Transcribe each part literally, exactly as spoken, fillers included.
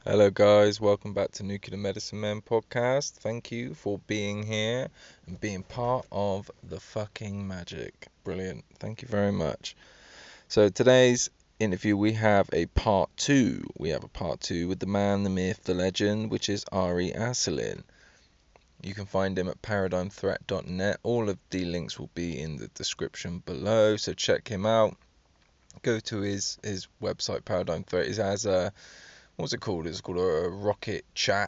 Hello, guys. Welcome back to Nuclear Medicine Men podcast. Thank you for being here and being part of the fucking magic. Brilliant. Thank you very much. So, today's interview, we have a part two. We have a part two with the man, the myth, the legend, which is Ari Aselin. You can find him at paradigm threat dot net. All of the links will be in the description below, so check him out. Go to his, his website, Paradigm Threat. It has a what's it called? It's called a, Rocket Chat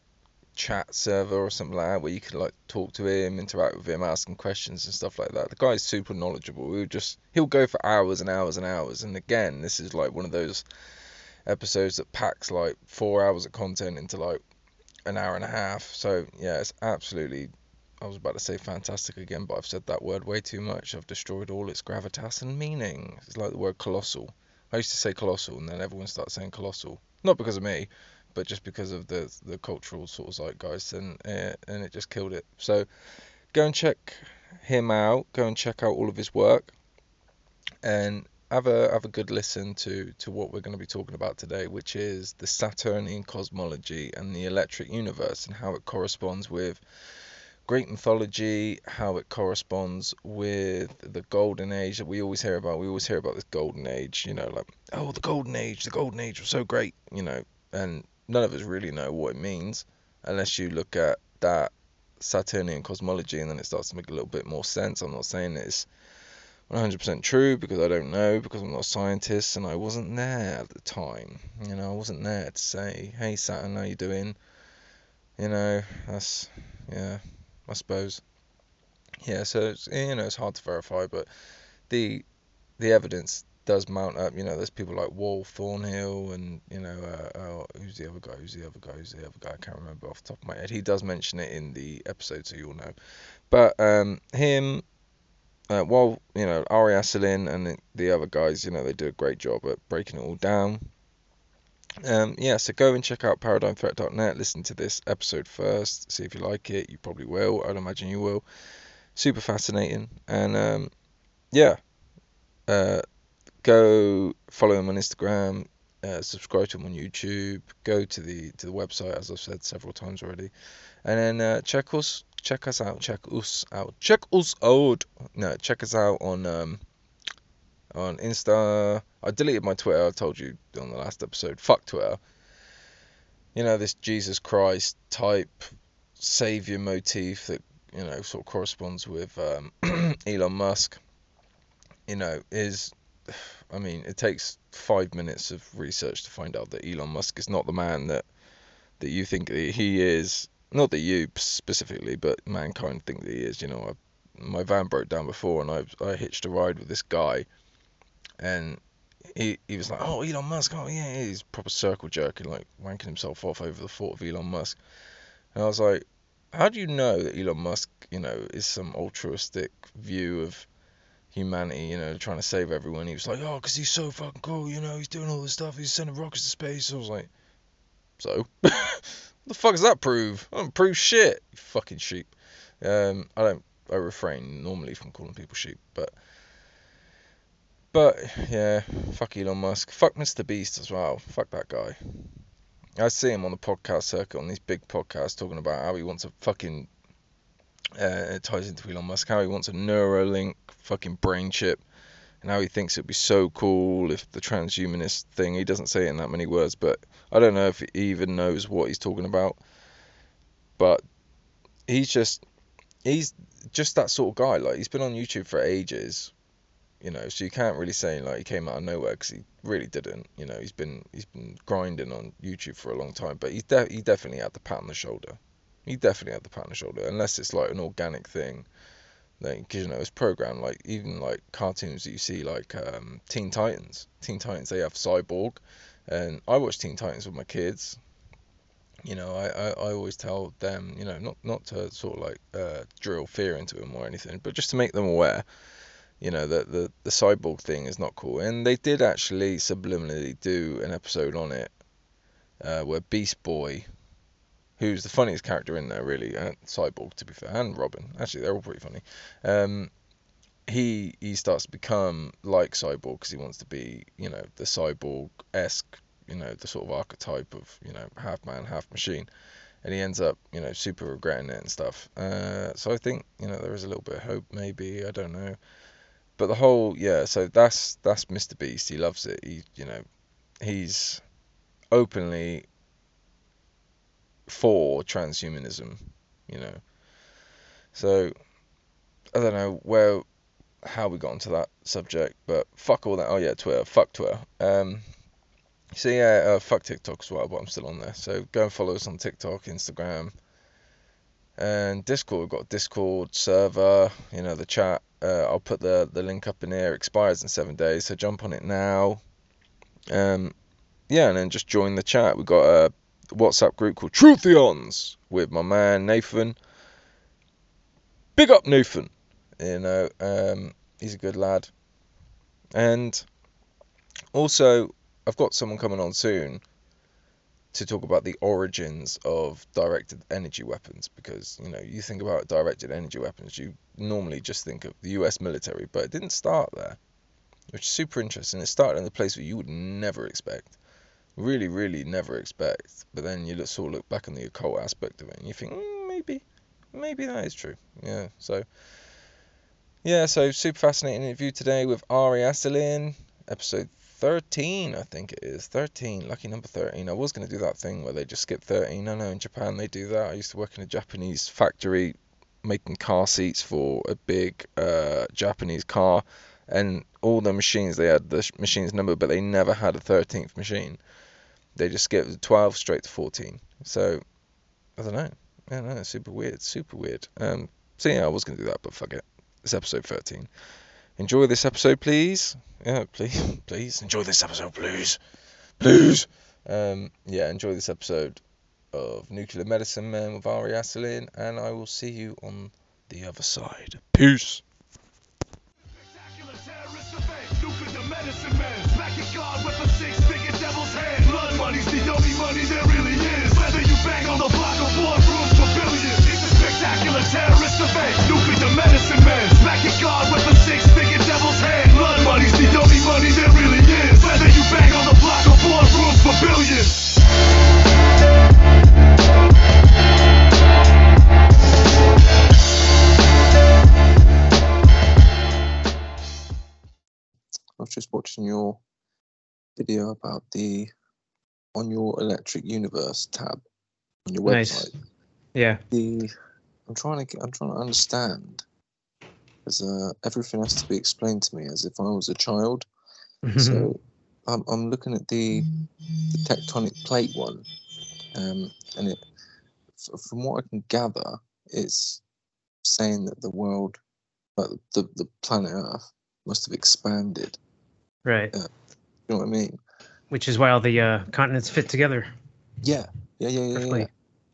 chat server or something like that, where you can like talk to him, interact with him, ask him questions and stuff like that. The guy's super knowledgeable. We'll just he'll go for hours and hours and hours. And again, this is like one of those episodes that packs like four hours of content into like an hour and a half. So yeah, it's absolutely. I was about to say fantastic again, but I've said that word way too much. I've destroyed all its gravitas and meaning. It's like the word colossal. I used to say colossal, and then everyone started saying colossal. Not because of me, but just because of the the cultural sort of zeitgeist, and uh, and it just killed it. So go and check him out. Go and check out all of his work, and have a have a good listen to to what we're going to be talking about today, which is the Saturnian cosmology and the electric universe, and how it corresponds with Greek mythology, how it corresponds with the golden age that we always hear about. We always hear about this golden age, you know, like, oh, the golden age, the golden age was so great, you know, and none of us really know what it means unless you look at that Saturnian cosmology, and then it starts to make a little bit more sense. I'm not saying it's one hundred percent true because I don't know, because I'm not a scientist and I wasn't there at the time. You know, I wasn't there to say, hey, Saturn, how you doing? You know, that's, yeah, I suppose. Yeah, so it's, you know, it's hard to verify, but the the evidence does mount up. You know, there's people like Wall Thornhill, and you know, uh, oh, who's the other guy? Who's the other guy? Who's the other guy? I can't remember off the top of my head. He does mention it in the episode, so you'll know. But um, him, uh, while you know, Ari Aselin and the, the other guys, you know, they do a great job at breaking it all down. Um, yeah, so go and check out paradigm threat dot net. Listen to this episode first. See if you like it. You probably will. I'd imagine you will. Super fascinating, and um, yeah. Uh, Go follow him on Instagram, uh, subscribe to him on YouTube, go to the to the website, as I've said several times already, and then uh, check us check us out, check us out, check us out. No, check us out on um on Insta. I deleted my Twitter. I told you on the last episode. Fuck Twitter. You know, this Jesus Christ type savior motif that, you know, sort of corresponds with um, Elon Musk. You know, is I mean, it takes five minutes of research to find out that Elon Musk is not the man that that you think that he is. Not that you specifically, but mankind think that he is. You know, I, my van broke down before, and I I hitched a ride with this guy, and he he was like, "Oh, Elon Musk, oh yeah," he's proper circle jerking, like wanking himself off over the thought of Elon Musk. And I was like, "How do you know that Elon Musk, you know, is some altruistic view of humanity, you know, trying to save everyone?" He was like, "Oh, 'cause he's so fucking cool, you know, he's doing all this stuff, he's sending rockets to space." I was like, "So? What the fuck does that prove? I don't prove shit, you fucking sheep." Um, I don't, I refrain normally from calling people sheep, but, but, yeah, fuck Elon Musk. Fuck Mister Beast as well. Fuck that guy. I see him on the podcast circuit, on these big podcasts, talking about how he wants a fucking, uh, it ties into Elon Musk, how he wants a Neuralink fucking brain chip, and how he thinks it'd be so cool if the transhumanist thing, he doesn't say it in that many words, but I don't know if he even knows what he's talking about. But he's just he's just that sort of guy. Like, he's been on YouTube for ages, you know, so you can't really say like he came out of nowhere, because he really didn't. You know, he's been he's been grinding on YouTube for a long time, but he's de- he definitely had the pat on the shoulder. He definitely had the pat on the shoulder, unless it's like an organic thing. Because, you know, it's programmed, like, even like cartoons that you see, like um, Teen Titans. Teen Titans, they have Cyborg, and I watch Teen Titans with my kids. You know, I, I, I always tell them, you know, not not to sort of like uh, drill fear into them or anything, but just to make them aware, you know, that the the Cyborg thing is not cool. And they did actually subliminally do an episode on it, uh, where Beast Boy, who's the funniest character in there, really, and Cyborg, to be fair, and Robin, actually, they're all pretty funny. Um, he he starts to become like Cyborg, because he wants to be, you know, the Cyborg esque, you know, the sort of archetype of, you know, half man, half machine, and he ends up, you know, super regretting it and stuff. Uh, so I think, you know, there is a little bit of hope, maybe, I don't know. But the whole, yeah, so that's that's Mister Beast. He loves it. He, you know, he's openly for transhumanism, you know. So I don't know where how we got onto that subject, but fuck all that. Oh yeah, Twitter. Fuck Twitter. Um. So yeah, uh, fuck TikTok as well, but I'm still on there. So go and follow us on TikTok, Instagram, and Discord. We've got a Discord server. You know, the chat. Uh, I'll put the the link up in here. It expires in seven days, so jump on it now. Um. Yeah, and then just join the chat. We've got a WhatsApp group called Truthions with my man Nathan. Big up Nathan. You know, um, he's a good lad. And also, I've got someone coming on soon to talk about the origins of directed energy weapons, because, you know, you think about directed energy weapons, you normally just think of the U S military, but it didn't start there, which is super interesting. It started in a place where you would never expect. Really, really never expect. But then you look, sort of look back on the occult aspect of it, and you think, mm, maybe, maybe that is true. Yeah, so... Yeah, so super fascinating interview today with Ari Aselin, episode thirteen, I think it is. thirteen, lucky number thirteen. I was going to do that thing where they just skip thirteen. I know in Japan they do that. I used to work in a Japanese factory making car seats for a big uh, Japanese car, and all the machines, they had the machine's number, but they never had a thirteenth machine. They just skipped twelve straight to fourteen. So, I don't know. I don't know, super weird, super weird. Um, so yeah, I was going to do that, but fuck it. It's episode thirteen. Enjoy this episode, please. Yeah, please, please enjoy this episode, please, please. Um, yeah, enjoy this episode of Nuclear Medicine Man with Ari Aselin, and I will see you on the other side. Peace. Spectacular terrorist event, Nuclear Medicine Man, back at God with a six-figure devil's hand. Blood money's the only money there really is. Whether you bang on the block or boardrooms for billions, it's a spectacular terrorist event, Nuclear Medicine Man, back at God with a six-figure devil's hand. Blood money's the only money there really is. Whether you bang on the block or boardrooms for billions. I was just watching your video about the on your Electric Universe tab on your website. Nice. Yeah. The I'm trying to get, I'm trying to understand, because uh, everything has to be explained to me as if I was a child. So I'm I'm looking at the the tectonic plate one, um, and it f- from what I can gather, it's saying that the world, like the the planet Earth, must have expanded. Right. You know what I mean? Which is why all the uh, continents fit together Yeah, yeah, yeah, yeah, perfectly. yeah.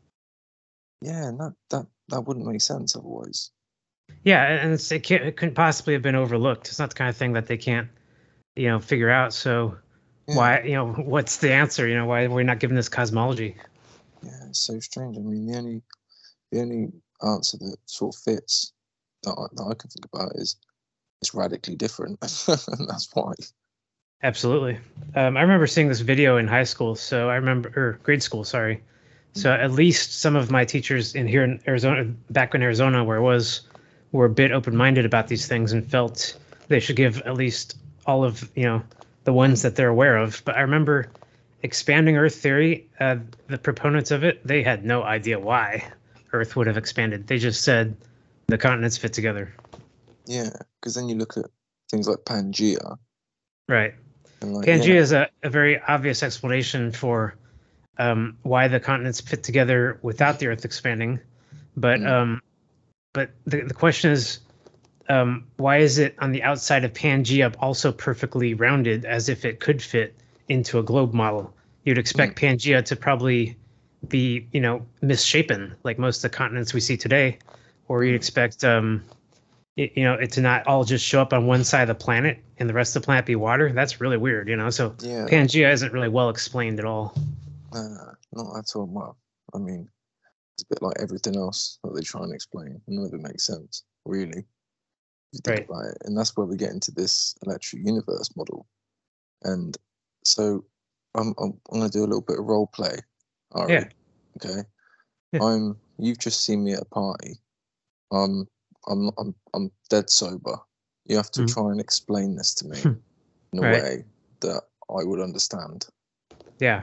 Yeah, and that that that wouldn't make sense otherwise. Yeah, and it's, it, can't, it couldn't possibly have been overlooked. It's not the kind of thing that they can't, you know, figure out. So Yeah. why, you know, what's the answer? You know, why we're not given this cosmology? Yeah, it's so strange. I mean, the only the only answer that sort of fits that I, that I can think about is it's radically different, and that's why. Absolutely. Um, I remember seeing this video in high school. So I remember, or grade school, sorry. So at least some of my teachers in here in Arizona, back in Arizona where I was, were a bit open-minded about these things and felt they should give at least all of, you know, the ones that they're aware of. But I remember expanding Earth theory, uh, the proponents of it, they had no idea why Earth would have expanded. They just said the continents fit together. Yeah, because then you look at things like Pangea. Right. And like, Pangea yeah, is a, a very obvious explanation for um, why the continents fit together without the Earth expanding. But Mm. um, but the, the question is, um, why is it on the outside of Pangea also perfectly rounded as if it could fit into a globe model? You'd expect Pangea to probably be, you know, misshapen like most of the continents we see today, or you'd Mm. expect, um, it, you know, it to not all just show up on one side of the planet and the rest of the planet be water. That's really weird, you know. So yeah, Pangea isn't really well explained at all. uh, not at all. Well, I mean, it's a bit like everything else that they try and explain. None of it makes sense, really, if you think Right. about it. And that's where we get into this electric universe model. And so I'm I'm, I'm gonna do a little bit of role play. Ari. Yeah. Okay. Yeah. I'm. You've just seen me at a party. Um. I'm. I'm. I'm dead sober. You have to Mhm. try and explain this to me in a Right. way that I would understand. Yeah.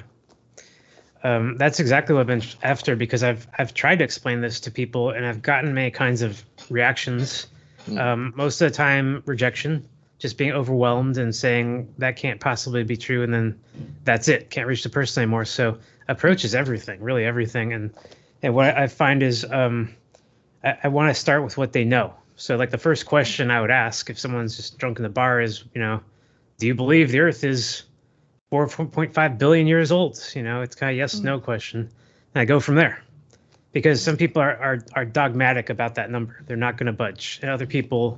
Um, that's exactly what I've been after, because I've I've tried to explain this to people and I've gotten many kinds of reactions. Mm. Um, most of the time, rejection, just being overwhelmed and saying that can't possibly be true, and then that's it. Can't reach the person anymore. So approach is everything, really everything. And and what I find is um, I, I want to start with what they know. So like the first question I would ask if someone's just drunk in the bar is, you know, do you believe the Earth is four point five billion years old? You know, it's kind of yes, no question. And I go from there, because some people are, are, are dogmatic about that number. They're not going to budge. And other people,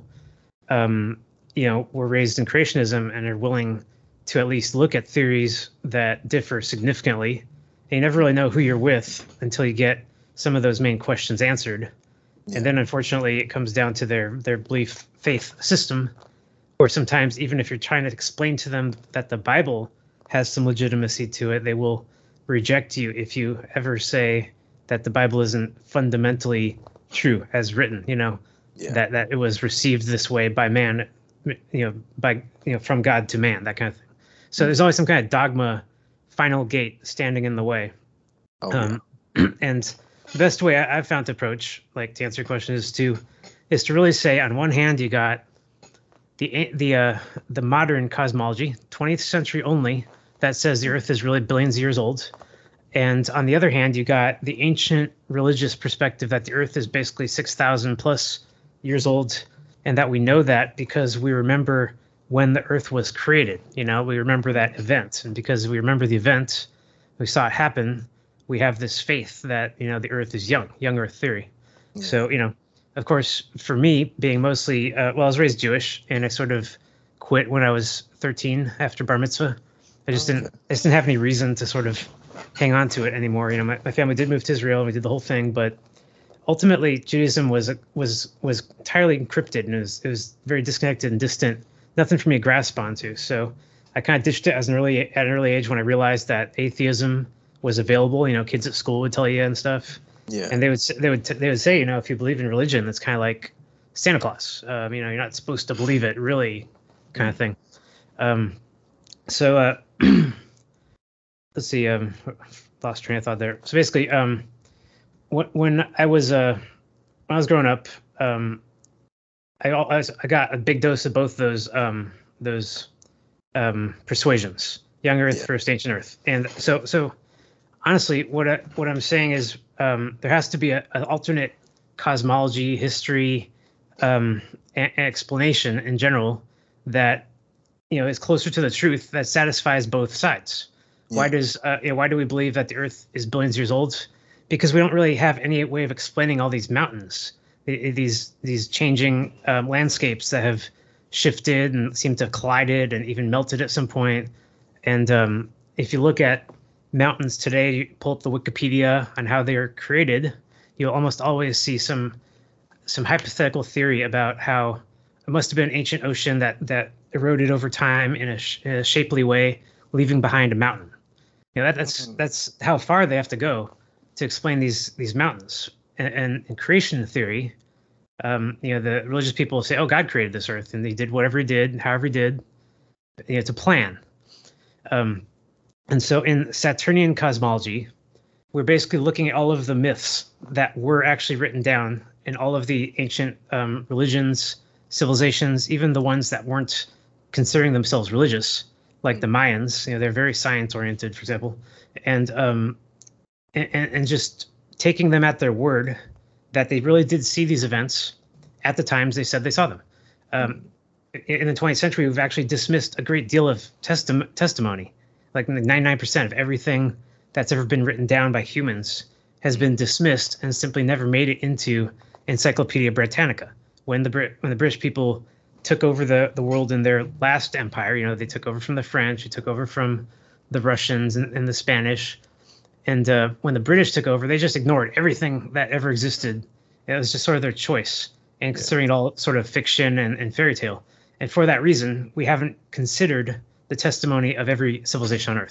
um, you know, were raised in creationism and are willing to at least look at theories that differ significantly. And you never really know who you're with until you get some of those main questions answered. Yeah. And then unfortunately it comes down to their, their belief faith system, or sometimes even if you're trying to explain to them that the Bible has some legitimacy to it, they will reject you if you ever say that the Bible isn't fundamentally true as written, you know, Yeah. that, that it was received this way by man, you know, by, you know, from God to man, that kind of thing. So there's always some kind of dogma, final gate standing in the way. Oh, Um, and the best way I, I've found to approach, like to answer your question, is to, is to really say, on one hand, you got the, the, uh, the modern cosmology, twentieth century only, that says the Earth is really billions of years old. And on the other hand, you got the ancient religious perspective that the Earth is basically six thousand plus years old, and that we know that because we remember when the Earth was created. You know, we remember that event, and because we remember the event, we saw it happen, we have this faith that, you know, the Earth is young, young Earth theory. Yeah. So, you know, of course, for me, being mostly, uh, well, I was raised Jewish, and I sort of quit when I was thirteen after bar mitzvah. I just didn't, I just didn't have any reason to sort of hang on to it anymore. You know, my, my family did move to Israel and we did the whole thing, but ultimately Judaism was, was, was entirely encrypted, and it was, it was very disconnected and distant, nothing for me to grasp onto. So I kind of ditched it as an early, at an early age when I realized that atheism was available. You know, kids at school would tell you and stuff. Yeah. And they would, s- they would, t- they would say, you know, if you believe in religion, it's kind of like Santa Claus. Um, you know, you're not supposed to believe it, really, kind of thing. Um, so, uh, let's see, um, lost train of thought there. So basically, um, when, when I was, uh, when I was growing up, um, I, al- I, was, I got a big dose of both those, um, those, um, persuasions, young Earth Yeah. versus ancient Earth. And so, so honestly, what I, what I'm saying is, um, there has to be a, an alternate cosmology, history, um, and, and explanation in general that, you know, is closer to the truth, that satisfies both sides. Why Yeah. does uh, you know, why do we believe that the Earth is billions of years old? Because we don't really have any way of explaining all these mountains, i- these these changing um, landscapes that have shifted and seem to have collided and even melted at some point. And um, if you look at mountains today, you pull up the Wikipedia on how they are created, you'll almost always see some some hypothetical theory about how it must have been an ancient ocean that that eroded over time in a, sh- in a shapely way, leaving behind a mountain. You know, that, that's Mhm. that's how far they have to go to explain these these mountains. And, and in creation theory, um, you know, the religious people say, "Oh, God created this earth, and He did whatever He did, however He did." You know, it's a plan. Um, and so, in Saturnian cosmology, we're basically looking at all of the myths that were actually written down in all of the ancient um, religions, civilizations, even the ones that weren't considering themselves religious, like the Mayans. You know, they're very science oriented, for example, and um, and, and just taking them at their word that they really did see these events at the times they said they saw them. Um, in the twentieth century, we've actually dismissed a great deal of testim- testimony. Like ninety-nine percent of everything that's ever been written down by humans has been dismissed and simply never made it into Encyclopedia Britannica. When the Brit- when the British people took over the, the world in their last empire, you know, they took over from the French, they took over from the Russians and, and the Spanish. And uh, when the British took over, they just ignored everything that ever existed. It was just sort of their choice, and considering it all sort of fiction and, and fairy tale. And for that reason, we haven't considered the testimony of every civilization on Earth.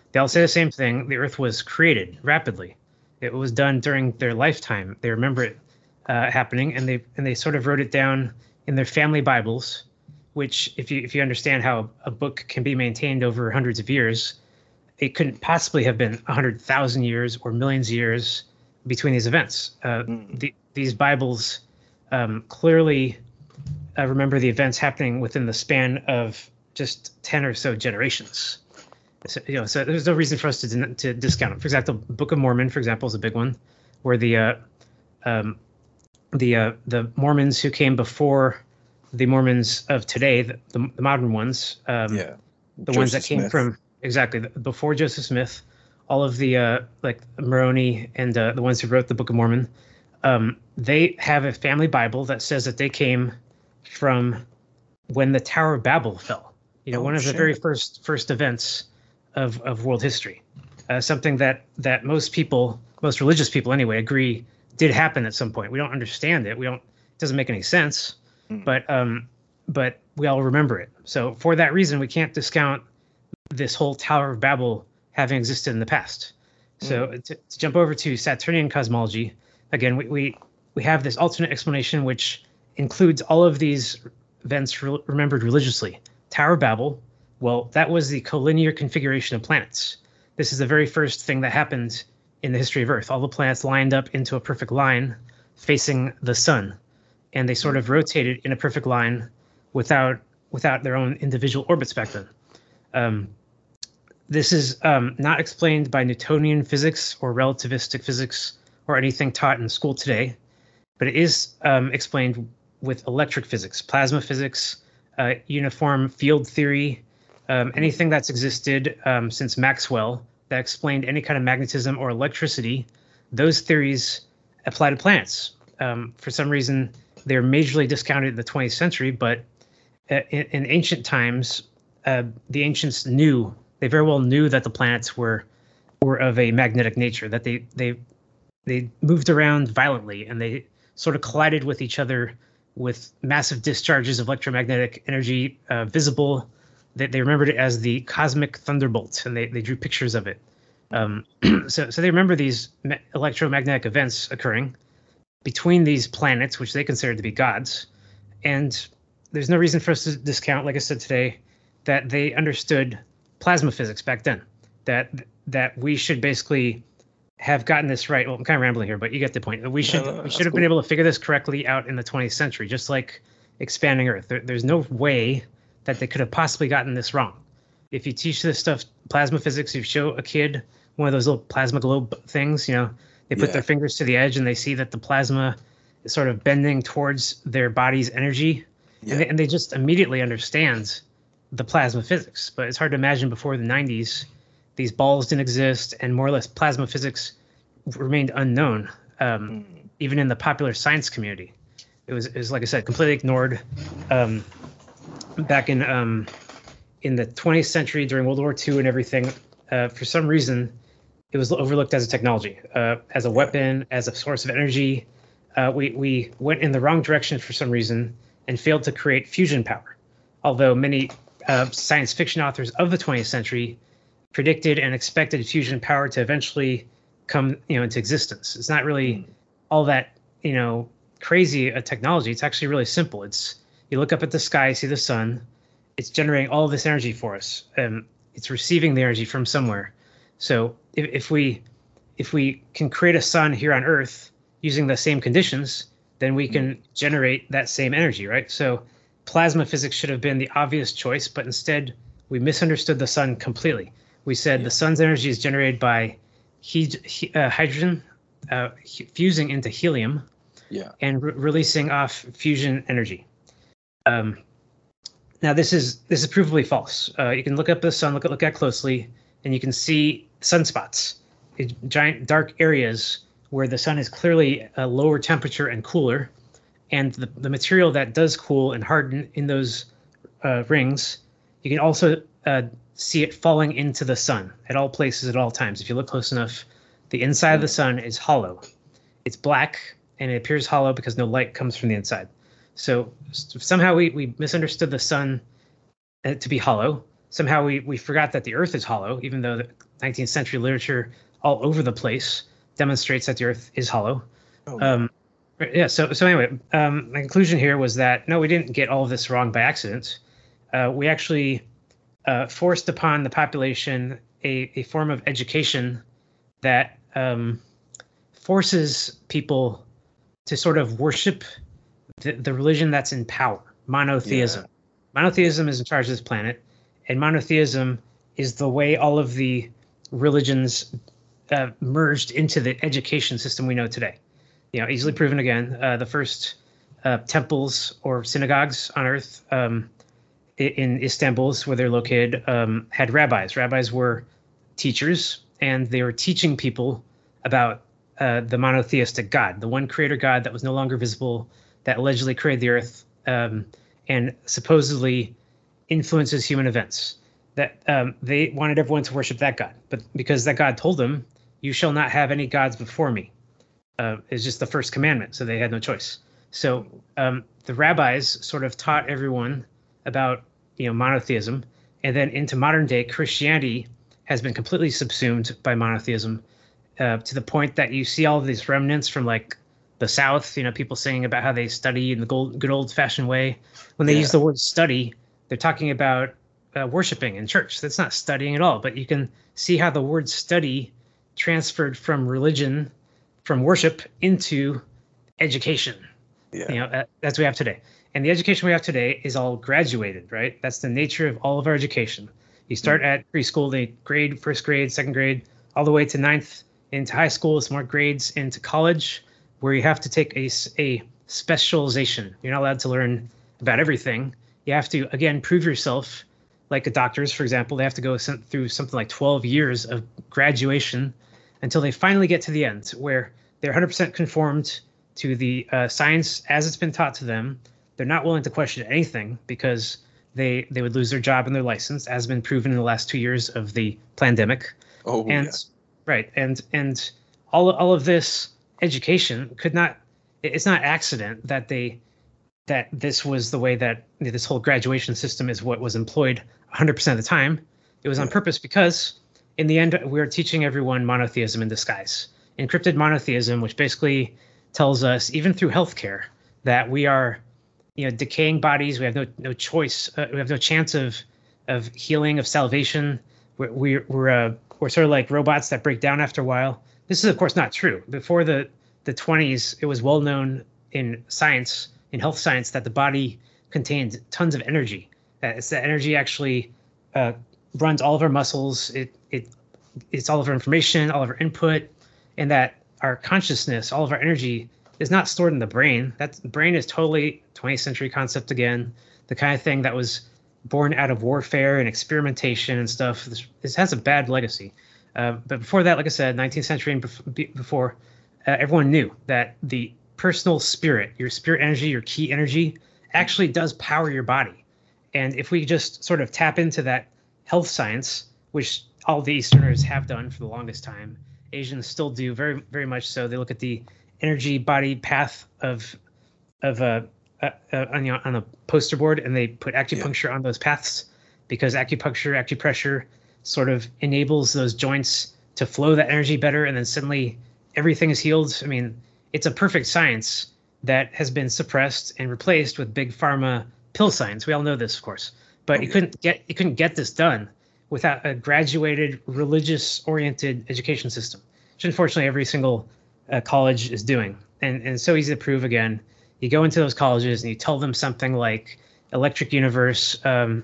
They all say the same thing. The Earth was created rapidly. It was done during their lifetime. They remember it uh, happening, and they and they sort of wrote it down in their family Bibles, which, if you if you understand how a book can be maintained over hundreds of years, it couldn't possibly have been a hundred thousand years or millions of years between these events. Uh, Mm. the, these Bibles um, clearly uh, remember the events happening within the span of just ten or so generations. So, you know, so there's no reason for us to to discount it. For example, the Book of Mormon, for example, is a big one, where the uh, um, the uh, the Mormons who came before the Mormons of today, the, the, the modern ones, um, Yeah. the ones that Joseph came Smith. from exactly the- before Joseph Smith, all of the uh, like Moroni and uh, the ones who wrote the Book of Mormon, um, they have a family Bible that says that they came from when the Tower of Babel fell. You know, Oh, one of the shit. very first first events of of world history. Uh, something that that most people, most religious people anyway, agree did happen at some point. We don't understand it. We don't. It doesn't make any sense. Mm. But um, but we all remember it. So for that reason, we can't discount this whole Tower of Babel having existed in the past. So to, to jump over to Saturnian cosmology, again, we, we we have this alternate explanation which includes all of these events re- remembered religiously. Tower of Babel, well, that was the collinear configuration of planets. This is the very first thing that happened in the history of Earth. All the planets lined up into a perfect line facing the sun, and they sort of rotated in a perfect line without without their own individual orbits back then. Um, this is um, not explained by Newtonian physics or relativistic physics or anything taught in school today, but it is um, explained with electric physics, plasma physics, uh, uniform field theory, um, anything that's existed um, since Maxwell that explained any kind of magnetism or electricity. Those theories apply to planets. Um, for some reason, they're majorly discounted in the twentieth century, but uh, in, in ancient times, uh, the ancients knew, they very well knew that the planets were were of a magnetic nature, that they they they moved around violently and they sort of collided with each other with massive discharges of electromagnetic energy uh, visible. They, they remembered it as the cosmic thunderbolt, and they, they drew pictures of it. Um, so so they remember these ma- electromagnetic events occurring between these planets, which they considered to be gods. And there's no reason for us to discount, like I said today, that they understood plasma physics back then, that that we should basically have gotten this right. Well, I'm kind of rambling here, but you get the point. We should No, no, we that's should have been cool. able to figure this correctly out in the twentieth century, just like expanding Earth. There, there's no way that they could have possibly gotten this wrong. If you teach this stuff, plasma physics, you show a kid one of those little plasma globe things, you know, they put Yeah. their fingers to the edge and they see that the plasma is sort of bending towards their body's energy, Yeah. and, they, and they just immediately understand the plasma physics. But it's hard to imagine before the nineties, these balls didn't exist, and more or less plasma physics remained unknown, um, Mm. even in the popular science community. It was, it was like I said, completely ignored. Um, back in um, in the twentieth century during World War Two and everything, uh, for some reason, it was overlooked as a technology, uh, as a weapon, as a source of energy. Uh, we we went in the wrong direction for some reason and failed to create fusion power. Although many uh, science fiction authors of the twentieth century predicted and expected fusion power to eventually come, you know, into existence. It's not really all that, you know, crazy a technology. It's actually really simple. It's you look up at the sky, see the sun. It's generating all of this energy for us. Um, it's receiving the energy from somewhere. So if, if we if we can create a sun here on Earth using the same conditions, then we can generate that same energy, right? So plasma physics should have been the obvious choice, but instead we misunderstood the sun completely. We said the sun's energy is generated by he, he, uh, hydrogen uh, he- fusing into helium Yeah. and re- releasing off fusion energy. Um, now this is this is provably false. Uh, you can look up the sun, look at look at closely, and you can see sunspots, it- giant dark areas where the sun is clearly a lower temperature and cooler, and the, the material that does cool and harden in those uh, rings, you can also uh, see it falling into the sun at all places at all times. If you look close enough, the inside of the sun is hollow. It's black and it appears hollow because no light comes from the inside. So s- somehow we, we misunderstood the sun uh, to be hollow. Somehow we, we forgot that the earth is hollow, even though the, nineteenth century literature all over the place demonstrates that the Earth is hollow. Oh, Um, yeah. So so anyway, um, my conclusion here was that no, we didn't get all of this wrong by accident. Uh, we actually uh, forced upon the population a, a form of education that um, forces people to sort of worship the, the religion that's in power, monotheism. Yeah. Monotheism is in charge of this planet, and monotheism is the way all of the religions uh, merged into the education system we know today. You know, easily proven again. Uh, the first uh, temples or synagogues on Earth um, in Istanbul, where they're located, um, had rabbis. Rabbis were teachers, and they were teaching people about uh, the monotheistic God, the one creator God that was no longer visible, that allegedly created the Earth um, and supposedly influences human events. That um, they wanted everyone to worship that God, but because that God told them, "You shall not have any gods before me," uh, is just the first commandment. So they had no choice. So um, the rabbis sort of taught everyone about, you know, monotheism, and then into modern day Christianity has been completely subsumed by monotheism uh, to the point that you see all of these remnants from like the South, you know, people singing about how they study in the gold, good old fashioned way. When they Yeah. use the word study, they're talking about uh, worshiping in church. That's not studying at all, but you can see how the word study transferred from religion, from worship into education. Yeah. You know, uh, that's what we have today. And the education we have today is all graduated, right? That's the nature of all of our education. You start at preschool, they grade, first grade, second grade, all the way to ninth into high school, some more grades into college, where you have to take a, s- a specialization. You're not allowed to learn about everything. You have to, again, prove yourself. Like a doctors, for example, they have to go some, through something like twelve years of graduation until they finally get to the end, where they're one hundred percent conformed to the uh, science as it's been taught to them. They're not willing to question anything because they they would lose their job and their license, as has been proven in the last two years of the pandemic. Oh, and yeah. right, and and all all of this education could not. It's not accident that they that this was the way that this whole graduation system is what was employed one hundred percent of the time. It was on Yeah. purpose because in the end we are teaching everyone monotheism in disguise, encrypted monotheism, which basically tells us, even through healthcare, that we are, you know, decaying bodies. We have no no choice. Uh, we have no chance of of healing, of salvation. We're we're we're, uh, we're sort of like robots that break down after a while. This is of course not true. Before the the twenties, it was well known in science, in health science, that the body contains tons of energy. That it's that energy actually uh, runs all of our muscles. It it it's all of our information, all of our input, and that our consciousness, all of our energy, is not stored in the brain. That the brain is totally twentieth century concept again, the kind of thing that was born out of warfare and experimentation and stuff. This, this has a bad legacy. Uh, but before that, like I said, nineteenth century and bef- be- before, uh, everyone knew that the personal spirit, your spirit energy, your key energy, actually does power your body. And if we just sort of tap into that health science, which all the Easterners have done for the longest time, Asians still do very, very much so. They look at the energy body path of of uh, uh, uh, on, the, on a poster board, and they put acupuncture on those paths, because acupuncture, acupressure sort of enables those joints to flow that energy better, and then suddenly everything is healed. I mean, it's a perfect science that has been suppressed and replaced with big pharma pill science. We all know this, of course, but Oh, you yeah. couldn't get you couldn't get this done without a graduated, religious-oriented education system, which unfortunately every single uh, college is doing. And and it's so easy to prove again. You go into those colleges and you tell them something like Electric Universe, um,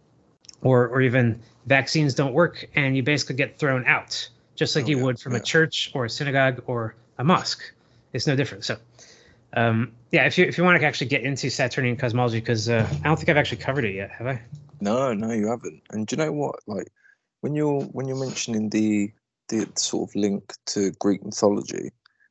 or or even vaccines don't work, and you basically get thrown out, just like Oh, you yeah, would from yeah. a church or a synagogue or a mosque. It's no different. So, um, yeah, if you if you want to actually get into Saturnian cosmology, because uh, I don't think I've actually covered it yet, have I? No, no, you haven't. And do you know what? Like when you're when you're mentioning the the sort of link to Greek mythology,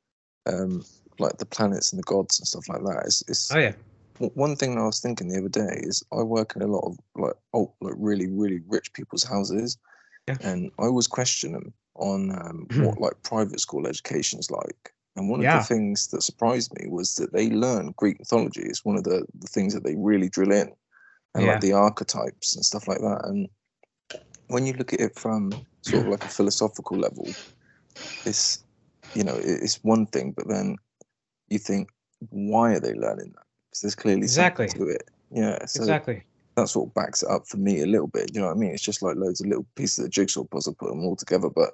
um, like the planets and the gods and stuff like that, it's, it's Oh yeah. w- one thing I was thinking the other day is I work in a lot of like oh like really really rich people's houses, Yeah. and I always question them on um, Mhm. what like private school education is like. And one of Yeah. the things that surprised me was that they learn Greek mythology. It's one of the, the things that they really drill in, and Yeah. like the archetypes and stuff like that. And when you look at it from sort of like a philosophical level, it's, you know, it- it's one thing, but then you think, why are they learning that? Because there's clearly Exactly. something to it. Yeah, so Exactly. that sort of backs it up for me a little bit. You know what I mean? It's just like loads of little pieces of the jigsaw puzzle, put them all together. But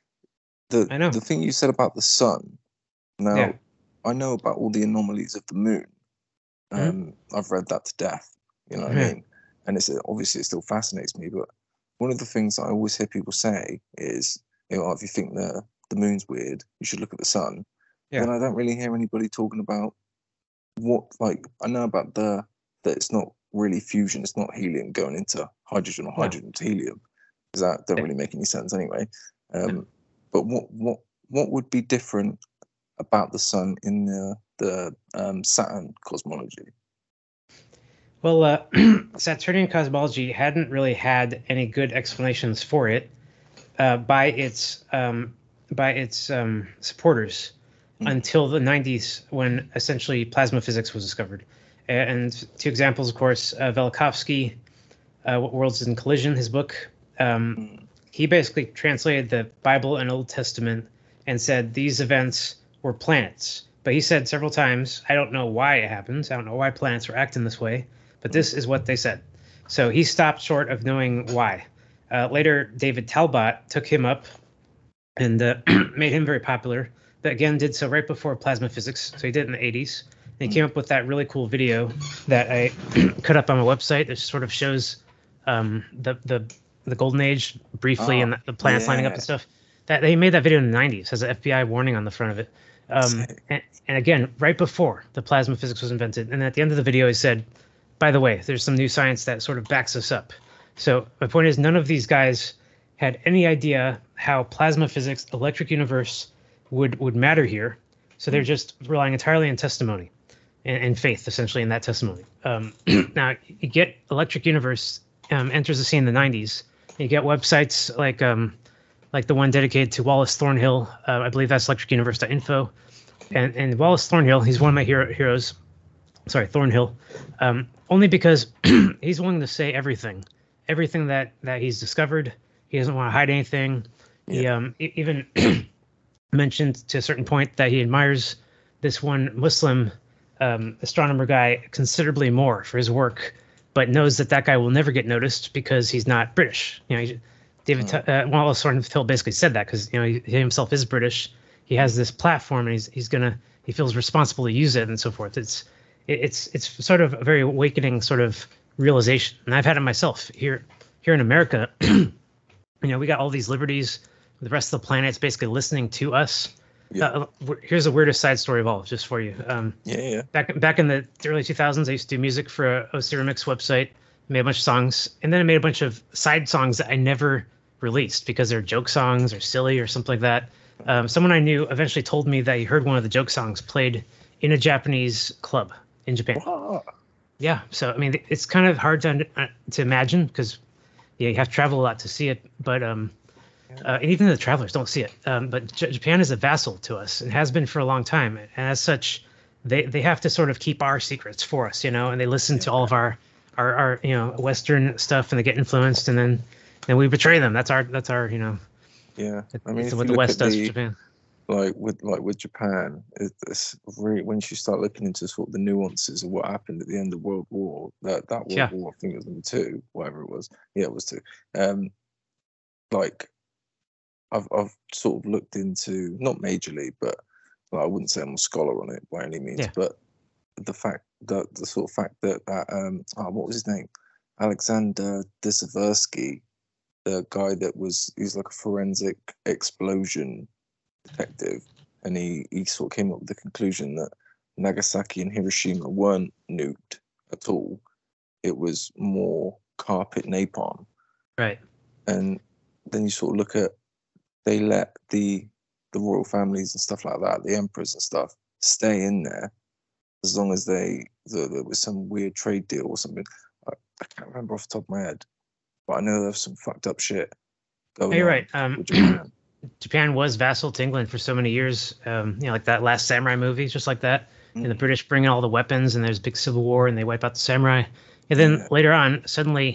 the I know. the thing you said about the sun, now Yeah. I know about all the anomalies of the moon. Um, Mhm. I've read that to death. You know what I Yeah. mean? And it's obviously it still fascinates me. But one of the things I always hear people say is, you know, if you think the the moon's weird, you should look at the sun. Yeah. Then I don't really hear anybody talking about what, like, I know about the that it's not really fusion, it's not helium going into hydrogen or No. hydrogen to helium, because that don't Yeah. really make any sense anyway. Um, No. But what what what would be different about the sun in the the um, Saturn cosmology? Well, uh, Saturnian cosmology hadn't really had any good explanations for it uh, by its um, by its um, supporters Mm. until the nineties, when essentially plasma physics was discovered. And two examples, of course, uh, Velikovsky, uh, What Worlds in Collision, his book. Um, Mm. he basically translated the Bible and Old Testament and said these events were planets. But he said several times, I don't know why it happens. I don't know why planets are acting this way, but this is what they said. So he stopped short of knowing why. Uh, later, David Talbot took him up and uh, made him very popular. But again, did so right before plasma physics. So he did it in the eighties. And he came up with that really cool video that I cut up on my website that sort of shows um, the the the golden age briefly Ah, and the, the planets lining up yeah. and stuff. That they made that video in the nineties, has an F B I warning on the front of it. Um, Sick. and, and again, right before the plasma physics was invented. And at the end of the video, he said, by the way, there's some new science that sort of backs us up. So my point is, none of these guys had any idea how plasma physics, electric universe would would matter here. So they're just relying entirely on testimony and, and faith, essentially, in that testimony. Um, now, you get Electric Universe um, enters the scene in the nineties. You get websites like um, like the one dedicated to Wallace Thornhill. Uh, I believe that's electric universe dot info. And and Wallace Thornhill, he's one of my hero, heroes. Sorry, Thornhill. Um, only because he's willing to say everything, everything that that he's discovered. He doesn't want to hide anything. He um, e- even mentioned to a certain point that he admires this one Muslim um, astronomer guy considerably more for his work, but knows that that guy will never get noticed because he's not British. You know, he, David T- uh, Wallace Thornhill basically said that because you know he, he himself is British. He has this platform and he's he's gonna he feels responsible to use it and so forth. It's it, it's it's sort of a very awakening sort of realization, and I've had it myself here here in America. You know, we got all these liberties. The rest of the planet's basically listening to us. Yeah. Uh, w- here's the weirdest side story of all, just for you. Um, Yeah, yeah. back back in the early two thousands, I used to do music for a Osira Mix website. Made a bunch of songs, and then I made a bunch of side songs that I never released because they're joke songs or silly or something like that. Um, someone I knew eventually told me that he heard one of the joke songs played in a Japanese club in Japan. Wow. Yeah, so I mean, it's kind of hard to uh, to imagine because yeah, you have to travel a lot to see it, but um, uh, and even the travelers don't see it. Um, but J- Japan is a vassal to us and has been for a long time, and as such, they they have to sort of keep our secrets for us, you know, and they listen to all of our, our our you know Western stuff, and they get influenced, and then then we betray them. That's our that's our you know. Yeah. I mean, It's if what you the look West at does to the, Japan. like with like with Japan, it- it's really once you start looking into sort of the nuances of what happened at the end of World War, that that World Yeah. War, I think it was number two, whatever it was. Yeah, it was two. Um, like I've I've sort of looked into, not majorly, but well, I wouldn't say I'm a scholar on it by any means, Yeah. but the fact that the sort of fact that that um oh, what was his name, Alexander Desiversky, the guy that was he's like a forensic explosion detective, and he he sort of came up with the conclusion that Nagasaki and Hiroshima weren't nuked at all. It was more carpet napalm. Right. And then you sort of look at, they let the the royal families and stuff like that, the emperors and stuff, stay in there as long as they the, there was some weird trade deal or something. I, I can't remember off the top of my head, but I know there's some fucked up shit going Oh, you're on right. Um, with Japan. Japan was vassal to England for so many years. Um, you know, like that Last Samurai movie, just like that. And the Mm. British bring in all the weapons, and there's a big civil war, and they wipe out the samurai. And then Yeah. later on, suddenly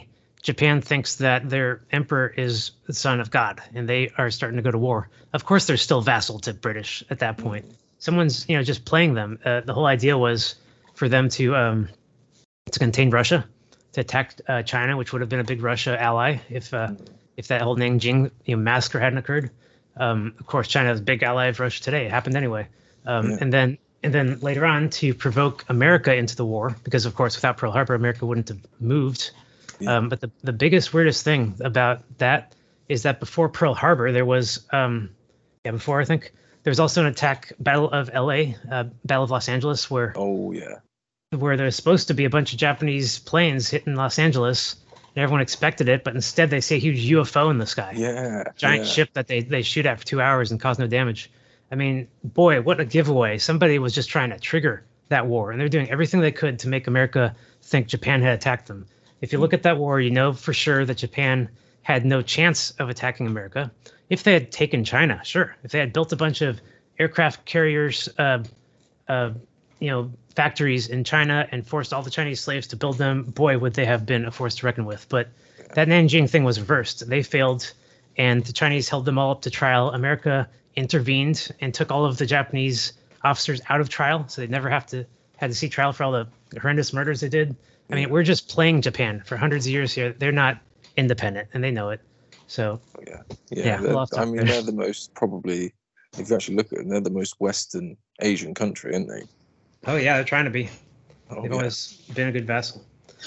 Japan thinks that their emperor is the son of God, and they are starting to go to war. Of course, they're still vassal to British at that point. Someone's, you know, just playing them. Uh, the whole idea was for them to um, to contain Russia, to attack uh, China, which would have been a big Russia ally if uh, if that whole Nanjing, you know, massacre hadn't occurred. Um, of course, China is a big ally of Russia today. It happened anyway. Um, Yeah. And then and then later on to provoke America into the war, because of course without Pearl Harbor, America wouldn't have moved. Yeah. Um, but the, the biggest, weirdest thing about that is that before Pearl Harbor, there was, um, yeah, before I think, there was also an attack, Battle of L A, uh, Battle of Los Angeles, where Oh yeah. where there's supposed to be a bunch of Japanese planes hitting Los Angeles, and everyone expected it, but instead they see a huge U F O in the sky. Yeah. Giant yeah. ship that they, they shoot at for two hours and cause no damage. I mean, boy, what a giveaway. Somebody was just trying to trigger that war, and they're doing everything they could to make America think Japan had attacked them. If you look at that war, you know for sure that Japan had no chance of attacking America. If they had taken China, sure. If they had built a bunch of aircraft carriers, uh, uh, you know, factories in China and forced all the Chinese slaves to build them, boy, would they have been a force to reckon with. But that Nanjing thing was reversed. They failed, and the Chinese held them all up to trial. America intervened and took all of the Japanese officers out of trial, so they never have to had to see trial for all the horrendous murders they did. I mean, we're just playing Japan for hundreds of years here. They're not independent, and they know it. So, Yeah. Yeah. Yeah, they're- we'll have to- I mean, they're the most probably. If you actually look at them, they're the most Western Asian country, aren't they? oh yeah, they're trying to be. Oh, They've yeah. always been a good vassal.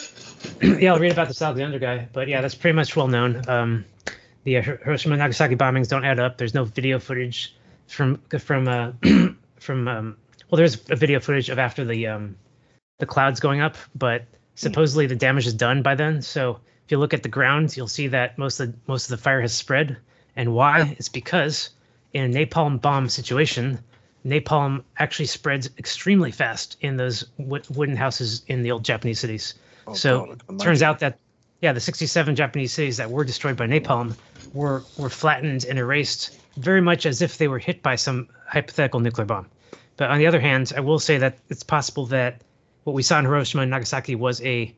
Yeah, I'll read about this Alexander guy, but yeah, that's pretty much well known. Um, the uh, Hiroshima and Nagasaki bombings don't add up. There's no video footage from from uh, from um, well, there's a video footage of after the um, the clouds going up, but supposedly the damage is done by then. So if you look at the ground, you'll see that most of the, most of the fire has spread. And why? It's because in a napalm bomb situation, napalm actually spreads extremely fast in those wo- wooden houses in the old Japanese cities. Oh, so God, I can it turns imagine. out that yeah, the sixty-seven Japanese cities that were destroyed by napalm were were flattened and erased very much as if they were hit by some hypothetical nuclear bomb. But on the other hand, I will say that it's possible that what we saw in Hiroshima and Nagasaki was a,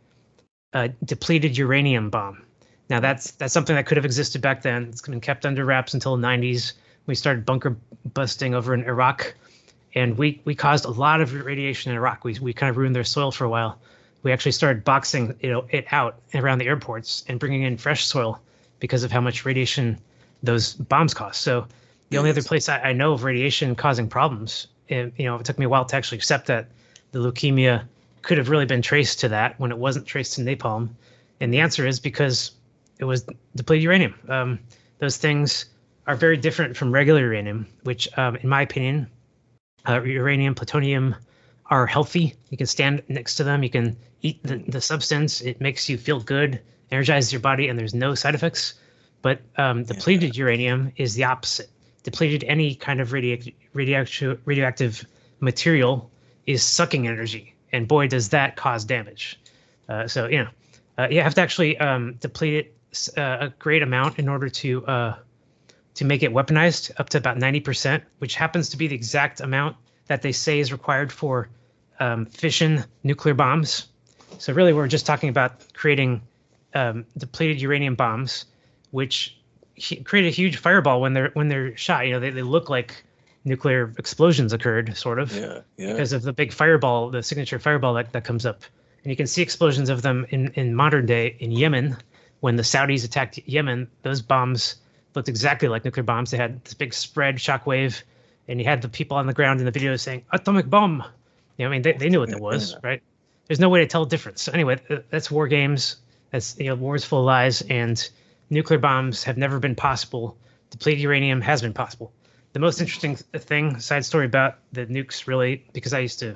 a depleted uranium bomb. Now that's that's something that could have existed back then. It's been kept under wraps until the nineties. We started bunker busting over in Iraq, and we we caused a lot of radiation in Iraq. We we kind of ruined their soil for a while. We actually started boxing you know it out around the airports and bringing in fresh soil because of how much radiation those bombs cost. So the only other place I, I know of radiation causing problems, and, you know, it took me a while to actually accept that the leukemia could have really been traced to that when it wasn't traced to napalm. And the answer is because it was depleted uranium. Um, those things are very different from regular uranium, which, um, in my opinion, uh, uranium, plutonium are healthy. You can stand next to them. You can eat the, the substance. It makes you feel good, energizes your body, and there's no side effects. But um, depleted uranium is the opposite. Depleted any kind of radio- radioactive radioactive material is sucking energy, and boy, does that cause damage. Uh, so you know, uh, you have to actually um, deplete it uh, a great amount in order to uh, to make it weaponized, up to about ninety percent, which happens to be the exact amount that they say is required for um, fission nuclear bombs. So really, we're just talking about creating um, depleted uranium bombs, which he- create a huge fireball when they're when they're shot. You know, they, they look like nuclear explosions occurred, sort of, Yeah, yeah. because of the big fireball, the signature fireball that, that comes up. And you can see explosions of them in, in modern day in Yemen. When the Saudis attacked Yemen, those bombs looked exactly like nuclear bombs. They had this big spread shockwave, and you had the people on the ground in the video saying atomic bomb. You know, I mean, they, they knew what that was, right? There's no way to tell the difference. So anyway, th- that's war games. That's, you know, war's full of lies, and nuclear bombs have never been possible. Depleted uranium has been possible. The most interesting th- thing, side story about the nukes, really, because I used to,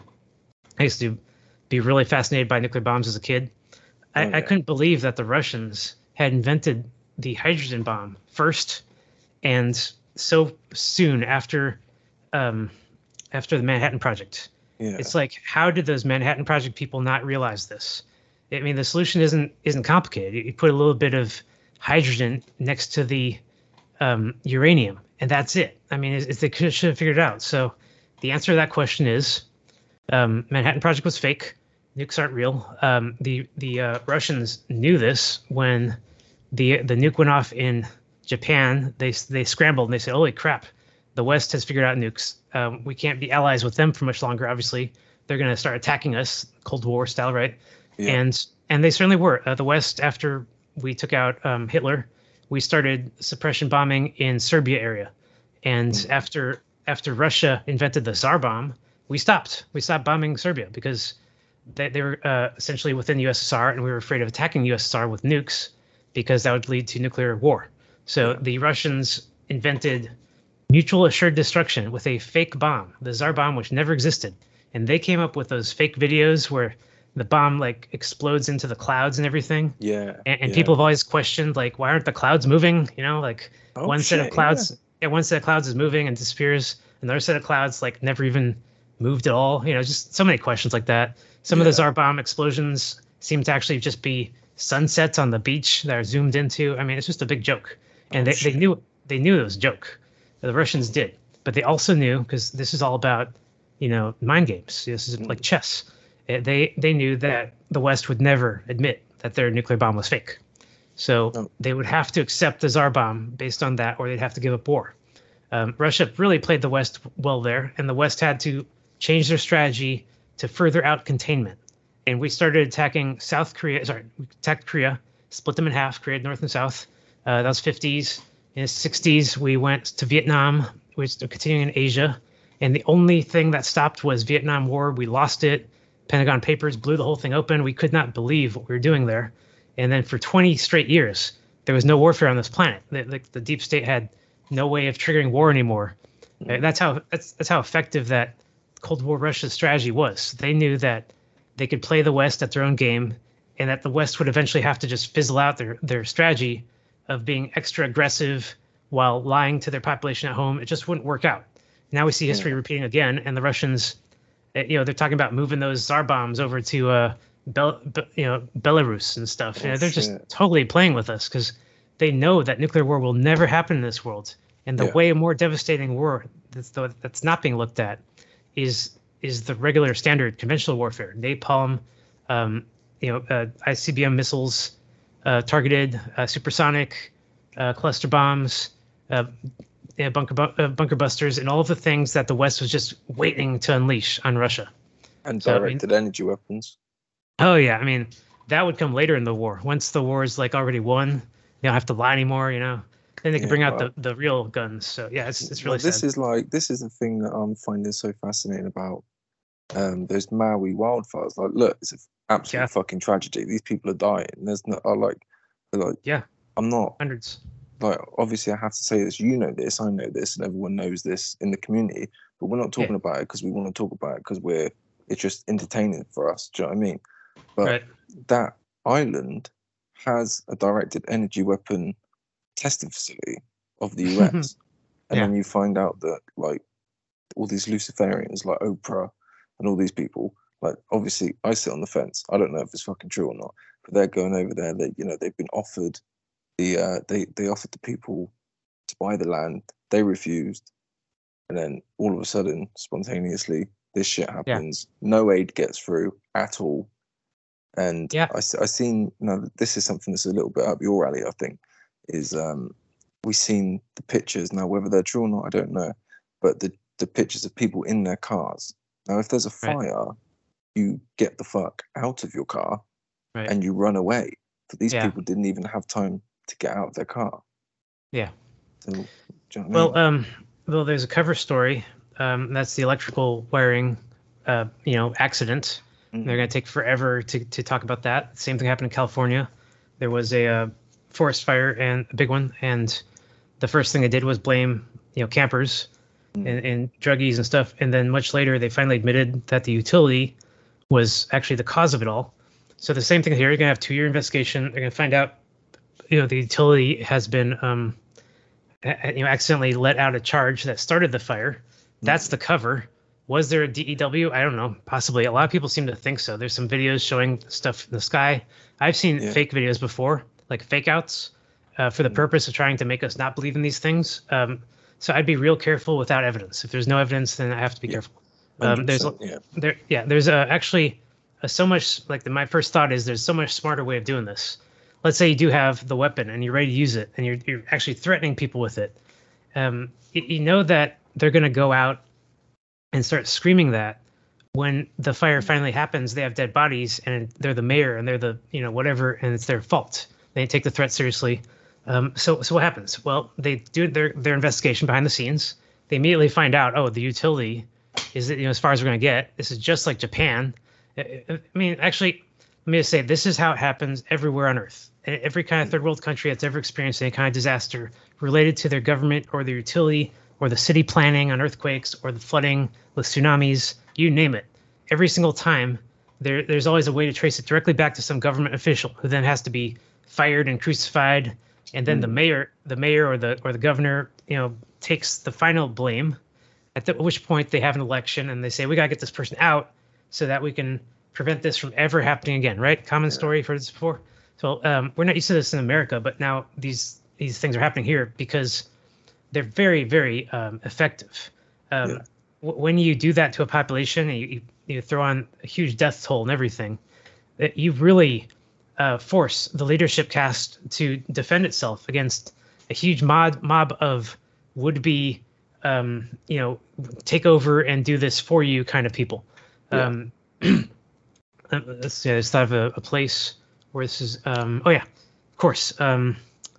I used to be really fascinated by nuclear bombs as a kid. I, Oh, yeah. I couldn't believe that the Russians had invented the hydrogen bomb first, and so soon after, um, after the Manhattan Project. Yeah. It's like, how did those Manhattan Project people not realize this? I mean, the solution isn't isn't complicated. You- You put a little bit of hydrogen next to the um, uranium, and that's it. I mean, it's, it's, they could, should have figured it out. So the answer to that question is um, Manhattan Project was fake. nukes aren't real. Um, the the uh, Russians knew this when the the nuke went off in Japan. They they scrambled and they said, "Holy crap, the West has figured out nukes. Um, we can't be allies with them for much longer. Obviously, they're going to start attacking us, Cold War style, right?" Yeah. And and they certainly were. Uh, the West, after we took out um, Hitler, we started suppression bombing in Serbia area, and Mm. after after Russia invented the Tsar bomb, we stopped. We stopped bombing Serbia because they, they were uh, essentially within the U S S R, and we were afraid of attacking the U S S R with nukes because that would lead to nuclear war. So Yeah. the Russians invented mutual assured destruction with a fake bomb, the Tsar bomb, which never existed. And they came up with those fake videos where the bomb like explodes into the clouds and everything. Yeah. And, and yeah. people have always questioned, like, why aren't the clouds moving? You know, like Oh, one set of shit, clouds, yeah. one set of clouds is moving and disappears. Another set of clouds like never even moved at all. You know, just so many questions like that. Some of the Yeah. Tsar bomb explosions seem to actually just be sunsets on the beach that are zoomed into. I mean, it's just a big joke. And Oh, they, they shit. knew they knew it was a joke. The Russians did, but they also knew, because this is all about, you know, mind games. This is like chess. Eh, They they knew that the West would never admit that their nuclear bomb was fake. So No. they would have to accept the Tsar bomb based on that, or they'd have to give up war. Um, Russia really played the West well there, and the West had to change their strategy to further out containment. And we started attacking South Korea. Sorry, we attacked Korea, split them in half, created North and South. Uh, that was fifties. In the sixties, we went to Vietnam, which is continuing in Asia. And the only thing that stopped was Vietnam War. We lost it. Pentagon Papers blew the whole thing open. We could not believe what we were doing there. And then for twenty straight years, there was no warfare on this planet. The, the, the deep state had no way of triggering war anymore. Uh, That's how that's that's how effective that Cold War Russia's strategy was. They knew that they could play the West at their own game, and that the West would eventually have to just fizzle out their their strategy of being extra aggressive while lying to their population at home. It just wouldn't work out. Now we see history Yeah. repeating again, and the Russians, uh, you know, they're talking about moving those Tsar bombs over to, uh, Bel- Be- you know, Belarus and stuff. You Oh, know, they're just shit. totally playing with us because they know that nuclear war will never happen in this world. And the Yeah. way more devastating war that's the, that's not being looked at is is the regular standard conventional warfare, napalm, um, you know, uh, I C B M missiles, uh, targeted uh, supersonic, uh, cluster bombs, uh, yeah, bunker bu- uh, bunker busters, and all of the things that the West was just waiting to unleash on Russia. And So, I mean- directed energy weapons. Oh yeah, I mean that would come later in the war. Once the war is like already won, they don't have to lie anymore. You know, then they can Yeah, bring out well- the, the real guns. So yeah, it's it's really Well, this sad. is like this is the thing that I'm finding so fascinating about um, those Maui wildfires. Like, look, it's an absolute Yeah. fucking tragedy. These people are dying. There's no, I like, they're like, Yeah. I'm not Hundreds. like, obviously, I have to say this. You know this, I know this, and everyone knows this in the community. But we're not talking about it because we want to talk about it because we're it's just entertaining for us. Do you know what I mean? But Right. that island has a directed energy weapon testing facility of the U S. And Yeah. then you find out that like all these Luciferians like Oprah and all these people, like obviously I sit on the fence. I don't know if it's fucking true or not, but they're going over there. They you know, they've been offered the uh they, they offered the people to buy the land, they refused, and then all of a sudden, spontaneously, this shit happens. No aid gets through at all. And Yeah. I, s- I seen, now this is something that's a little bit up your alley, I think, is um, we seen the pictures. Now, whether they're true or not, I don't know. But the, the pictures of people in their cars. Now, if there's a Right. fire, you get the fuck out of your car Right. and you run away. But these Yeah. people didn't even have time to get out of their car. Yeah. So, do you know what I Well, mean? um, well, there's a cover story. Um, that's the electrical wiring, uh, you know, accident. Mhm. They're going to take forever to, to talk about that. Same thing happened in California. There was a uh, forest fire and a big one, and the first thing they did was blame, you know, campers Mm. and, and druggies and stuff. And then much later, they finally admitted that the utility was actually the cause of it all. So the same thing here. You're going to have two-year investigation. They're going to find out, you know, the utility has been, um, a- you know, accidentally let out a charge that started the fire. That's the cover. Was there a D E W? I don't know. Possibly. A lot of people seem to think so. There's some videos showing stuff in the sky. I've seen Yeah. fake videos before, like fake outs, uh, for the purpose of trying to make us not believe in these things. Um, so I'd be real careful without evidence. If there's no evidence, then I have to be Yeah. careful. Um, there's one hundred percent, yeah. there, yeah. There's uh, actually uh, so much like the, my first thought is there's so much smarter way of doing this. Let's say you do have the weapon and you're ready to use it and you're you're actually threatening people with it. Um, you, you know that they're going to go out and start screaming that when the fire finally happens. They have dead bodies and they're the mayor and they're the, you know, whatever, and it's their fault. They take the threat seriously. Um, so so what happens? Well, they do their their investigation behind the scenes. They immediately find out, oh, the utility is, you know, as far as we're going to get. This is just like Japan. I, I mean, actually, let me just say, this is how it happens everywhere on Earth. Every kind of third world country that's ever experienced any kind of disaster related to their government or their utility or the city planning on earthquakes or the flooding with tsunamis, you name it. Every single time, there there's always a way to trace it directly back to some government official who then has to be fired and crucified, and then mm. the mayor, the mayor or the or the governor, you know, takes the final blame. At, the, at which point they have an election and they say, we gotta get this person out so that we can prevent this from ever happening again. Right? Common yeah. story. You've heard this before. So um, we're not used to this in America, but now these these things are happening here because they're very, very um, effective. Um, yeah. w- when you do that to a population and you, you, you throw on a huge death toll and everything, that you really uh, force the leadership caste to defend itself against a huge mob mob of would-be, um, you know, take over and do this for you kind of people. Yeah. Um, let's see, I just thought of a, a place where this is. Um, oh yeah, of course. Um,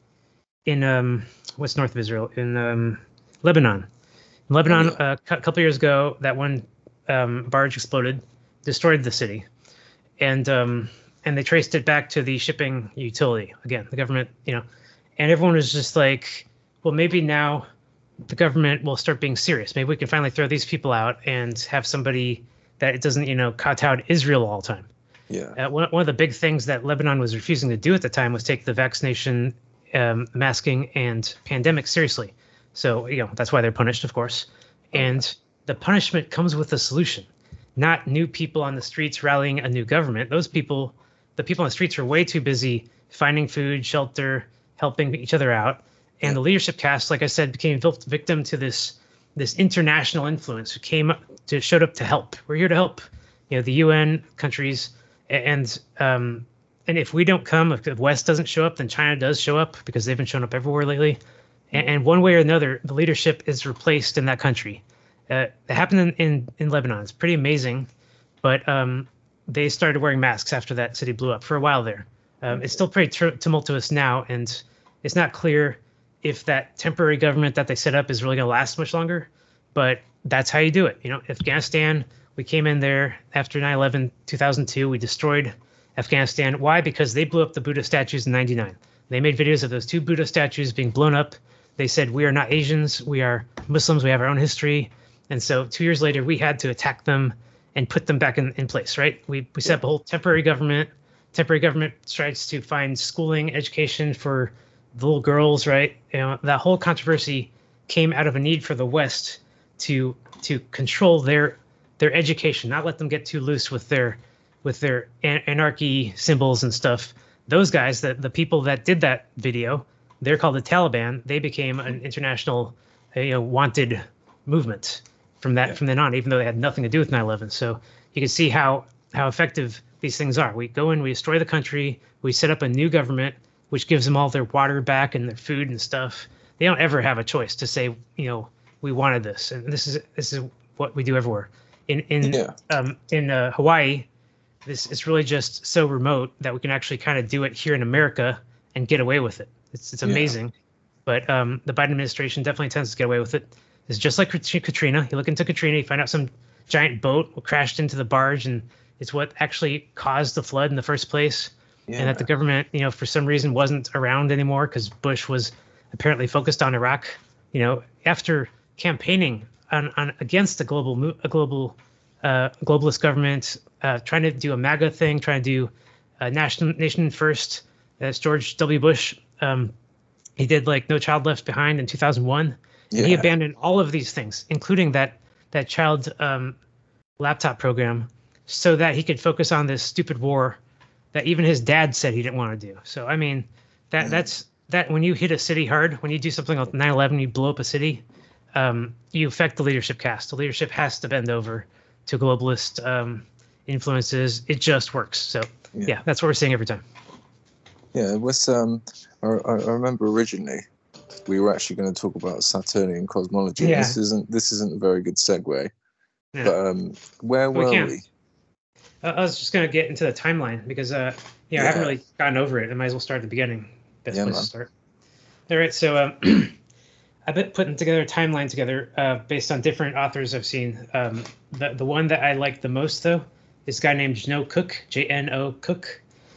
in um, what's north of Israel? In um, Lebanon. In Lebanon, oh, yeah. uh, a couple years ago, that one um, barge exploded, destroyed the city, and um, and they traced it back to the shipping utility. Again, the government, you know, and everyone was just like, well, maybe now the government will start being serious. Maybe we can finally throw these people out and have somebody that it doesn't, you know, kowtow to Israel all the time. Yeah. Uh, one, one of the big things that Lebanon was refusing to do at the time was take the vaccination, um, masking, and pandemic seriously. So, you know, that's why they're punished, of course. Okay. And the punishment comes with a solution, not new people on the streets rallying a new government. Those people, the people on the streets are way too busy finding food, shelter, helping each other out. And yeah. the leadership caste, like I said, became victim to this this international influence who came up to showed up to help. We're here to help, you know, the U N countries. And um, and if we don't come, if the West doesn't show up, then China does show up because they've been showing up everywhere lately. And, and one way or another, the leadership is replaced in that country. Uh, it happened in, in, in Lebanon. It's pretty amazing. But um, they started wearing masks after that city blew up for a while there. Um, it's still pretty tur- tumultuous now, and it's not clear if that temporary government that they set up is really going to last much longer. But that's how you do it. You know, Afghanistan, we came in there after nine eleven, two thousand two. We destroyed Afghanistan. Why? Because they blew up the Buddha statues in ninety-nine. They made videos of those two Buddha statues being blown up. They said, we are not Asians. We are Muslims. We have our own history. And so two years later, we had to attack them and put them back in, in place, right? We, we set up a whole temporary government. Temporary government tries to find schooling, education for the little girls, right? You know, that whole controversy came out of a need for the West to to control their their education, not let them get too loose with their with their an- anarchy symbols and stuff. Those guys, the the people that did that video, they're called the Taliban. They became an international, you know, wanted movement from that yeah. from then on, even though they had nothing to do with nine eleven. So you can see how how effective these things are. We go in, we destroy the country, we set up a new government, which gives them all their water back and their food and stuff. They don't ever have a choice to say, you know, we wanted this, and this is this is what we do everywhere. In in yeah. um, in uh, Hawaii, this is really just so remote that we can actually kind of do it here in America and get away with it. It's it's amazing, yeah. but um, the Biden administration definitely tends to get away with it. It's just like Katrina. You look into Katrina, you find out some giant boat crashed into the barge, and it's what actually caused the flood in the first place. Yeah. And that the government, you know, for some reason wasn't around anymore because Bush was apparently focused on Iraq. You know, after campaigning on, on against a global a global uh, globalist government, uh, trying to do a MAGA thing, trying to do a nation nation first. That's George W. Bush. Um, he did like No Child Left Behind in two thousand one. Yeah. And he abandoned all of these things, including that that child um, laptop program, so that he could focus on this stupid war that even his dad said he didn't want to do. So, I mean, that that's that when you hit a city hard, when you do something like nine eleven, you blow up a city, um, you affect the leadership caste. The leadership has to bend over to globalist um, influences. It just works. So Yeah. yeah, that's what we're seeing every time. Yeah, it was. Um, I, I I remember originally we were actually going to talk about Saturnian cosmology. Yeah. This isn't this isn't a very good segue. Yeah. But um, where We were can. we? Uh, I was just gonna get into the timeline because uh, you know, I haven't Yeah. really gotten over it. I might as well start at the beginning. Best Yeah, place man. to start. All right, so um, I've been putting together a timeline together uh, based on different authors I've seen. Um, the the one that I like the most though is a guy named Jno Cook, J N O Cook,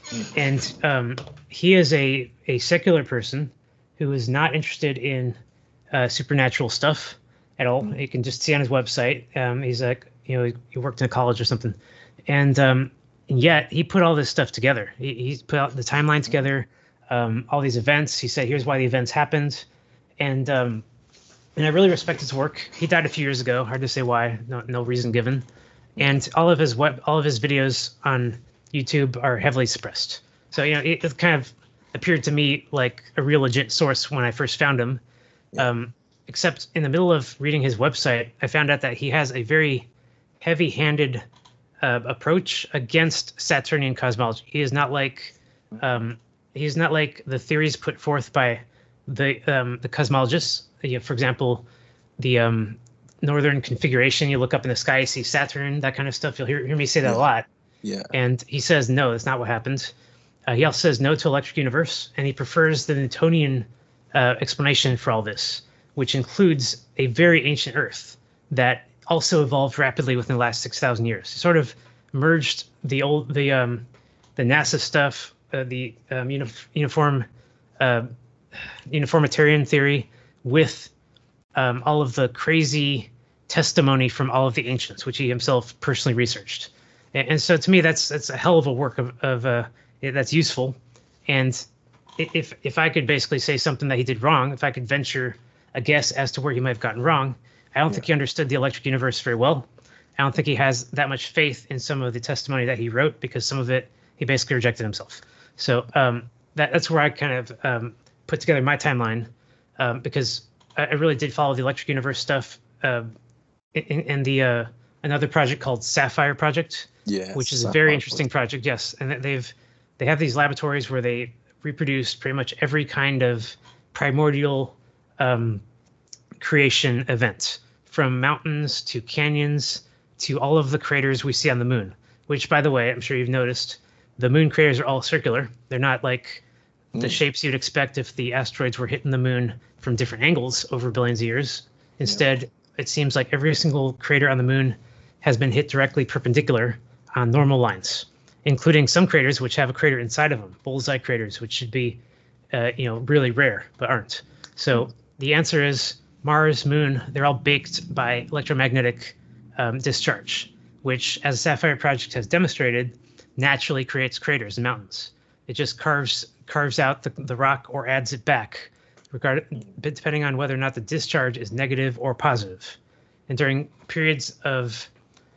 and um, he is a a secular person who is not interested in uh, supernatural stuff at all. You can just see on his website. Um, he's like, you know, he worked in a college or something, and um, and yet he put all this stuff together. He, he's put out the timeline together, um, all these events. He said, here's why the events happened, and um, and I really respect his work. He died a few years ago. Hard to say why. No, no reason given. And all of his web, all of his videos on YouTube are heavily suppressed. So you know, it, it kind of appeared to me like a real legit source when I first found him. Yeah. Um, except in the middle of reading his website, I found out that he has a very heavy-handed uh, approach against Saturnian cosmology. He is not like um, he's not like the theories put forth by the um, the cosmologists. You know, for example, the um, northern configuration. You look up in the sky, you see Saturn, that kind of stuff. You'll hear, hear me say that a lot. Yeah. And he says, no, that's not what happened. Uh, he also says no to electric universe, and he prefers the Newtonian uh, explanation for all this, which includes a very ancient Earth that also evolved rapidly within the last six thousand years. He sort of merged the old, the um, the NASA stuff, uh, the um, uni- uniform, uh, uniformitarian theory, with um, all of the crazy testimony from all of the ancients, which he himself personally researched. And, and so, to me, that's that's a hell of a work of, of uh, that's useful. And i- if if I could basically say something that he did wrong, if I could venture a guess as to where he might have gotten wrong, I don't think he understood the electric universe very well. I don't think he has that much faith in some of the testimony that he wrote, because some of it he basically rejected himself. So um, that that's where I kind of um, put together my timeline, um, because I, I really did follow the electric universe stuff uh, in, in the uh, another project called Sapphire Project, Yeah. which is a Sapphire very interesting project. Yes, and that they've they have these laboratories where they reproduce pretty much every kind of primordial um, creation event, from mountains to canyons to all of the craters we see on the moon. Which, by the way, I'm sure you've noticed, the moon craters are all circular. They're not like the Mm. shapes you'd expect if the asteroids were hitting the moon from different angles over billions of years. Instead, it seems like every single crater on the moon has been hit directly perpendicular on normal lines, including some craters which have a crater inside of them, bullseye craters, which should be, uh, you know, really rare but aren't. So the answer is Mars, Moon, they're all baked by electromagnetic um, discharge, which, as Sapphire Project has demonstrated, naturally creates craters and mountains. It just carves carves out the, the rock or adds it back, regard, depending on whether or not the discharge is negative or positive. And during periods of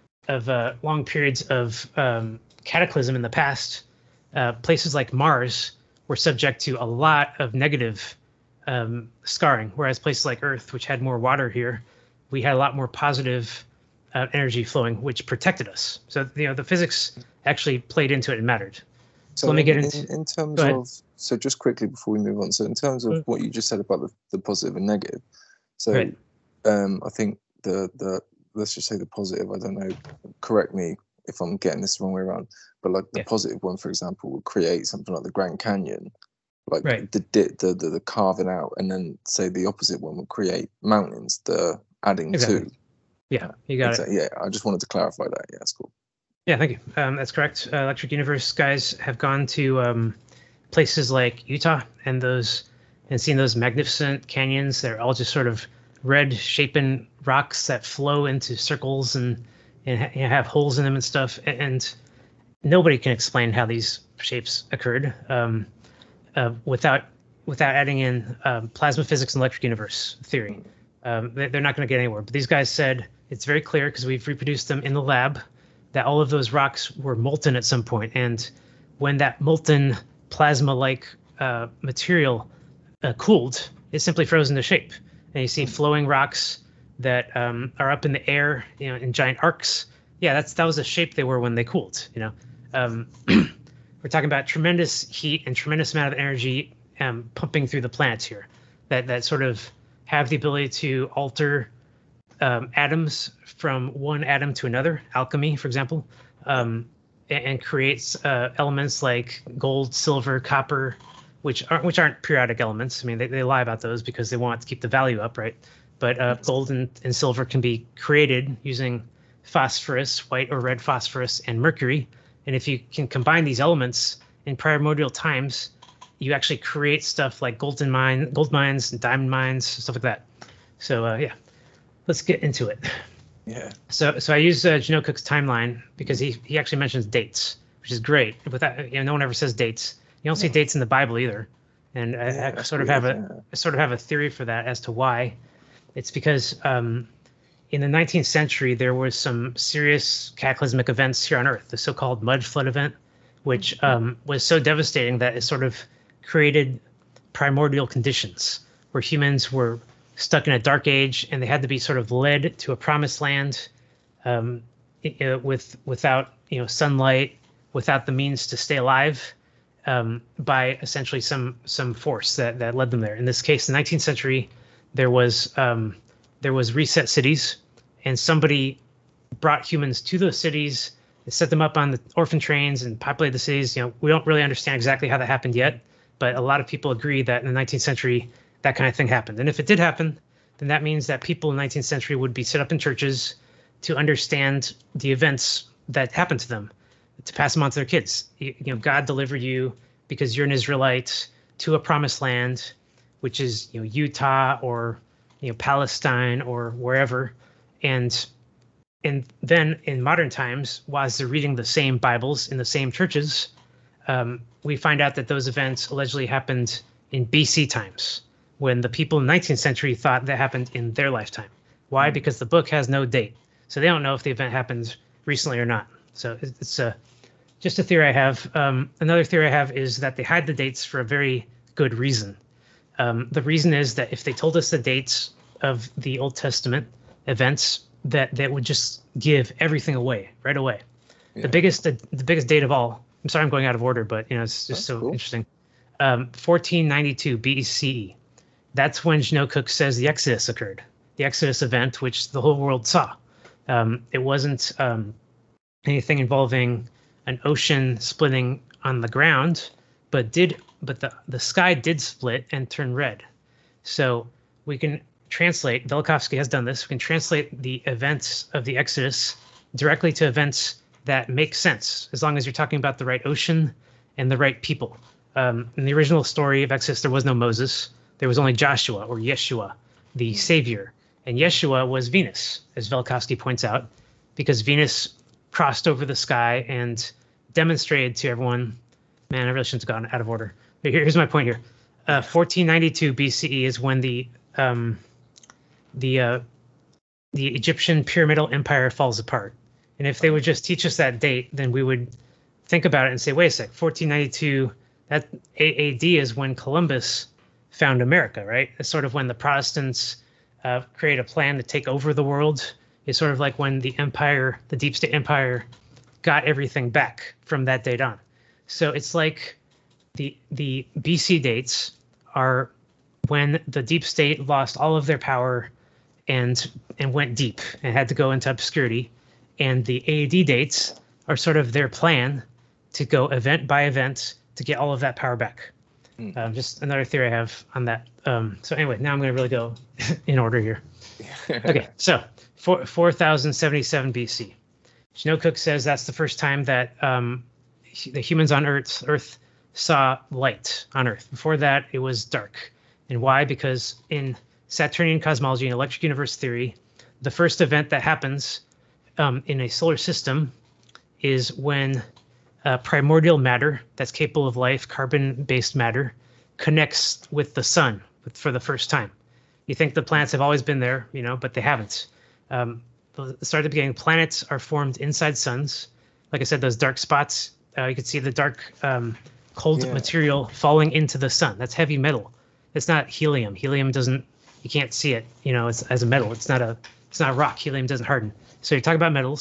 of uh, long periods of um, cataclysm in the past, uh, places like Mars were subject to a lot of negative um, scarring, whereas places like Earth, which had more water here, we had a lot more positive uh, energy flowing, which protected us. So you know the physics actually played into it and mattered. So, let me in, get into. in, in terms Go ahead. of so just quickly before we move on. So in terms of Mm. what you just said about the, the positive and negative. So Right. um, I think the the let's just say the positive. I don't know. Correct me if I'm getting this the wrong way around. But like the Yeah. positive one, for example, would create something like the Grand Canyon, like Right. the, di- the the the carving out, and then say the opposite one would create mountains, the adding Exactly. to. Yeah, you got it. Exactly. Yeah, I just wanted to clarify that. Yeah, that's cool. Yeah, thank you. Um, that's correct. Uh, Electric Universe guys have gone to um, places like Utah and those and seen those magnificent canyons. They're all just sort of red shapen rocks that flow into circles and and ha- you know, have holes in them and stuff. A- And nobody can explain how these shapes occurred um, uh, without without adding in um, plasma physics and electric universe theory. Um, they- they're not going to get anywhere. But these guys said it's very clear, because we've reproduced them in the lab, that all of those rocks were molten at some point. And when that molten plasma-like uh, material uh, cooled, it simply froze into shape. And you see flowing rocks that um, are up in the air, you know, in giant arcs. yeah, that's that was the shape they were when they cooled. You know, um, we're talking about tremendous heat and tremendous amount of energy um, pumping through the planets here, that that sort of have the ability to alter um, atoms from one atom to another, alchemy, for example, um, and, and creates uh, elements like gold, silver, copper, which aren't which aren't periodic elements. I mean, they, they lie about those because they want to keep the value up, right? But uh, gold and, and silver can be created using phosphorus, white or red phosphorus, and mercury. And if you can combine these elements in primordial times, you actually create stuff like golden mine, gold mines, and diamond mines, stuff like that. So uh, yeah, let's get into it. Yeah. So so I use uh, Janelle Cook's timeline because he he actually mentions dates, which is great. But that, you know, no one ever says dates. You don't see dates in the Bible either. And I, Yeah, I that's sort of weird, have a yeah. I sort of have a theory for that as to why. It's because um, in the nineteenth century there was some serious cataclysmic events here on Earth, the so-called mud flood event, which um, was so devastating that it sort of created primordial conditions where humans were stuck in a dark age and they had to be sort of led to a promised land um, i- uh, with without you know sunlight, without the means to stay alive, um, by essentially some some force that that led them there. In this case, the nineteenth century, there was um, there was reset cities, and somebody brought humans to those cities and set them up on the orphan trains and populated the cities. You know, we don't really understand exactly how that happened yet, but a lot of people agree that in the nineteenth century that kind of thing happened. And if it did happen, then that means that people in the nineteenth century would be set up in churches to understand the events that happened to them, to pass them on to their kids. You, you know, God delivered you because you're an Israelite to a promised land, which is you know Utah or you know Palestine or wherever, and and then in modern times, while they're reading the same Bibles in the same churches, um, we find out that those events allegedly happened in B C times, when the people in the nineteenth century thought that happened in their lifetime. Why? Because the book has no date, so they don't know if the event happened recently or not. So it's it's a just a theory I have. Um, another theory I have is that they hide the dates for a very good reason. Um, the reason is that if they told us the dates of the Old Testament events, that that would just give everything away right away. Yeah. The biggest the, the biggest date of all. I'm sorry I'm going out of order, but you know it's just That's so cool. interesting. Um, fourteen ninety-two B C E. That's when Janelle Cook says the Exodus occurred. The Exodus event, which the whole world saw. Um, it wasn't um, anything involving an ocean splitting on the ground, but did but the the sky did split and turn red. So we can translate. Velikovsky has done this. We can translate the events of the Exodus directly to events that make sense, as long as you're talking about the right ocean and the right people. Um, in the original story of Exodus, there was no Moses. There was only Joshua or Yeshua, the savior. And Yeshua was Venus, as Velikovsky points out, because Venus crossed over the sky and demonstrated to everyone. Man, I really shouldn't have gone out of order. But here- here's my point here. Uh, fourteen ninety-two B C E is when the um, the uh, the Egyptian pyramidal empire falls apart. And if they would just teach us that date, then we would think about it and say, wait a sec, fourteen ninety-two, that A A D is when Columbus found America, right? It's sort of when the Protestants uh, create a plan to take over the world. It's sort of like when the empire, the deep state empire, got everything back from that date on. So it's like the the B C dates are when the deep state lost all of their power and and went deep and had to go into obscurity. And the A A D dates are sort of their plan to go event by event to get all of that power back. Mm. Um, just another theory I have on that. Um, so anyway, now I'm going to really go in order here. Okay, so four, four thousand seventy-seven B C. Janelle Cook says that's the first time that um, hu- the humans on Earth Earth saw light on Earth. Before that, it was dark. And why? Because in Saturnian cosmology and electric universe theory, the first event that happens um, in a solar system is when uh, primordial matter that's capable of life, carbon-based matter, connects with the sun with, for the first time. You think the planets have always been there, you know, but they haven't. Um, the start at the beginning, planets are formed inside suns. Like I said, those dark spots, uh, you can see the dark, um, cold Yeah. material falling into the sun. That's heavy metal. It's not helium. Helium doesn't, you can't see it, you know, it's, as a metal. It's not a, it's not rock. Helium doesn't harden. So you're talking about metals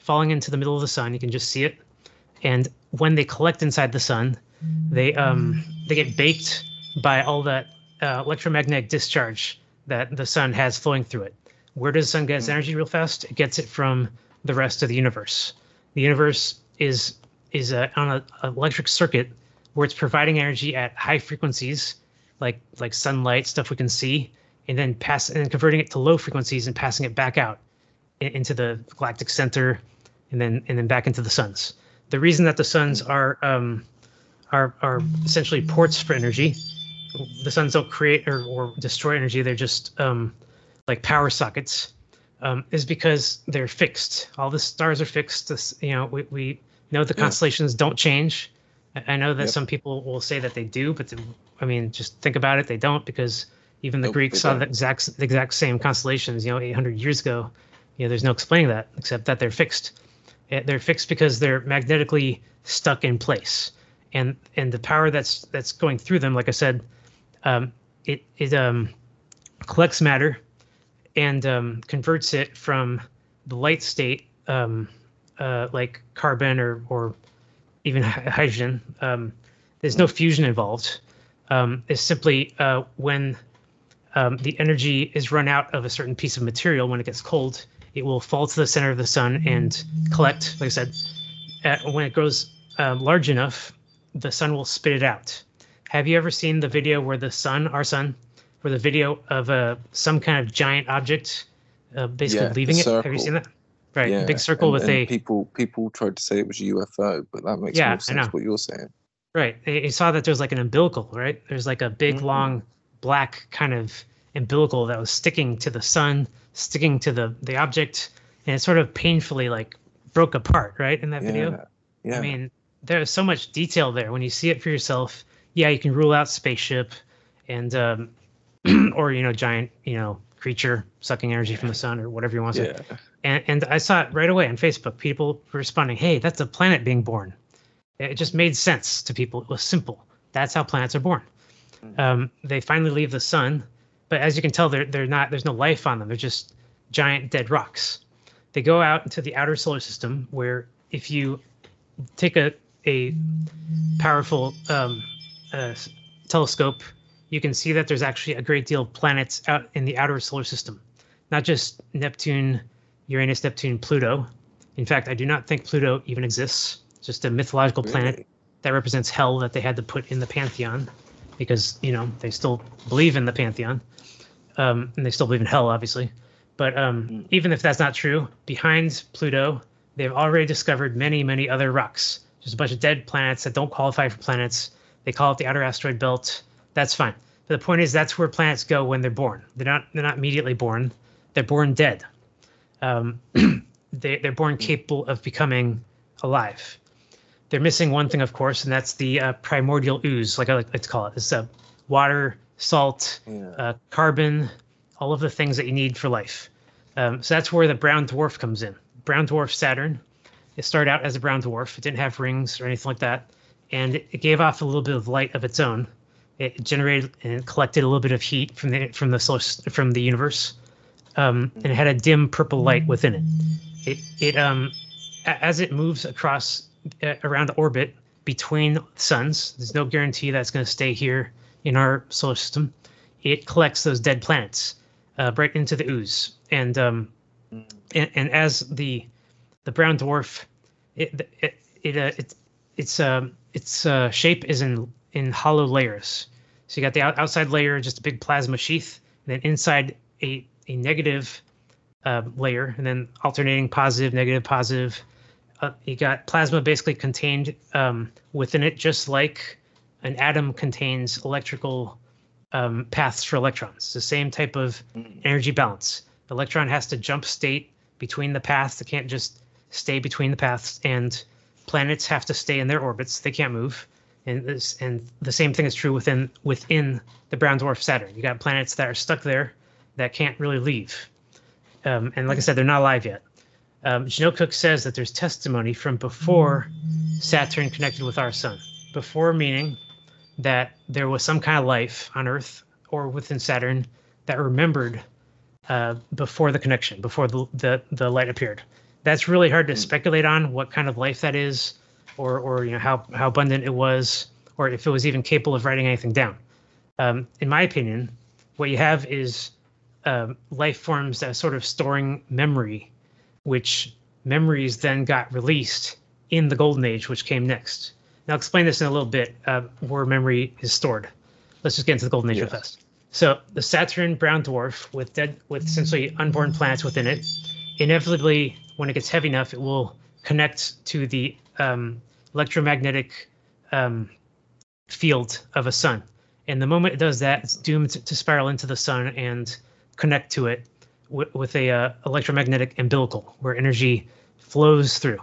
falling into the middle of the sun. You can just see it. And when they collect inside the sun, they um they get baked by all that uh, electromagnetic discharge that the sun has flowing through it. Where does the sun get its energy real fast? It gets it from the rest of the universe. The universe is is uh, on an electric circuit where it's providing energy at high frequencies, like like sunlight, stuff we can see, and then pass and then converting it to low frequencies and passing it back out in, into the galactic center, and then and then back into the suns. The reason that the suns are um, are are essentially ports for energy. The suns don't create or, or destroy energy; they're just um, like power sockets. Um, is because they're fixed. All the stars are fixed. This, you know, we, we know the Yeah. constellations don't change. I, I know that Yep. some people will say that they do, but the, I mean, just think about it. They don't, because even the Nope, Greeks they saw don't. the exact the exact same constellations. You know, eight hundred years ago. You know, there's no explaining that except that they're fixed. Eh, They're fixed because they're magnetically stuck in place, and and the power that's that's going through them, like I said, um, it it um, collects matter and um, converts it from the light state, um, uh, like carbon or or even hy- hydrogen. Um, there's no fusion involved. Um, it's simply uh, when um, the energy is run out of a certain piece of material, when it gets cold, it will fall to the center of the sun and collect. Like I said, uh, when it grows uh, large enough, the sun will spit it out. Have you ever seen the video where the sun, our sun, where the video of uh, some kind of giant object uh, basically Yeah, the leaving it? Have you circle. seen that? Right, Yeah, a big circle and, with and a people people tried to say it was a U F O, but that makes Yeah, I more sense know. what you're saying. right. You saw that there's like an umbilical, right? There's like a big, Mhm. long, black kind of umbilical that was sticking to the sun, sticking to the the object, and it sort of painfully like broke apart, right? In that video. Yeah, yeah, I mean, there's so much detail there. When you see it for yourself, yeah, you can rule out spaceship and um, or you know, giant, you know, creature sucking energy from the sun or whatever you want to say. yeah, And and I saw it right away on Facebook. People were responding, "Hey, that's a planet being born." It just made sense to people. It was simple. That's how planets are born. Um, they finally leave the sun, but as you can tell, they're they're not. There's no life on them. They're just giant dead rocks. They go out into the outer solar system, where if you take a a powerful um, uh, s- telescope, you can see that there's actually a great deal of planets out in the outer solar system, not just Neptune, Uranus, Neptune, Pluto. In fact, I do not think Pluto even exists. It's just a mythological planet Really? that represents hell that they had to put in the pantheon, because you know they still believe in the pantheon, um, and they still believe in hell, obviously. But um, even if that's not true, behind Pluto, they've already discovered many, many other rocks. Just a bunch of dead planets that don't qualify for planets. They call it the outer asteroid belt. That's fine. But the point is, that's where planets go when they're born. They're not. They're not immediately born. They're born dead. Um, they, they're born capable of becoming alive. They're missing one thing, of course, and that's the uh, primordial ooze, like I like to call it. It's uh, water, salt, yeah. uh, carbon, all of the things that you need for life. Um, so that's where the brown dwarf comes in. Brown dwarf Saturn. It started out as a brown dwarf. It didn't have rings or anything like that, and it, it gave off a little bit of light of its own. It generated and collected a little bit of heat from the from the solar, s- from the universe, um, and it had a dim purple light within it. It it um a- as it moves across uh, around the orbit between suns. There's no guarantee that it's going to stay here in our solar system. It collects those dead planets uh, right into the ooze, and um, and, and as the the brown dwarf, it it it uh, it its um its uh, shape is in in hollow layers. So you got the out, outside layer, just a big plasma sheath, and then inside a a negative uh, layer, and then alternating positive, negative, positive. Uh, you got plasma basically contained um, within it, just like an atom contains electrical um, paths for electrons. It's the same type of energy balance. The electron has to jump state between the paths. It can't just stay between the paths, and planets have to stay in their orbits. They can't move. And this, and the same thing is true within within the brown dwarf Saturn. You got planets that are stuck there that can't really leave. Um, and like I said, they're not alive yet. Um, Janelle Cook says that there's testimony from before Saturn connected with our sun. Before meaning that there was some kind of life on Earth or within Saturn that remembered uh, before the connection, before the, the, the light appeared. that's really hard to Mm. speculate on what kind of life that is, or or you know how how abundant it was, or if it was even capable of writing anything down. Um, in my opinion, what you have is um, life forms that are sort of storing memory, which memories then got released in the Golden Age, which came next. Now, I'll explain this in a little bit, uh, where memory is stored. Let's just get into the Golden Age real Yes. fast. So the Saturn brown dwarf with dead, with essentially unborn planets within it, inevitably, when it gets heavy enough, it will connect to the um, electromagnetic um, field of a sun. And the moment it does that, it's doomed to spiral into the sun and connect to it w- with a uh, electromagnetic umbilical where energy flows through.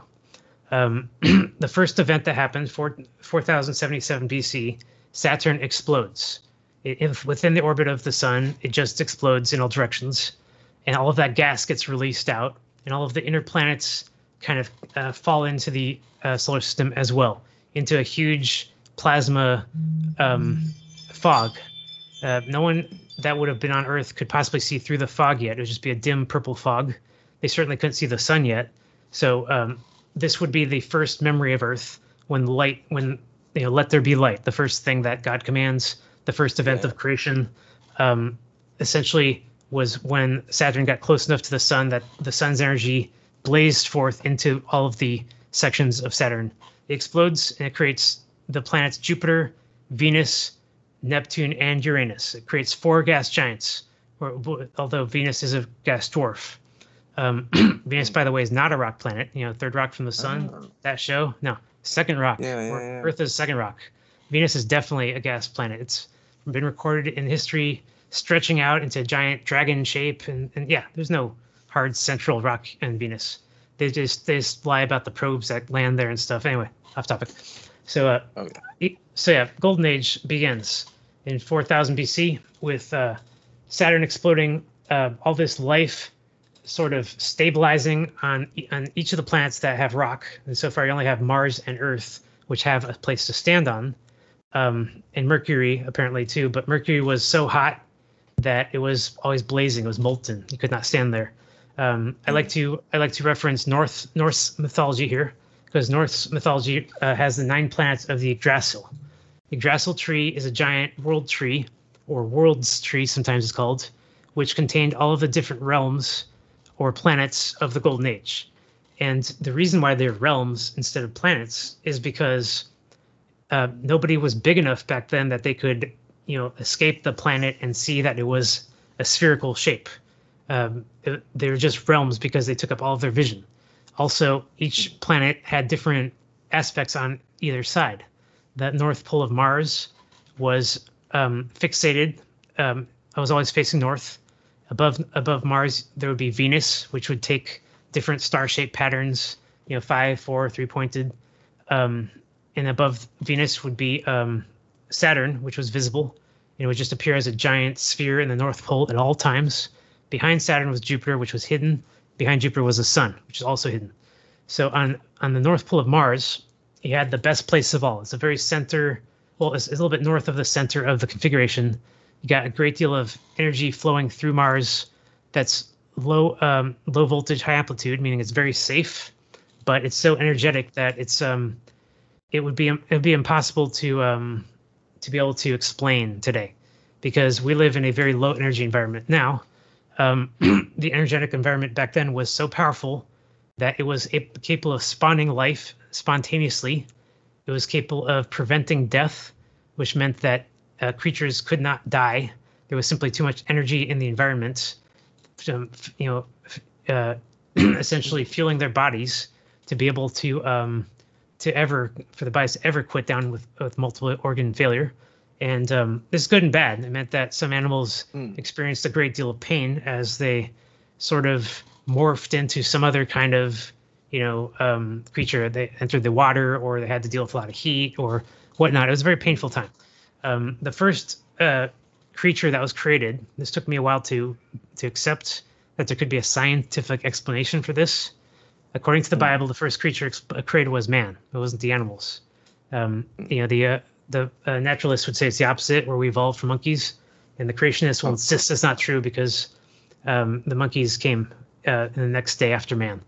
Um, the first event that happened, four, four thousand seventy-seven B C, Saturn explodes. It, if within the orbit of the sun, it just explodes in all directions, and all of that gas gets released out, and all of the inner planets kind of uh, fall into the uh, solar system as well, into a huge plasma um, fog. Uh, no one that would have been on Earth could possibly see through the fog yet. It would just be a dim purple fog. They certainly couldn't see the sun yet. So um, this would be the first memory of Earth when light, when you know, let there be light. The first thing that God commands, the first event Yeah. of creation, um, essentially was when Saturn got close enough to the sun that the sun's energy blazed forth into all of the sections of Saturn. It explodes and it creates the planets Jupiter, Venus, Neptune, and Uranus. It creates four gas giants, or, although Venus is a gas dwarf. Um, Venus, by the way, is not a rock planet. You know, third rock from the sun, Oh. that show. No, second rock. Yeah, yeah, Or yeah. Earth is second rock. Venus is definitely a gas planet. It's been recorded in history stretching out into a giant dragon shape. And, and yeah, there's no hard central rock in Venus. They just they just lie about the probes that land there and stuff. Anyway, off topic. So, uh, Oh, yeah. e- so yeah, Golden Age begins in four thousand B C with uh, Saturn exploding, uh, all this life sort of stabilizing on e- on each of the planets that have rock. And so far, you only have Mars and Earth, which have a place to stand on, um, and Mercury apparently too. But Mercury was so hot that it was always blazing. It was molten. You could not stand there. Um, I like to I like to reference North Norse mythology here, because Norse mythology uh, has the nine planets of the Yggdrasil. The Yggdrasil tree is a giant world tree, or worlds tree sometimes it's called, which contained all of the different realms or planets of the Golden Age. And the reason why they're realms instead of planets is because uh, nobody was big enough back then that they could, you know, escape the planet and see that it was a spherical shape. Um, it- they were just realms because they took up all of their vision. Also, each planet had different aspects on either side. The North Pole of Mars was um, fixated. Um, I was always facing north. Above above Mars, there would be Venus, which would take different star-shaped patterns. You know, five, four, three-pointed. Um, and above Venus would be um, Saturn, which was visible. It would just appear as a giant sphere in the North Pole at all times. Behind Saturn was Jupiter, which was hidden. Behind Jupiter was the Sun, which is also hidden. So on on the North Pole of Mars, you had the best place of all. It's the very center. Well, it's, it's a little bit north of the center of the configuration. You got a great deal of energy flowing through Mars. That's low um, low voltage, high amplitude, meaning it's very safe, but it's so energetic that it's um it would be it would be impossible to um to be able to explain today, because we live in a very low energy environment now. Um, the energetic environment back then was so powerful that it was a- capable of spawning life spontaneously. It was capable of preventing death, which meant that uh, creatures could not die. There was simply too much energy in the environment, um, f- you know, f- uh, essentially fueling their bodies to be able to um, to ever for the bodies to ever quit down with with multiple organ failure. And um, this is good and bad. It meant that some animals Mm. experienced a great deal of pain as they sort of morphed into some other kind of, you know, um, creature. They entered the water, or they had to deal with a lot of heat or whatnot. It was a very painful time. Um, the first uh, creature that was created, this took me a while to to accept that there could be a scientific explanation for this. According to the Bible, the first creature exp- created was man. It wasn't the animals. Um, you know, the uh, the uh, naturalists would say it's the opposite, where we evolved from monkeys, and the creationists will insist it's not true because um, the monkeys came uh, the next day after man.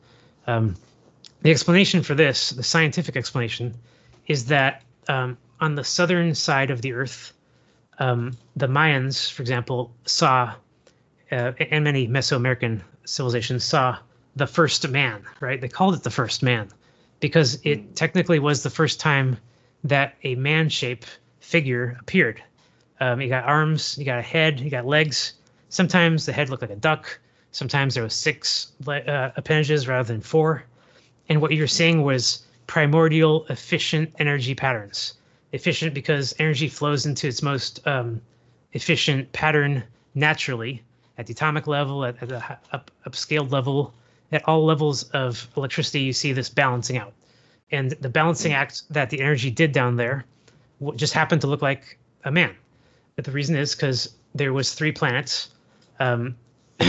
Um, the explanation for this, the scientific explanation, is that um, on the southern side of the Earth, um, the Mayans, for example, saw, uh, and many Mesoamerican civilizations saw the first man, right? They called it the first man because it technically was the first time that a man shape figure appeared. Um, you got arms, you got a head, you got legs. Sometimes the head looked like a duck. Sometimes there was six uh, appendages rather than four. And what you're seeing was primordial efficient energy patterns. Efficient because energy flows into its most um, efficient pattern naturally at the atomic level, at, at the up, upscaled level, at all levels of electricity. You see this balancing out. And the balancing act that the energy did down there just happened to look like a man. But the reason is because there was three planets, um,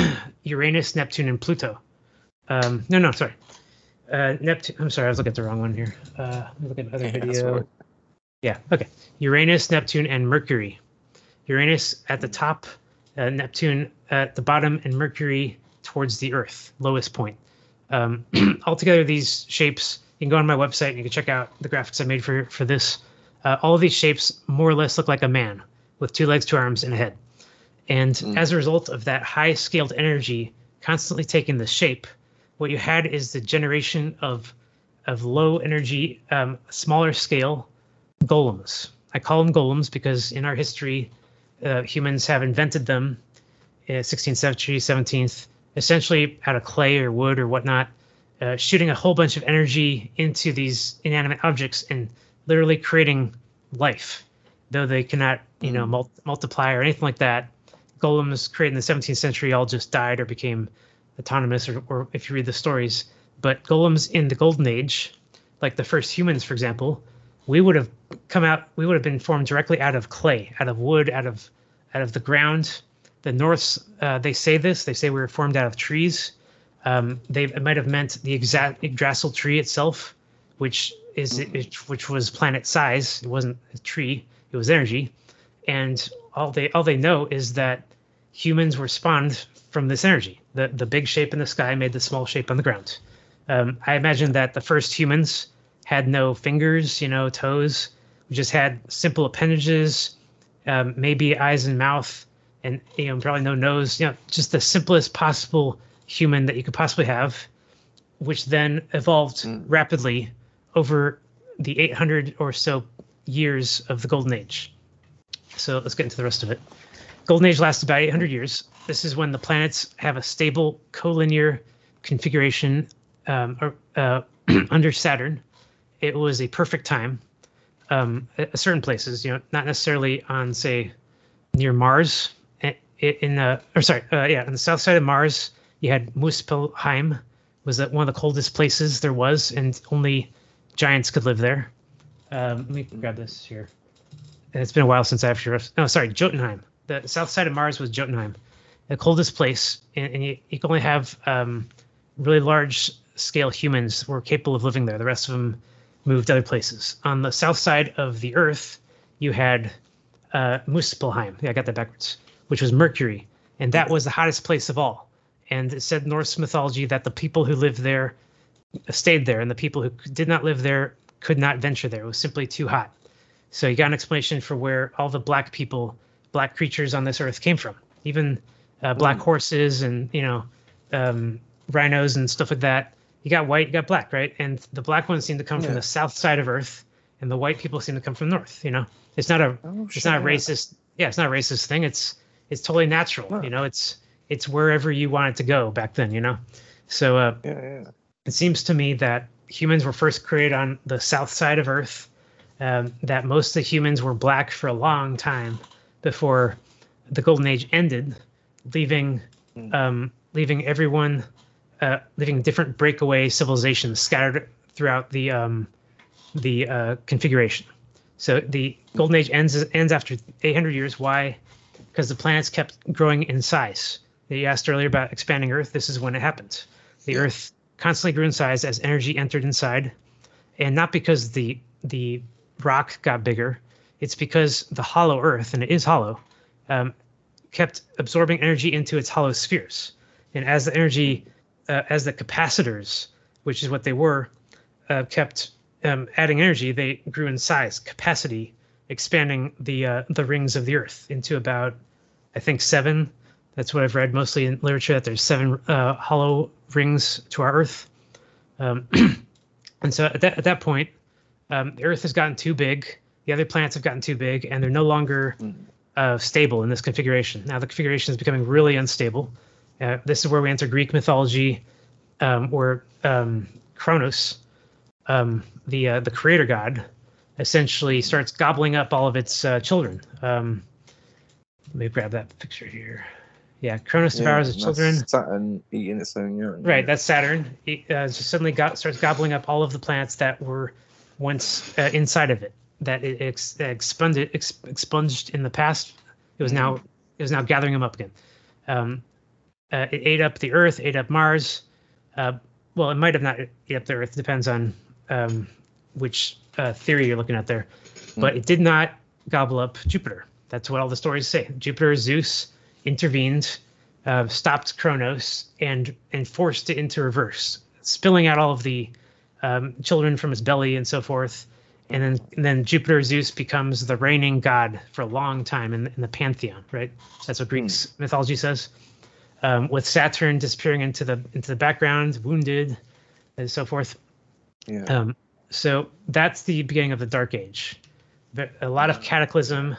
Uranus, Neptune, and Pluto. Um, no, no, sorry. Uh, Neptune. I'm sorry, I was looking at the wrong one here. Uh, let me look at another Yeah, that's video. all right. Yeah, okay. Uranus, Neptune, and Mercury. Uranus at the top, uh, Neptune at the bottom, and Mercury towards the Earth, lowest point. Um, altogether, these shapes, you can go on my website and you can check out the graphics I made for, for this. Uh, all of these shapes more or less look like a man with two legs, two arms, and a head. And Mm. as a result of that high-scaled energy constantly taking the shape, what you had is the generation of of low-energy, um, smaller-scale golems. I call them golems because in our history, uh, humans have invented them in sixteenth century, seventeenth, essentially out of clay or wood or whatnot, uh, shooting a whole bunch of energy into these inanimate objects and literally creating life. Though they cannot, you know, mul- multiply or anything like that, golems created in the seventeenth century all just died or became autonomous, or, or if you read the stories. But golems in the Golden Age, like the first humans, for example, we would have come out, we would have been formed directly out of clay, out of wood, out of out of the ground. The Norse, uh, they say this, they say we were formed out of trees. Um, they it might have meant the exact Yggdrasil tree itself, which is it, which was planet size. It wasn't a tree, it was energy. And all they all they know is that humans were spawned from this energy. The the big shape in the sky made the small shape on the ground. Um, I imagine that the first humans had no fingers, you know, toes. We just had simple appendages, um, maybe eyes and mouth, and you know, probably no nose. You know, just the simplest possible human that you could possibly have, which then evolved Mm. rapidly over the eight hundred or so years of the Golden Age. So let's get into the rest of it. Golden Age lasts about eight hundred years. This is when the planets have a stable collinear configuration um, or, uh, under Saturn. It was a perfect time. Um, at certain places, you know, not necessarily on, say, near Mars. In the, or sorry, uh, yeah, on the south side of Mars, you had Muspelheim, was that one of the coldest places there was, and only giants could live there. Um, let me grab this here. And it's been a while since I've actually. No, sorry, Jotunheim. The south side of Mars was Jotunheim, the coldest place, and, and you, you can only have um, really large scale humans who were capable of living there. The rest of them moved other places. On the south side of the Earth, you had uh, Muspelheim. Yeah, I got that backwards, which was Mercury, and that was the hottest place of all. And it said in Norse mythology that the people who lived there stayed there, and the people who did not live there could not venture there. It was simply too hot. So you got an explanation for where all the black people, black creatures on this earth came from. Even uh, black horses and, you know, um, rhinos and stuff like that. You got white, you got black, right? And the black ones seem to come Yeah. from the south side of Earth, and the white people seem to come from north. You know, it's not a, Oh, it's not a sure. racist. Yeah, it's not a racist thing. It's it's totally natural. No. You know, it's it's wherever you want it to go back then. You know, so uh, Yeah, yeah. it seems to me that humans were first created on the south side of Earth. Um, that most of the humans were black for a long time before the Golden Age ended, leaving um, leaving everyone, uh, leaving different breakaway civilizations scattered throughout the um, the uh, configuration. So the Golden Age ends ends after eight hundred years. Why? Because the planets kept growing in size. You asked earlier about expanding Earth. This is when it happened. The Yeah. Earth constantly grew in size as energy entered inside, and not because the the rock got bigger. It's because the hollow Earth, and it is hollow, um, kept absorbing energy into its hollow spheres. And as the energy, uh, as the capacitors, which is what they were, uh, kept um, adding energy. They grew in size, capacity, expanding the uh, the rings of the Earth into about, I think, seven. That's what I've read mostly in literature, that there's seven uh, hollow rings to our Earth. Um, and so at that, at that point, um, the Earth has gotten too big. The other planets have gotten too big, and they're no longer uh, stable in this configuration. Now the configuration is becoming really unstable. Uh, this is where we enter Greek mythology, um, where um, Kronos, um, the uh, the creator god, essentially starts gobbling up all of its uh, children. Um, let me grab that picture here. Yeah, Kronos devours its children. Saturn eating its own urine. Right, that's Saturn. It uh, just suddenly got, starts gobbling up all of the planets that were once uh, inside of it, that it ex- expunged, ex- expunged in the past. It was now it was now gathering them up again. Um, uh, it ate up the Earth, ate up Mars. Uh, well, it might have not ate up the Earth. Depends on um, which uh, theory you're looking at there. Mm. But it did not gobble up Jupiter. That's what all the stories say. Jupiter, Zeus, intervened, uh, stopped Kronos, and and forced it into reverse, spilling out all of the um, children from his belly and so forth. And then and then Jupiter, Zeus, becomes the reigning god for a long time in, in the pantheon, right? That's what Greek mm. mythology says. Um, with Saturn disappearing into the into the background, wounded, and so forth. Yeah. Um, so that's the beginning of the Dark Age. A lot of cataclysm.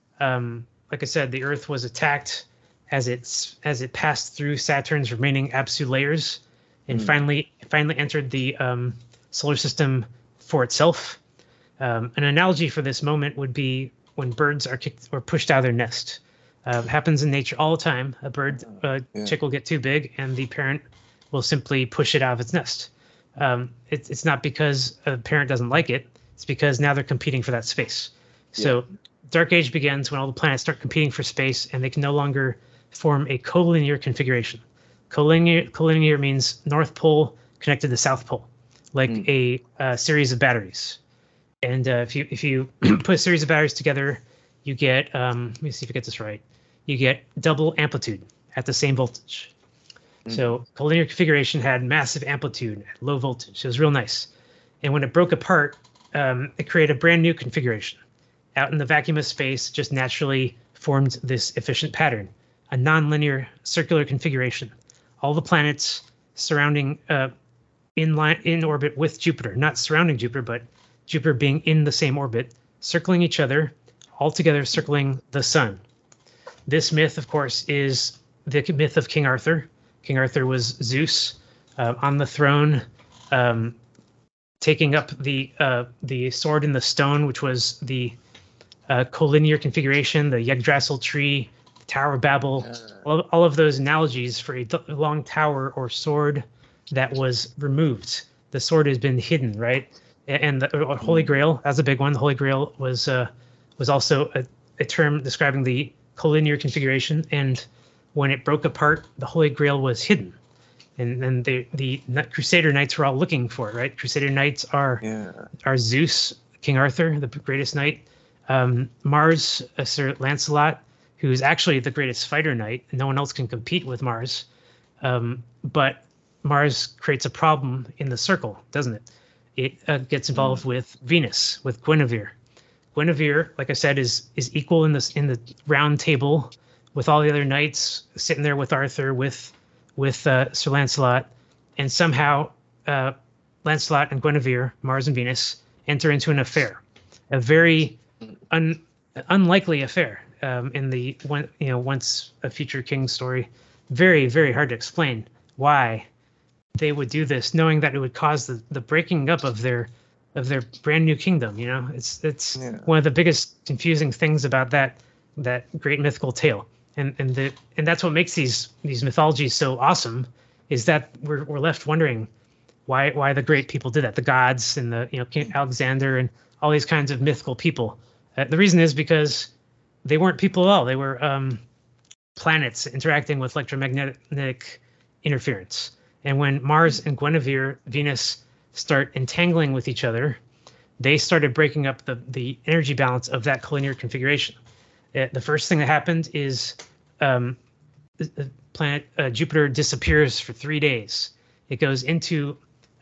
Um, like I said, the Earth was attacked as it's as it passed through Saturn's remaining absolute layers, and mm. finally finally entered the um, solar system for itself. Um, an analogy for this moment would be when birds are kicked or pushed out of their nest. Uh, it happens in nature all the time. A bird uh, yeah. chick will get too big, and the parent will simply push it out of its nest. Um, it, it's not because a parent doesn't like it. It's because now they're competing for that space. So yeah. Dark Age begins when all the planets start competing for space, and they can no longer form a collinear configuration. Collinear, collinear means North Pole connected to South Pole, like mm. a, a series of batteries. And uh, if you if you put a series of batteries together, you get, um, let me see if I get this right, you get double amplitude at the same voltage. Mm. So collinear configuration had massive amplitude at low voltage. It was real nice. And when it broke apart, um, it created a brand new configuration. Out in the vacuum of space, just naturally formed this efficient pattern, a nonlinear circular configuration. All the planets surrounding, uh, in line, in orbit with Jupiter, not surrounding Jupiter, but Jupiter being in the same orbit, circling each other, all together circling the sun. This myth, of course, is the myth of King Arthur. King Arthur was Zeus uh, on the throne, um, taking up the uh, the sword in the stone, which was the uh, collinear configuration, the Yggdrasil tree, the Tower of Babel, uh, all, all of those analogies for a long tower or sword that was removed. The sword has been hidden, right? And the uh, Holy Grail, that's a big one. The Holy Grail was uh, was also a, a term describing the collinear configuration. And when it broke apart, the Holy Grail was hidden. And then the the Crusader Knights were all looking for it, right? Crusader Knights are yeah. are Zeus, King Arthur, the greatest knight, um, Mars, uh, Sir Lancelot, who's actually the greatest fighter knight. No one else can compete with Mars. Um, but Mars creates a problem in the circle, doesn't it? It uh, gets involved mm. with Venus, with Guinevere. Guinevere, like I said, is is equal in this in the round table with all the other knights sitting there with Arthur, with with uh, Sir Lancelot, and somehow uh, Lancelot and Guinevere, Mars and Venus, enter into an affair, a very un, unlikely affair um, in the one you know once a future king story. Very very hard to explain why they would do this, knowing that it would cause the, the breaking up of their of their brand new kingdom. You know, it's it's yeah. one of the biggest confusing things about that that great mythical tale. And and the and that's what makes these these mythologies so awesome, is that we're we're left wondering why why the great people did that, the gods and the you know King Alexander and all these kinds of mythical people. Uh, the reason is because they weren't people at all. They were um, planets interacting with electromagnetic interference. And when Mars and Guinevere, Venus, start entangling with each other, they started breaking up the the energy balance of that collinear configuration. Uh, the first thing that happened is um, the, the planet uh, Jupiter disappears for three days. It goes into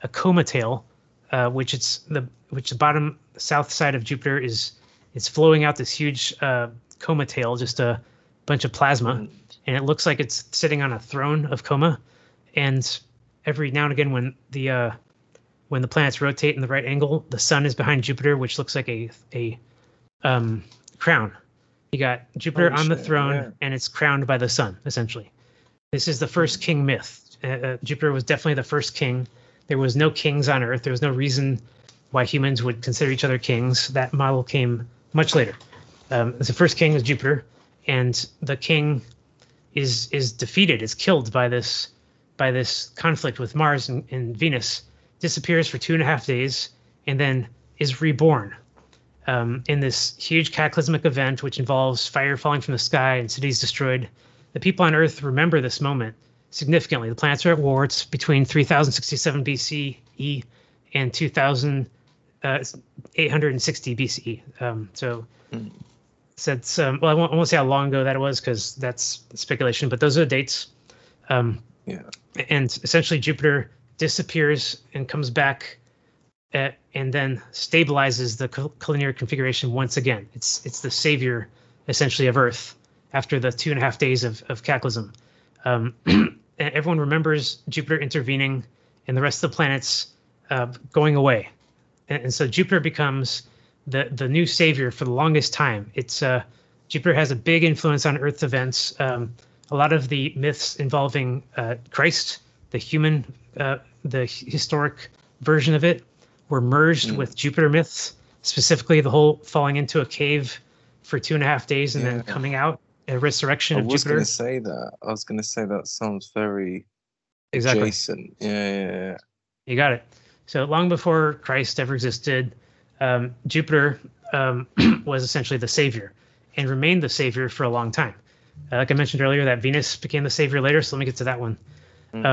a coma tail, uh, which it's the which the bottom south side of Jupiter is is flowing out this huge uh, coma tail, just a bunch of plasma, Mm. and it looks like it's sitting on a throne of coma. And every now and again, when the uh, when the planets rotate in the right angle, the sun is behind Jupiter, which looks like a a um, crown. You got Jupiter Holy on the shit, throne, yeah. and it's crowned by the sun, essentially. This is the first king myth. Uh, uh, Jupiter was definitely the first king. There was no kings on Earth. There was no reason why humans would consider each other kings. That model came much later. Um, the first king was Jupiter, and the king is is defeated, is killed by this by this conflict with Mars and, and Venus, disappears for two and a half days, and then is reborn um, in this huge cataclysmic event, which involves fire falling from the sky and cities destroyed. The people on Earth remember this moment significantly. The planets are at war. It's between three thousand sixty-seven B C E and two thousand eight hundred sixty B C E. Um, so Mm. so it's, um, well, I won't, I won't say how long ago that was because that's speculation, but those are the dates. Um, Yeah. and essentially Jupiter disappears and comes back at, and then stabilizes the col- collinear configuration once again. It's it's the savior essentially of Earth after the two and a half days of, of cataclysm. Um, and everyone remembers Jupiter intervening and the rest of the planets uh, going away. And, and so Jupiter becomes the, the new savior for the longest time. It's uh, Jupiter has a big influence on Earth events. Um, a lot of the myths involving uh, Christ, the human, uh, the historic version of it, were merged Mm. with Jupiter myths, specifically the whole falling into a cave for two and a half days and then Yeah. coming out, a resurrection I of was Jupiter. going to say that. I was going to say that sounds very Exactly. adjacent. Yeah, yeah, yeah. You got it. So long before Christ ever existed, um, Jupiter um, was essentially the savior and remained the savior for a long time. Uh, like I mentioned earlier, that Venus became the savior later, so let me get to that one. Mm.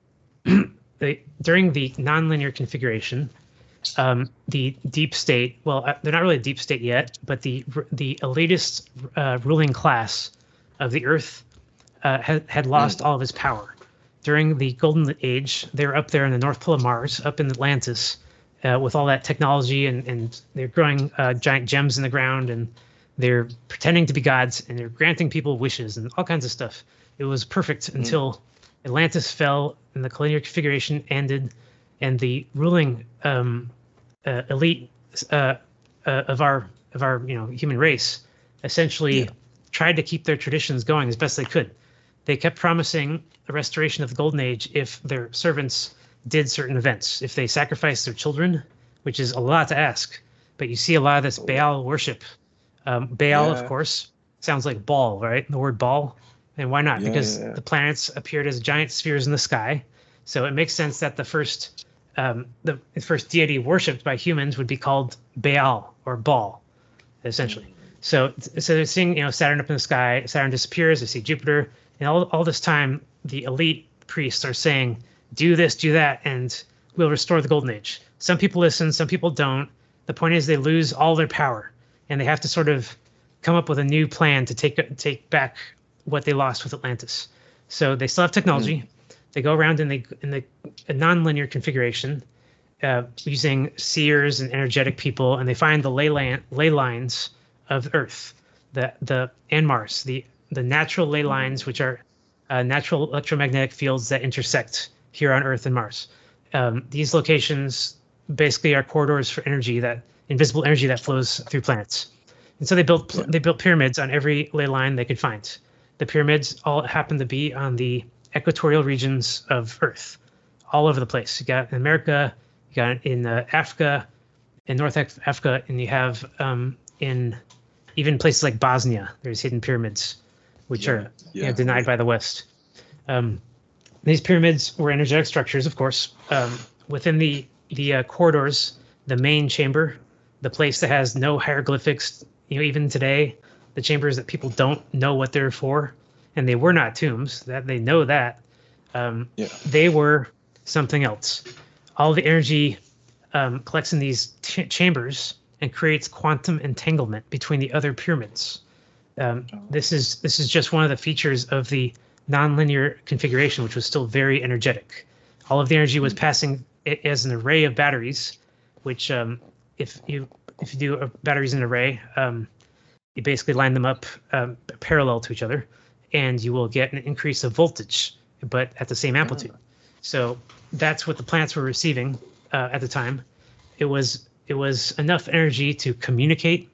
Um, the, during the nonlinear configuration, um, the deep state, well, uh, they're not really a deep state yet, but the the elitist uh, ruling class of the Earth uh, had, had lost all of its power. During the Golden Age, they were up there in the North Pole of Mars, up in Atlantis, uh, with all that technology, and, and they're growing uh, giant gems in the ground, and they're pretending to be gods, and they're granting people wishes and all kinds of stuff. It was perfect until Atlantis fell, and the collinear configuration ended, and the ruling um, uh, elite uh, uh, of our of our you know human race essentially Yeah. tried to keep their traditions going as best they could. They kept promising a restoration of the Golden Age if their servants did certain events, if they sacrificed their children, which is a lot to ask. But you see a lot of this Baal worship. Um, Baal, Yeah. of course, sounds like ball, right? The word ball. And why not? Yeah, Because yeah, yeah. the planets appeared as giant spheres in the sky. So it makes sense that the first um, the first deity worshipped by humans would be called Baal or Baal, essentially. So so they're seeing you know Saturn up in the sky. Saturn disappears. They see Jupiter, and all all this time the elite priests are saying, "Do this, do that, and we'll restore the Golden Age." Some people listen, some people don't. The point is they lose all their power, and they have to sort of come up with a new plan to take take back what they lost with Atlantis. So they still have technology. Mm. They go around in the in the nonlinear configuration uh, using seers and energetic people, and they find the ley, lan- ley lines of Earth, the the and Mars, the the natural ley lines, which are uh, natural electromagnetic fields that intersect here on Earth and Mars. Um, these locations basically are corridors for energy, that invisible energy that flows through planets. And so they built Yeah. they built pyramids on every ley line they could find. The pyramids all happen to be on the equatorial regions of Earth, all over the place. You got in America, you got in uh, Africa, in North Af- Africa, and you have um, in even places like Bosnia. There's hidden pyramids, which Yeah, are you know, yeah, denied yeah. by the West. Um, these pyramids were energetic structures, of course. Um, within the the uh, corridors, the main chamber, the place that has no hieroglyphics, you know, even today, the chambers that people don't know what they're for, and they were not tombs, that they know that, um, Yeah. they were something else. All the energy um, collects in these ch- chambers and creates quantum entanglement between the other pyramids. Um, this is this is just one of the features of the nonlinear configuration, which was still very energetic. All of the energy was passing it as an array of batteries, which um, if you if you do a batteries in an array, um, you basically line them up um, parallel to each other, and you will get an increase of voltage, but at the same amplitude. Ah. So that's what the plants were receiving uh, at the time. It was it was enough energy to communicate,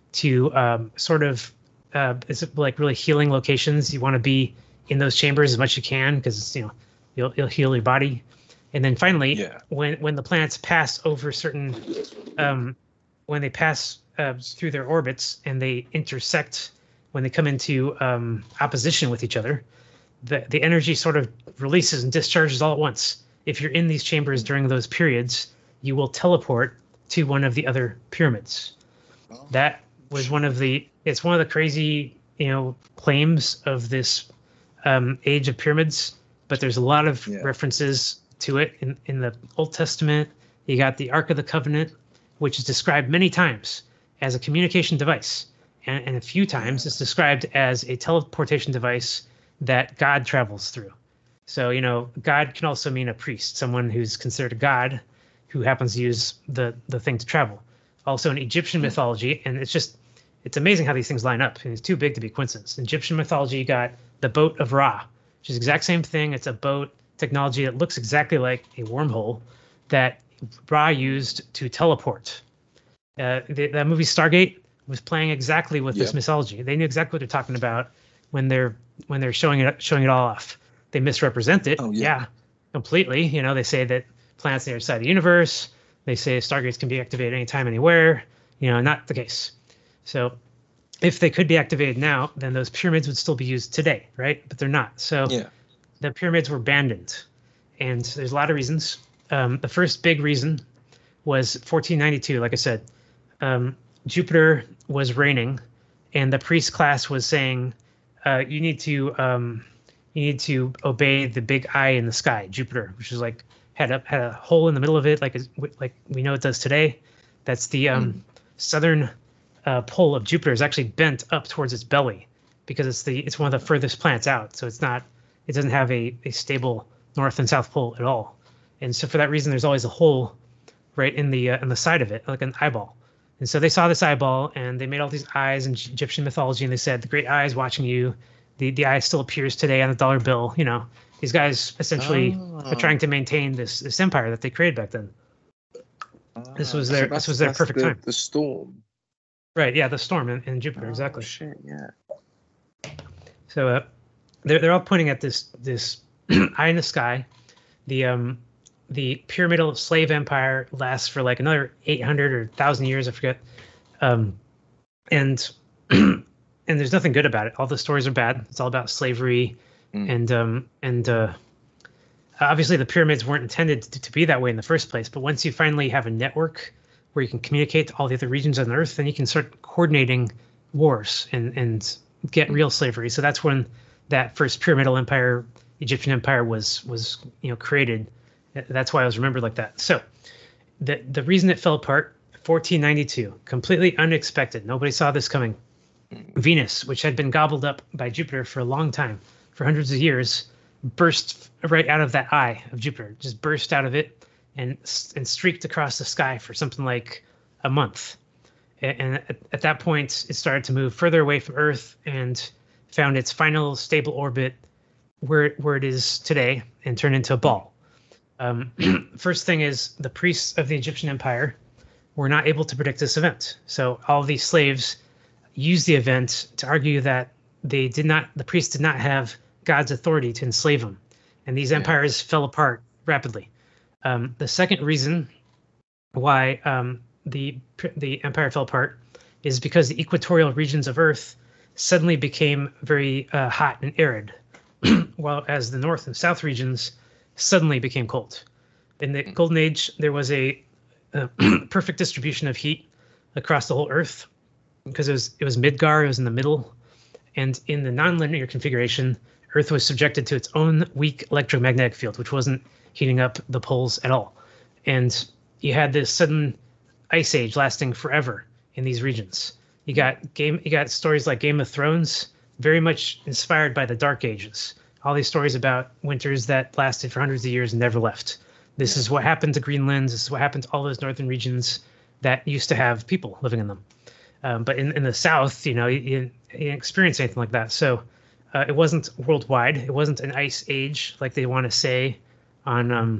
to um, sort of uh, it's like really healing locations. You want to be in those chambers as much as you can because you know you'll you'll heal your body. And then finally, Yeah. when when the planets pass over certain, um, when they pass uh, through their orbits and they intersect, when they come into um, opposition with each other, the the energy sort of releases and discharges all at once. If you're in these chambers during those periods, you will teleport to one of the other pyramids. Oh. That was one of the. It's one of the crazy, you know, claims of this um, age of pyramids. But there's a lot of Yeah. references to it in, in the Old Testament. You got the Ark of the Covenant, which is described many times as a communication device, and, and a few times it's described as a teleportation device that God travels through. So, you know, God can also mean a priest, someone who's considered a god who happens to use the, the thing to travel. Also in Egyptian mythology, and it's just, it's amazing how these things line up, and it's too big to be coincidence. In Egyptian mythology, you got the boat of Ra, which is the exact same thing. It's a boat technology that looks exactly like a wormhole that Ra used to teleport. Uh, the, that movie Stargate was playing exactly with this Yep. mythology. They knew exactly what they're talking about when they're when they're showing it showing it all off. They misrepresent it, Oh, yeah. yeah, completely. You know, they say that planets on the other side of the universe. They say Stargates can be activated anytime, anywhere. You know, not the case. So, if they could be activated now, then those pyramids would still be used today, right? But they're not. So. Yeah. The pyramids were abandoned, and there's a lot of reasons. Um, the first big reason was fourteen ninety-two. Like I said, um, Jupiter was reigning, and the priest class was saying, uh, "You need to, um, you need to obey the big eye in the sky, Jupiter, which is like had a had a hole in the middle of it, like like we know it does today. That's the um, Mm. southern uh, pole of Jupiter is actually bent up towards its belly because it's the it's one of the furthest planets out, so it's not." It doesn't have a, a stable north and south pole at all, and so for that reason, there's always a hole right in the uh, in the side of it, like an eyeball. And so they saw this eyeball, and they made all these eyes in Egyptian mythology, and they said the great eye is watching you. The the eye still appears today on the dollar bill. You know, these guys essentially Ah. are trying to maintain this this empire that they created back then. This was Ah, their- so this that's- was their that's perfect the, time. The storm. Right? Yeah, the storm in, in Jupiter, Oh, exactly. shit, yeah. So uh, they're they're all pointing at this this eye in the sky. The um the pyramidal slave empire lasts for like another eight hundred or one thousand years, I forget. Um, and and there's nothing good about it. All the stories are bad. It's all about slavery, Mm. and um and uh, obviously the pyramids weren't intended to, to be that way in the first place. But once you finally have a network where you can communicate to all the other regions on Earth, then you can start coordinating wars and and get real slavery. So that's when that first pyramidal empire, Egyptian empire, was was you know created. That's why I was remembered like that. So the the reason it fell apart, fourteen ninety-two, completely unexpected. Nobody saw this coming. Venus, which had been gobbled up by Jupiter for a long time, for hundreds of years, burst right out of that eye of Jupiter, just burst out of it and and streaked across the sky for something like a month. And, and at, at that point, it started to move further away from Earth and found its final stable orbit where where it is today and turned into a ball. Um, first thing is the priests of the Egyptian Empire were not able to predict this event. So all these slaves used the event to argue that they did not, the priests did not have God's authority to enslave them. And these empires fell apart rapidly. Um, the second reason why um, the the empire fell apart is because the equatorial regions of Earth suddenly became very uh, hot and arid, while as the north and south regions suddenly became cold. In the Golden Age, there was a, a perfect distribution of heat across the whole Earth because it was it was Midgar, it was in the middle, and in the nonlinear configuration, Earth was subjected to its own weak electromagnetic field, which wasn't heating up the poles at all. And you had this sudden ice age lasting forever in these regions. You got game you got stories like Game of Thrones, very much inspired by the Dark Ages. All these stories about winters that lasted for hundreds of years and never left. This is what happened to Greenland. This is what happened to all those northern regions that used to have people living in them. Um, but in, in the South, you know, you, you didn't experience anything like that. So uh, it wasn't worldwide. It wasn't an ice age like they want to say on um,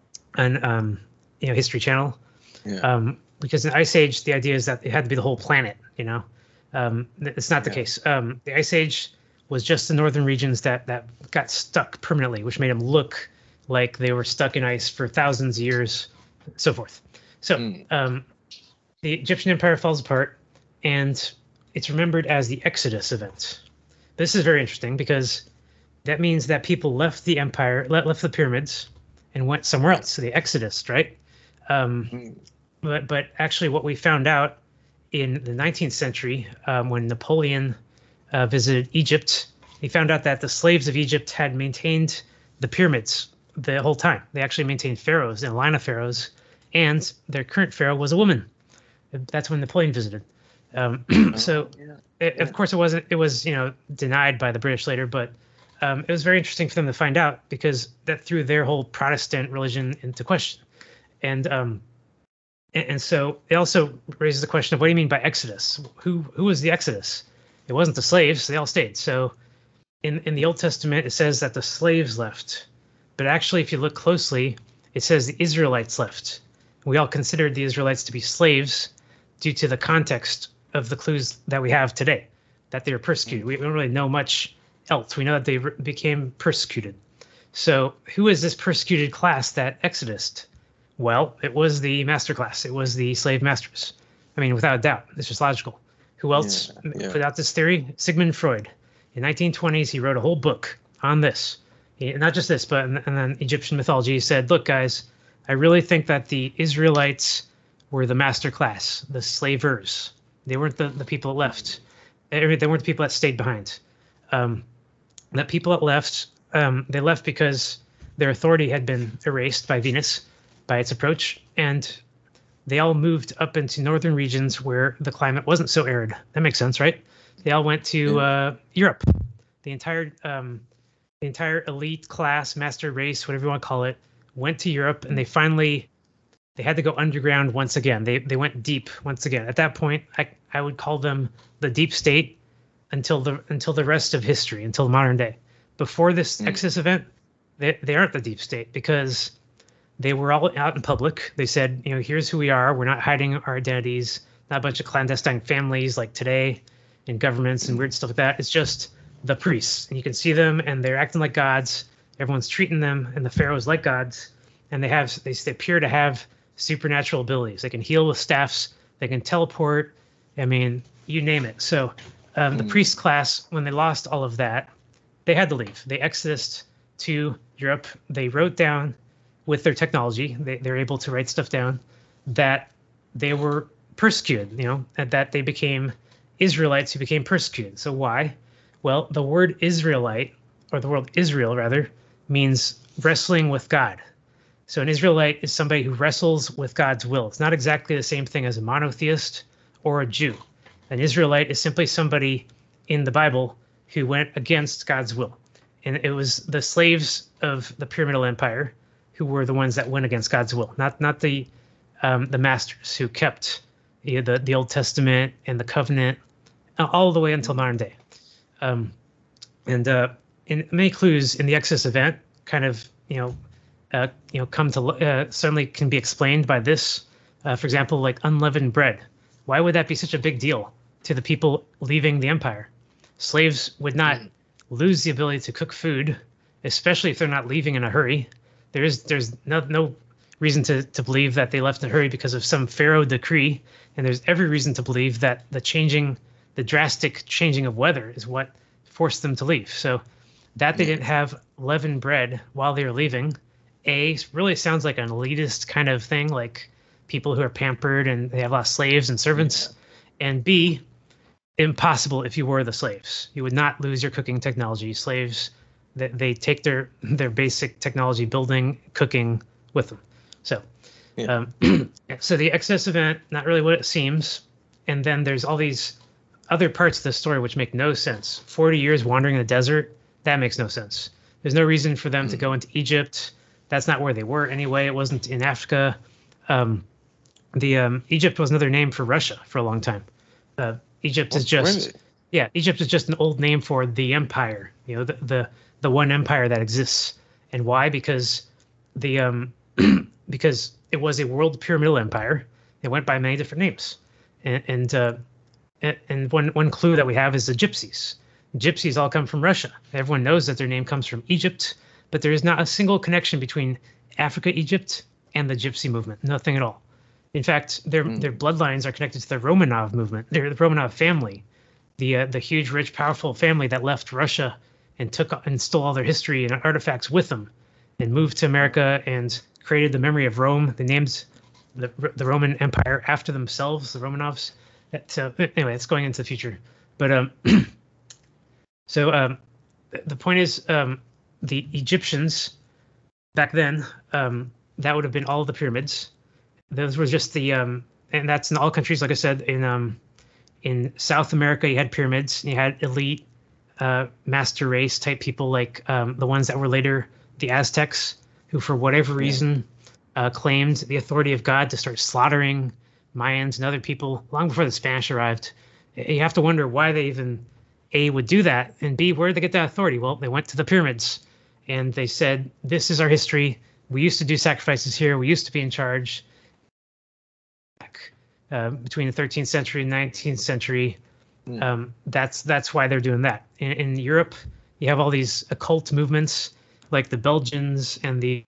on um, you know, History Channel. Yeah. Um, because in Ice Age, the idea is that it had to be the whole planet. You know, um, it's not the Yeah. case. Um, the Ice Age was just the northern regions that that got stuck permanently, which made them look like they were stuck in ice for thousands of years, so forth. So Mm. um, the Egyptian Empire falls apart, and it's remembered as the Exodus event. This is very interesting because that means that people left the empire, le- left the pyramids, and went somewhere else. So they exodus, right? Um, Mm. but but actually, what we found out in the nineteenth century, um, when Napoleon uh, visited Egypt, he found out that the slaves of Egypt had maintained the pyramids the whole time. They actually maintained pharaohs and a line of pharaohs, and their current pharaoh was a woman. That's when Napoleon visited. Um, so, Yeah. it, of course, it wasn't. It was, you know, denied by the British later, but um, it was very interesting for them to find out because that threw their whole Protestant religion into question. And um, and, and so it also raises the question of what do you mean by Exodus? Who who was the Exodus? It wasn't the slaves; they all stayed. So, in in the Old Testament, it says that the slaves left, but actually, if you look closely, it says the Israelites left. We all considered the Israelites to be slaves due to the context of the clues that we have today, that they were persecuted. We don't really know much else. We know that they re- became persecuted. So who is this persecuted class that exodused? Well, it was the master class. It was the slave masters. I mean, without a doubt, it's just logical. Who else Yeah, yeah. put out this theory? Sigmund Freud. In nineteen twenties, he wrote a whole book on this. He, not just this, but and then Egyptian mythology. He said, look, guys, I really think that the Israelites were the master class, the slavers. They weren't the, the people that left. They they weren't the people that stayed behind. Um, the people that left, um, they left because their authority had been erased by Venus, by its approach, and they all moved up into northern regions where the climate wasn't so arid. That makes sense, right? They all went to uh, Europe. The entire um, the entire elite class, master race, whatever you want to call it, went to Europe, and they finally they had to go underground once again. They they went deep once again. At that point, I I would call them the deep state until the until the rest of history, until modern day. Before this Mm. Exodus event, they they aren't the deep state because they were all out in public. They said, you know, here's who we are. We're not hiding our identities. Not a bunch of clandestine families like today and governments and weird stuff like that. It's just the priests, and you can see them, and they're acting like gods. Everyone's treating them and the pharaohs like gods, and they have they, they appear to have supernatural abilities. They can heal with staffs. They can teleport. I mean, you name it. So um, the Mm. priest class, when they lost all of that, they had to leave. They exodused to Europe. They wrote down with their technology, they, they're able to write stuff down, that they were persecuted, you know, and that they became Israelites who became persecuted. So why? Well, the word Israelite, or the word Israel rather, means wrestling with God. So an Israelite is somebody who wrestles with God's will. It's not exactly the same thing as a monotheist or a Jew. An Israelite is simply somebody in the Bible who went against God's will. And it was the slaves of the Pyramidal Empire who were the ones that went against God's will, not not the um, the masters who kept you know, the the Old Testament and the covenant uh, all the way until modern day. Um, and uh, in many clues in the Exodus event, kind of you know uh, you know come to uh, certainly can be explained by this. Uh, for example, like unleavened bread. Why would that be such a big deal to the people leaving the empire? Slaves would not lose the ability to cook food, especially if they're not leaving in a hurry. There is there's no no reason to, to believe that they left in a hurry because of some pharaoh decree, and there's every reason to believe that the changing, the drastic changing of weather is what forced them to leave. So that they didn't have leavened bread while they were leaving, A, really sounds like an elitist kind of thing, like people who are pampered and they have a lot of slaves and servants, and B, impossible if you were the slaves. You would not lose your cooking technology. Slaves, they, they take their their basic technology, building, cooking with them. So, Yeah. um, so the Exodus event, not really what it seems. And then there's all these other parts of the story which make no sense. forty years wandering in the desert, that makes no sense. There's no reason for them to go into Egypt. That's not where they were anyway. It wasn't in Africa. Um, the um, Egypt was another name for Russia for a long time. Uh, Egypt is Oh, just really? yeah, Egypt is just an old name for the empire. You know, the the, the one empire that exists. And why? Because the um, because it was a world pyramidal empire. It went by many different names, and and uh, and, and one one clue that we have is the Gypsies. Gypsies all come from Russia. Everyone knows that their name comes from Egypt, but there is not a single connection between Africa, Egypt, and the Gypsy movement. Nothing at all. In fact, their Mm. their bloodlines are connected to the Romanov movement. They're the Romanov family, the uh, the huge, rich, powerful family that left Russia and took and stole all their history and artifacts with them, and moved to America and created the memory of Rome. They named the the Roman Empire after themselves, the Romanovs. That, uh, anyway, it's going into the future. But um, so um, th- the point is, um, the Egyptians back then, um, that would have been all the pyramids. Those were just the um, and that's in all countries. Like I said, in um, in South America, you had pyramids. You had elite uh, master race type people, like um, the ones that were later the Aztecs, who for whatever reason uh, claimed the authority of God to start slaughtering Mayans and other people long before the Spanish arrived. You have to wonder why they even A, would do that, and B, where did they get that authority? Well, they went to the pyramids and they said, this is our history. We used to do sacrifices here. We used to be in charge. Uh, between the thirteenth century and nineteenth century, Mm. um, that's that's why they're doing that. In, in Europe, you have all these occult movements like the Belgians and the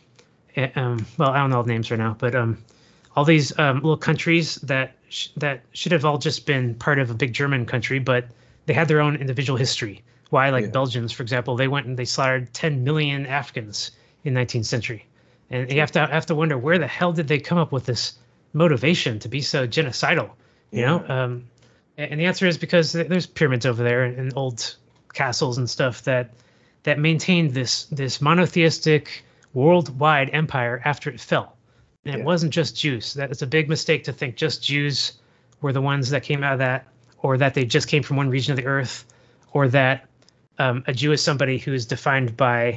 uh, um, well, I don't know all the names right now, but um, all these um, little countries that sh- that should have all just been part of a big German country, but they had their own individual history. Why, like Yeah. Belgians, for example, they went and they slaughtered ten million Africans in nineteenth century, and you have to have to wonder where the hell did they come up with this motivation to be so genocidal? You know, um, and the answer is because there's pyramids over there and old castles and stuff that that maintained this this monotheistic worldwide empire after it fell. And Yeah. it wasn't just Jews. That is a big mistake to think just Jews were the ones that came out of that, or that they just came from one region of the earth, or that um, a Jew is somebody who is defined by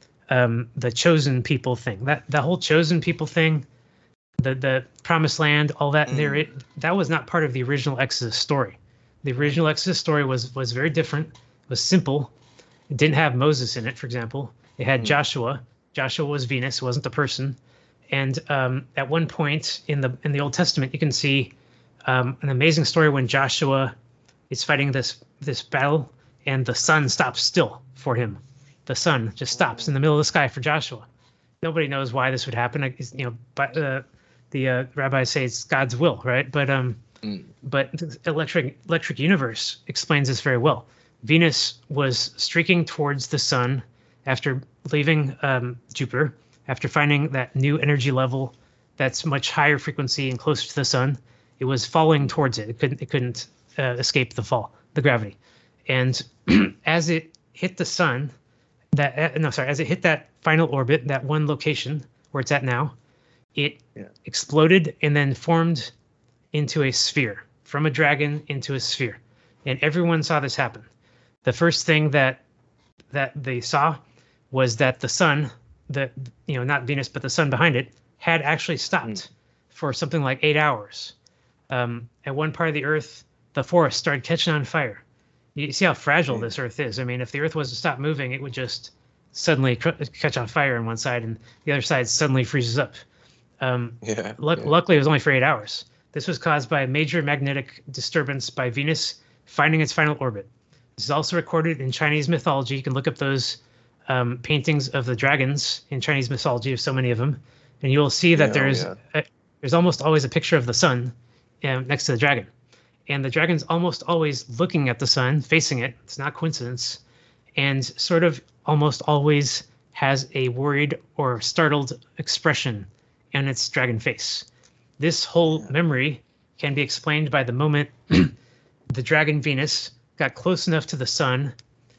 um, the chosen people thing. That the whole chosen people thing, the the promised land, all that Mm. there, it, that was not part of the original Exodus story. The original Exodus story was was very different. It was simple. It didn't have Moses in it, for example. It had Mm. Joshua. Joshua was Venus. It wasn't the person. And um, at one point in the in the Old Testament, you can see um, an amazing story when Joshua is fighting this this battle, and the sun stops still for him. The sun just stops in the middle of the sky for Joshua. Nobody knows why this would happen. Like, it's, you know, but uh, the uh, rabbis say it's God's will, right? But um, Mm. but the electric electric universe explains this very well. Venus was streaking towards the sun after leaving um, Jupiter, after finding that new energy level that's much higher frequency and closer to the sun. It was falling towards it. It couldn't it couldn't uh, escape the fall, the gravity. And as it hit the sun, that uh, no sorry, as it hit that final orbit, that one location where it's at now, it Yeah. exploded and then formed into a sphere, from a dragon into a sphere. And everyone saw this happen. The first thing that that they saw was that the sun, the you know, not Venus, but the sun behind it, had actually stopped Mm. for something like eight hours. Um, at one part of the Earth, the forest started catching on fire. You see how fragile Yeah. this Earth is. I mean, if the Earth was to stop moving, it would just suddenly cr- catch on fire on one side, and the other side suddenly freezes up. Um, Yeah. Luck- yeah. Luckily, it was only for eight hours. This was caused by a major magnetic disturbance by Venus finding its final orbit. This is also recorded in Chinese mythology. You can look up those um, paintings of the dragons in Chinese mythology. There's so many of them, and you will see that Yeah, oh, there's yeah. a, there's almost always a picture of the sun um, next to the dragon, and the dragon's almost always looking at the sun, facing it. It's not coincidence, and sort of almost always has a worried or startled expression on its dragon face. This whole memory can be explained by the moment the dragon Venus got close enough to the sun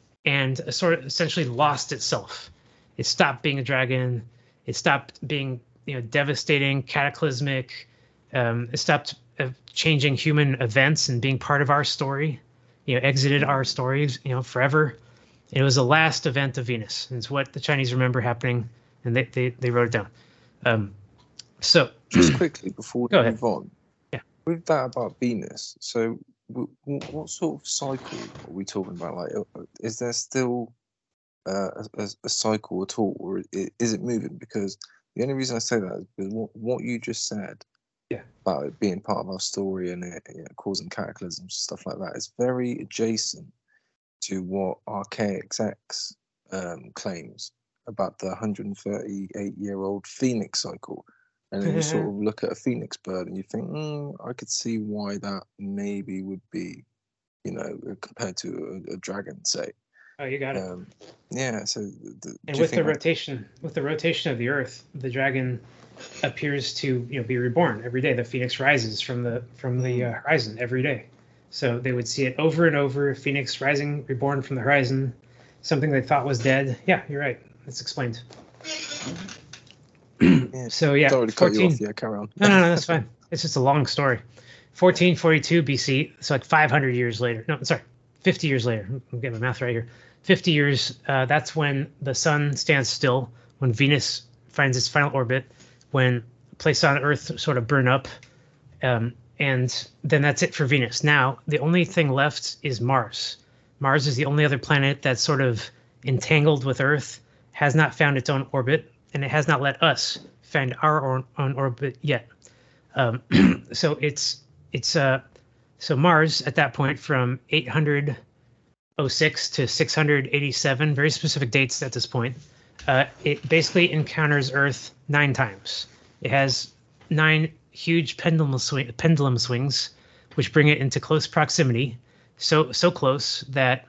and uh, sort of essentially lost itself. It stopped being a dragon. It stopped being, you know, devastating, cataclysmic. Um, it stopped uh, changing human events and being part of our story. You know, exited our stories, you know, forever. It was the last event of Venus. And it's what the Chinese remember happening and they they, they wrote it down. Um, so Just quickly before we Go ahead. move on. Yeah. With that about Venus, so w- w- what sort of cycle are we talking about? Like, uh, is there still uh, a, a, a cycle at all, or i- is it moving? Because the only reason I say that is because what, what you just said Yeah. about it being part of our story and it, you know, causing cataclysms, stuff like that, is very adjacent to what Archaic X um, claims about the one hundred thirty-eight year old Phoenix cycle. And then you sort of look at a phoenix bird and you think, mm, I could see why that maybe would be, you know, compared to a, a dragon, say. Oh, you got it. Um, yeah. So, the, And do you with the think that- rotation, with the rotation of the Earth, the dragon appears to you know be reborn every day. The phoenix rises from the from the uh, horizon every day. So they would see it over and over. Phoenix rising, reborn from the horizon. Something they thought was dead. Yeah, you're right. It's explained. Yeah. So yeah, Sorry to cut you fourteen. off. Yeah, carry on. No, no, no, that's fine. It's just a long story. fourteen forty-two B C, so like five hundred years later. No, sorry, fifty years later. I'm getting my math right here. fifty years, uh, that's when the sun stands still, when Venus finds its final orbit, when places on Earth sort of burn up, um, and then that's it for Venus. Now, the only thing left is Mars. Mars is the only other planet that's sort of entangled with Earth, has not found its own orbit, and it has not let us find our own, own orbit yet. Um, so it's it's uh so Mars at that point from eight hundred oh six to six hundred eighty-seven, very specific dates at this point. Uh, it basically encounters Earth nine times. It has nine huge pendulum swing, pendulum swings, which bring it into close proximity, so so close that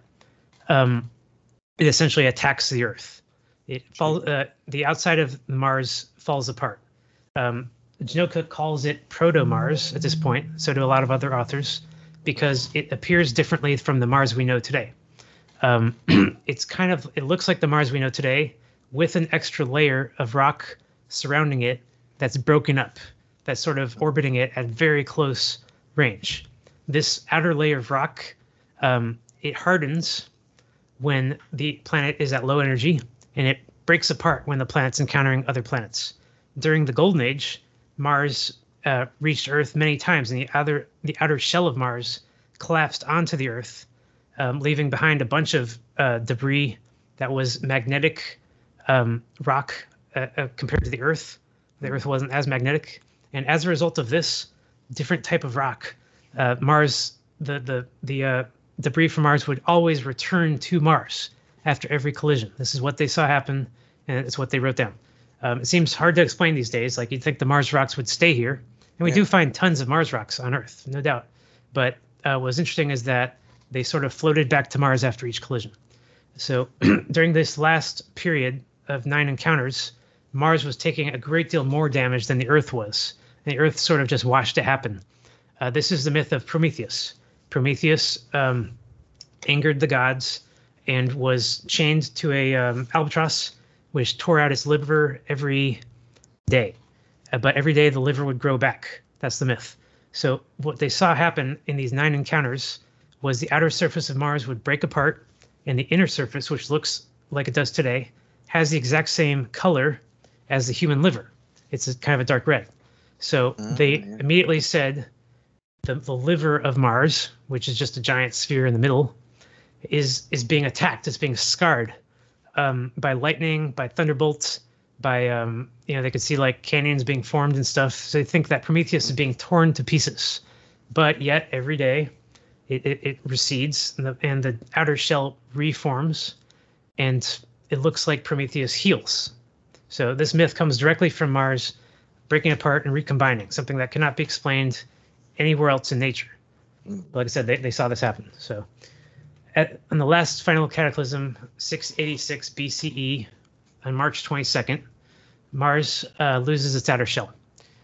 um, it essentially attacks the Earth. It fall, uh, the outside of Mars falls apart. Um, Janoka calls it proto-Mars at this point, so do a lot of other authors, because it appears differently from the Mars we know today. Um, it's kind of, it looks like the Mars we know today with an extra layer of rock surrounding it that's broken up, that's sort of orbiting it at very close range. This outer layer of rock, um, it hardens when the planet is at low energy, and it breaks apart when the planet's encountering other planets. During the Golden Age, Mars uh, reached Earth many times, and the outer the outer shell of Mars collapsed onto the Earth, um, leaving behind a bunch of uh, debris that was magnetic um, rock uh, uh, compared to the Earth. The Earth wasn't as magnetic, and as a result of this different type of rock, uh, Mars the the the uh, debris from Mars would always return to Mars after every collision. This is what they saw happen, and it's what they wrote down. Um, it seems hard to explain these days. Like you'd think the Mars rocks would stay here, and we Yeah. do find tons of Mars rocks on Earth, no doubt. But uh, what's interesting is that they sort of floated back to Mars after each collision. So during this last period of nine encounters, Mars was taking a great deal more damage than the Earth was, and the Earth sort of just watched it happen. Uh, this is the myth of Prometheus. Prometheus um, angered the gods and was chained to a um, albatross, which tore out its liver every day. Uh, but every day the liver would grow back. That's the myth. So what they saw happen in these nine encounters was the outer surface of Mars would break apart, and the inner surface, which looks like it does today, has the exact same color as the human liver. It's a, kind of a dark red. So Oh, they yeah. immediately said the, the liver of Mars, which is just a giant sphere in the middle, is is being attacked. It's being scarred um, by lightning, by thunderbolts, by um, you know they could see like canyons being formed and stuff. So they think that Prometheus is being torn to pieces. But yet every day, it it, it recedes and the and the outer shell reforms, and it looks like Prometheus heals. So this myth comes directly from Mars breaking apart and recombining, something that cannot be explained anywhere else in nature. Like I said, they, they saw this happen. So at, on the last final cataclysm, six eighty-six B C E, on March twenty-second, Mars uh, loses its outer shell.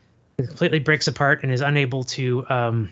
It completely breaks apart and is unable to um,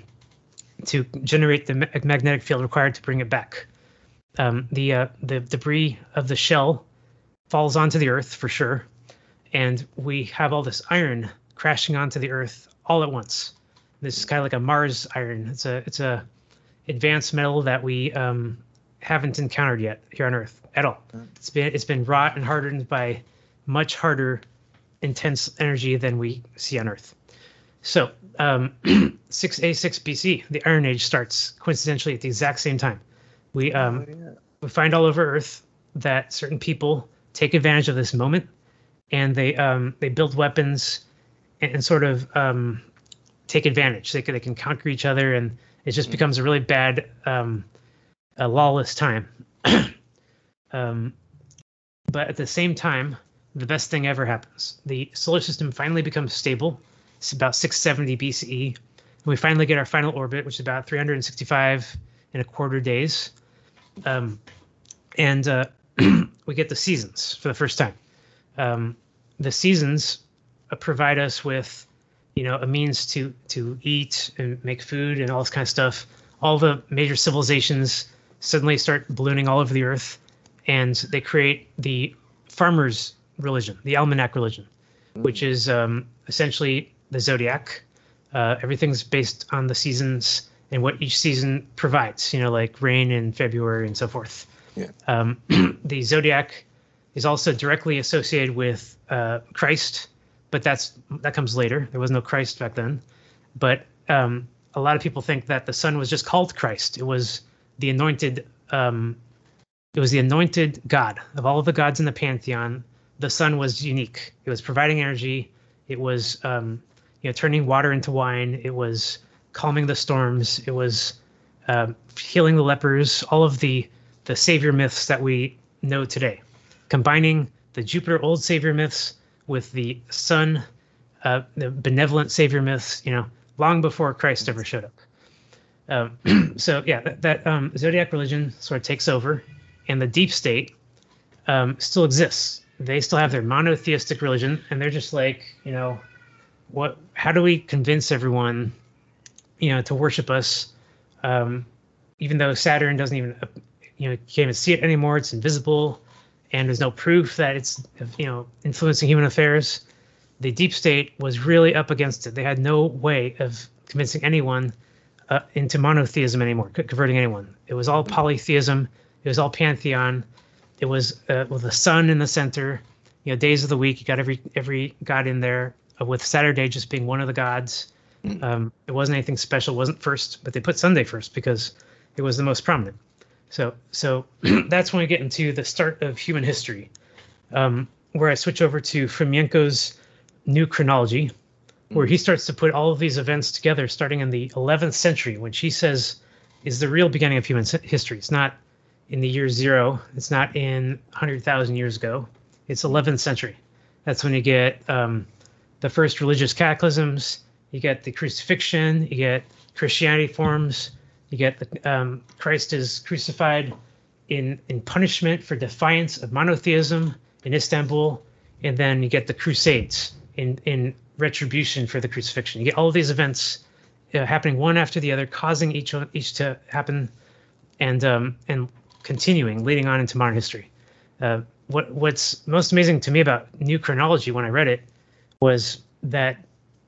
to generate the ma- magnetic field required to bring it back. Um, the uh, the debris of the shell falls onto the Earth for sure, and we have all this iron crashing onto the Earth all at once. This is kind of like a Mars iron. It's a it's a advanced metal that we um, haven't encountered yet here on Earth at all. It's been it's been wrought and hardened by much harder, intense energy than we see on Earth. So um, six A six B C, the Iron Age starts coincidentally at the exact same time. We um, Oh, yeah. we find all over Earth that certain people take advantage of this moment, and they um, they build weapons and, and sort of um, take advantage. They can, they can conquer each other, and it just becomes a really bad, um, a lawless time. um, but at the same time, the best thing ever happens. The solar system finally becomes stable. It's about six seventy B C E. And we finally get our final orbit, which is about three hundred sixty-five and a quarter days. Um, and uh, we get the seasons for the first time. Um, the seasons uh, provide us with, you know, a means to to eat and make food and all this kind of stuff. All the major civilizations suddenly start ballooning all over the earth, and they create the farmers' religion, the almanac religion, which is um, essentially the zodiac. Uh, everything's based on the seasons and what each season provides, you know, like rain in February and so forth. Yeah. Um, the zodiac is also directly associated with uh, Christ, but that's that comes later. There was no Christ back then. But um, a lot of people think that the sun was just called Christ. It was the anointed. Um, it was the anointed God of all of the gods in the pantheon. The sun was unique. It was providing energy. It was, um, you know, turning water into wine. It was calming the storms. It was uh, healing the lepers. All of the the savior myths that we know today, combining the Jupiter old savior myths with the sun, uh, the benevolent savior myths. You know, long before Christ ever showed up. Um, so yeah, that, that um, zodiac religion sort of takes over, and the deep state um, still exists. They still have their monotheistic religion, and they're just like, you know, what? How do we convince everyone, you know, to worship us? Um, even though Saturn doesn't even, you know, you can't even see it anymore. It's invisible, and there's no proof that it's, you know, influencing human affairs. The deep state was really up against it. They had no way of convincing anyone uh, into monotheism anymore, converting anyone. It was all polytheism. It was all pantheon. It was uh, with the sun in the center, you know, days of the week. You got every every god in there, uh, with Saturday just being one of the gods. Um, it wasn't anything special. It wasn't first, but they put Sunday first because it was the most prominent. So so that's when we get into the start of human history, um, where I switch over to Fomenko's New Chronology, where he starts to put all of these events together, starting in the eleventh century, which he says is the real beginning of human history. It's not in the year zero. It's not in one hundred thousand years ago. It's eleventh century. That's when you get um, the first religious cataclysms. You get the crucifixion. You get Christianity forms. You get the um, Christ is crucified in in punishment for defiance of monotheism in Istanbul, and then you get the Crusades in in retribution for the crucifixion. You get all of these events uh, happening one after the other, causing each one, each to happen, and um, and continuing, leading on into modern history. Uh, what what's most amazing to me about New Chronology when I read it was that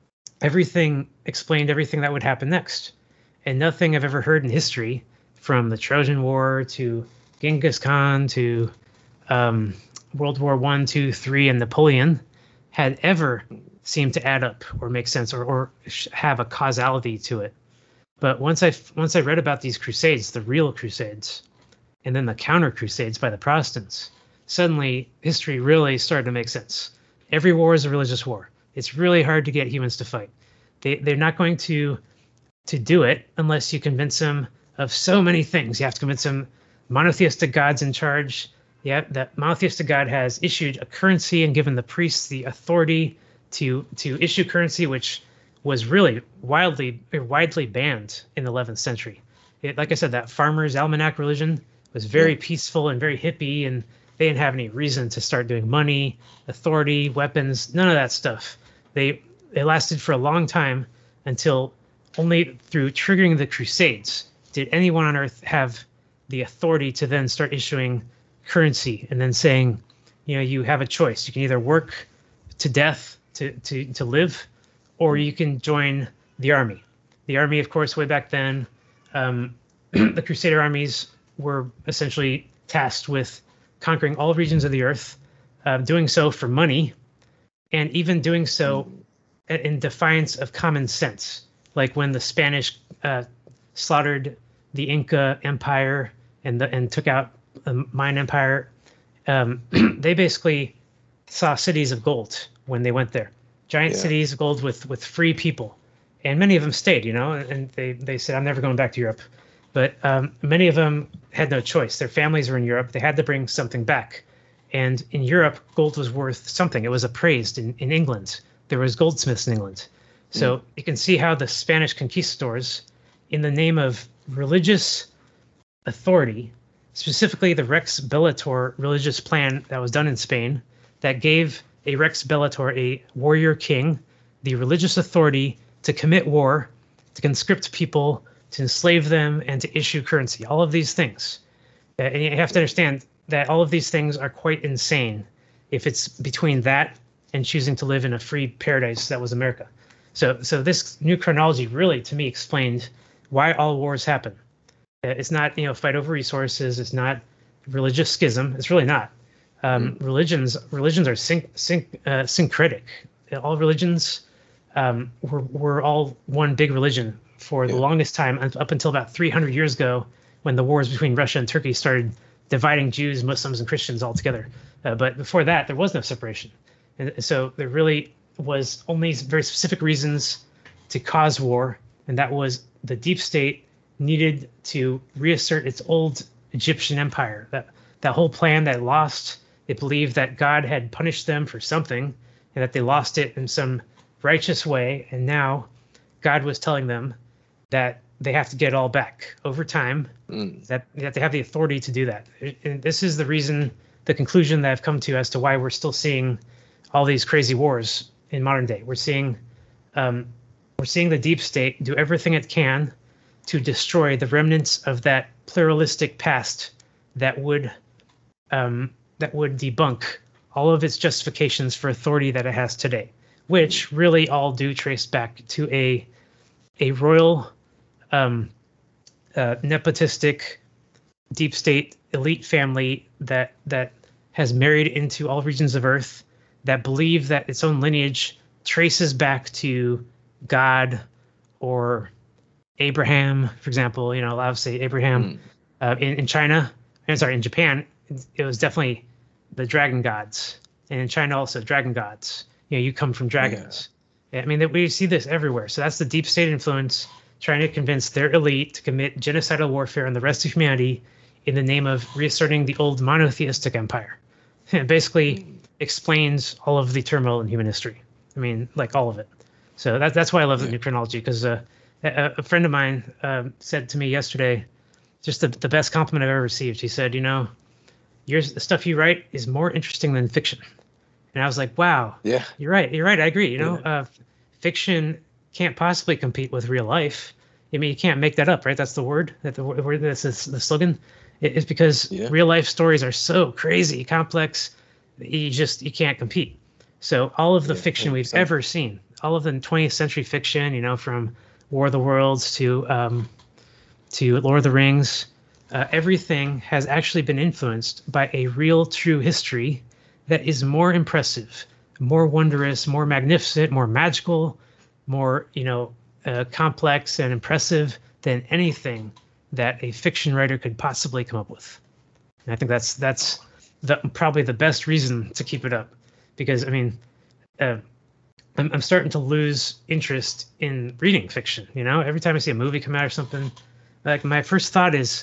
everything explained everything that would happen next, and nothing I've ever heard in history, from the Trojan War to Genghis Khan to um, World War One, Two, Three, and Napoleon, had ever seemed to add up or make sense or or have a causality to it. But once I once I read about these crusades, the real crusades, and then the counter crusades by the Protestants, suddenly history really started to make sense. Every war is a religious war. It's really hard to get humans to fight. They they're not going to to do it unless you convince them of so many things. You have to convince them monotheistic God's in charge. Yeah, that monotheistic God has issued a currency and given the priests the authority to to issue currency, which was really wildly widely banned in the eleventh century. It, like I said, that farmers' almanac religion was very yeah. peaceful and very hippie, and they didn't have any reason to start doing money, authority, weapons, none of that stuff. They it lasted for a long time until only through triggering the Crusades did anyone on Earth have the authority to then start issuing currency and then saying, you know, you have a choice. You can either work to death to to to live, or you can join the army. The army, of course, way back then, um, the Crusader armies were essentially tasked with conquering all regions of the earth, uh, doing so for money, and even doing so Mm. in defiance of common sense. Like when the Spanish uh, slaughtered the Inca Empire and the, and took out the Mayan Empire, um, they basically saw cities of gold when they went there. Giant Yeah. cities of gold with with free people, and many of them stayed. You know, and they they said, "I'm never going back to Europe." But um, many of them had no choice. Their families were in Europe. They had to bring something back. And in Europe, gold was worth something. It was appraised. In, in England, there was goldsmiths in England. So you can see how the Spanish conquistadors, in the name of religious authority, specifically the Rex Bellator religious plan that was done in Spain, that gave a Rex Bellator, a warrior king, the religious authority to commit war, to conscript people, to enslave them, and to issue currency. All of these things. Uh, and you have to understand that all of these things are quite insane if it's between that and choosing to live in a free paradise that was America. So, so this new chronology really, to me, explained why all wars happen. Uh, It's not, you know, fight over resources. It's not religious schism. It's really not. Um, Mm. Religions, religions are syn- syn- uh, syncretic. All religions um, were were all one big religion for the Yeah. longest time, un- up until about three hundred years ago, when the wars between Russia and Turkey started dividing Jews, Muslims, and Christians all together. Uh, but before that, there was no separation, and so there really was only very specific reasons to cause war, and that was the deep state needed to reassert its old Egyptian empire. That that whole plan that lost, they believed that God had punished them for something, and that they lost it in some righteous way, and now God was telling them that they have to get it all back over time, Mm. that, that they have the authority to do that. And this is the reason, the conclusion that I've come to as to why we're still seeing all these crazy wars in modern day. We're seeing um, we're seeing the deep state do everything it can to destroy the remnants of that pluralistic past that would um, that would debunk all of its justifications for authority that it has today, which really all do trace back to a a royal um, uh, nepotistic deep state elite family that that has married into all regions of Earth, that believe that its own lineage traces back to God or Abraham, for example. You know, obviously Abraham Mm. uh, in in China. I'm sorry, in Japan, it was definitely the dragon gods, and in China also dragon gods. You know, you come from dragons. I mean, that we see this everywhere. So that's the deep state influence trying to convince their elite to commit genocidal warfare on the rest of humanity in the name of reasserting the old monotheistic empire. It basically explains all of the turmoil in human history. I mean, like all of it. So that, that's why I love the Yeah. new chronology, because uh, a, a friend of mine um, said to me yesterday, just the, the best compliment I've ever received. He said, you know, your the stuff you write is more interesting than fiction. And I was like, wow, Yeah. you're right. You're right. I agree. You know, Yeah. uh, fiction can't possibly compete with real life. I mean, you can't make that up, right? That's the word. That the word. word- That's the the slogan. It- It's because Yeah. real life stories are so crazy, complex. that You just you can't compete. So all of the Yeah, fiction we've one hundred percent. ever seen, all of the twentieth century fiction, you know, from War of the Worlds to um, to Lord of the Rings, uh, everything has actually been influenced by a real, true history that is more impressive, more wondrous, more magnificent, more magical, more, you know, uh, complex and impressive than anything that a fiction writer could possibly come up with. And I think that's that's the, probably the best reason to keep it up, because I mean, uh, I'm I'm starting to lose interest in reading fiction. You know, every time I see a movie come out or something, like my first thought is,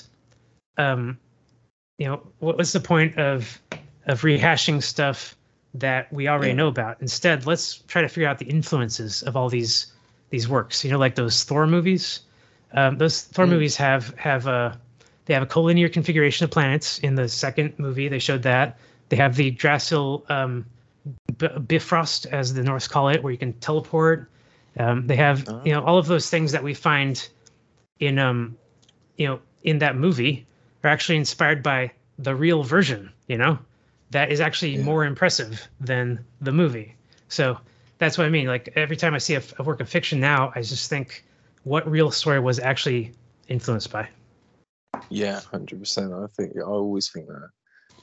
um, you know, what, what's the point of of rehashing stuff that we already Yeah. know about? Instead, let's try to figure out the influences of all these these works. You know, like those Thor movies. Um, those Thor Mm. movies have have a they have a collinear configuration of planets. In the second movie, they showed that. They have the Drasil um, B- Bifrost, as the Norse call it, where you can teleport. Um, they have you know all of those things that we find in um you know in that movie are actually inspired by the real version. You know, that is actually Yeah. more impressive than the movie. So that's what I mean. Like every time I see a, a work of fiction now, I just think, what real story was actually influenced by? Yeah, hundred percent. I think I always think that.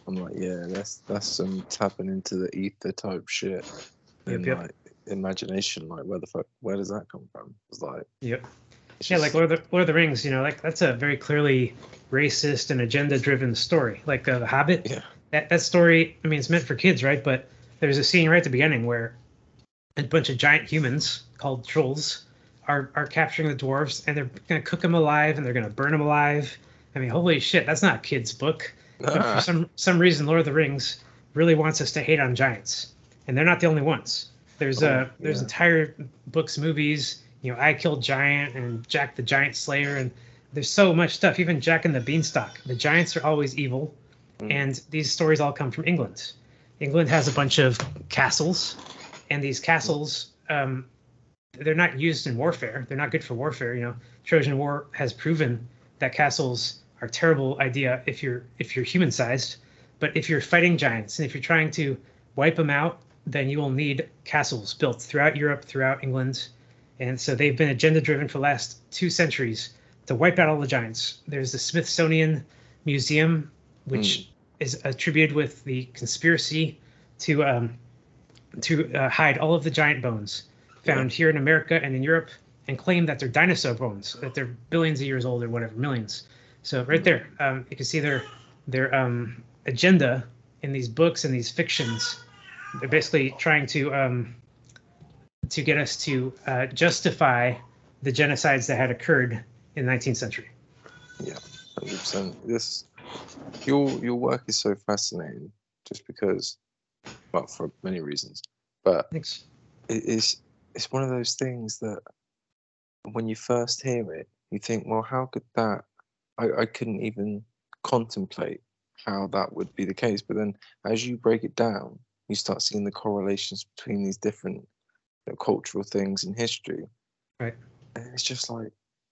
I'm like, yeah, that's that's some tapping into the ether type shit. And Yep, yep. like imagination, like where the fuck, where does that come from? It's like, Yep. it's Yeah, just, like Lord of, the, Lord of the Rings, you know, like that's a very clearly racist and agenda-driven story. Like uh, The Hobbit, yeah, that that story. I mean, it's meant for kids, right? But there's a scene right at the beginning where a bunch of giant humans called trolls are are capturing the dwarves, and they're gonna cook them alive, and they're gonna burn them alive. I mean, holy shit, that's not a kid's book. But for ah, some some reason, Lord of the Rings really wants us to hate on giants, and they're not the only ones. There's Oh, uh there's yeah. entire books, movies. You know, I Killed Giant and Jack the Giant Slayer, and there's so much stuff. Even Jack and the Beanstalk. The giants are always evil, Mm. and these stories all come from England. England has a bunch of castles, and these castles, um, they're not used in warfare. They're not good for warfare. You know, Trojan War has proven that castles are a terrible idea if you're if you're human sized. But if you're fighting giants and if you're trying to wipe them out, then you will need castles built throughout Europe, throughout England. And so they've been agenda driven for the last two centuries to wipe out all the giants. There's the Smithsonian Museum, which Mm. is attributed with the conspiracy to um, to uh, hide all of the giant bones found here in America and in Europe, and claim that they're dinosaur bones, that they're billions of years old or whatever, millions. So right there, um, you can see their their um, agenda in these books and these fictions. They're basically trying to um, to get us to uh, justify the genocides that had occurred in the nineteenth century. Yeah, hundred percent. This your your work is so fascinating, just because, well, for many reasons. But Thanks. it is it's one of those things that when you first hear it, you think, well, how could that? I I couldn't even contemplate how that would be the case. But then, as you break it down, you start seeing the correlations between these different, you know, cultural things in history, Right. and it's just like,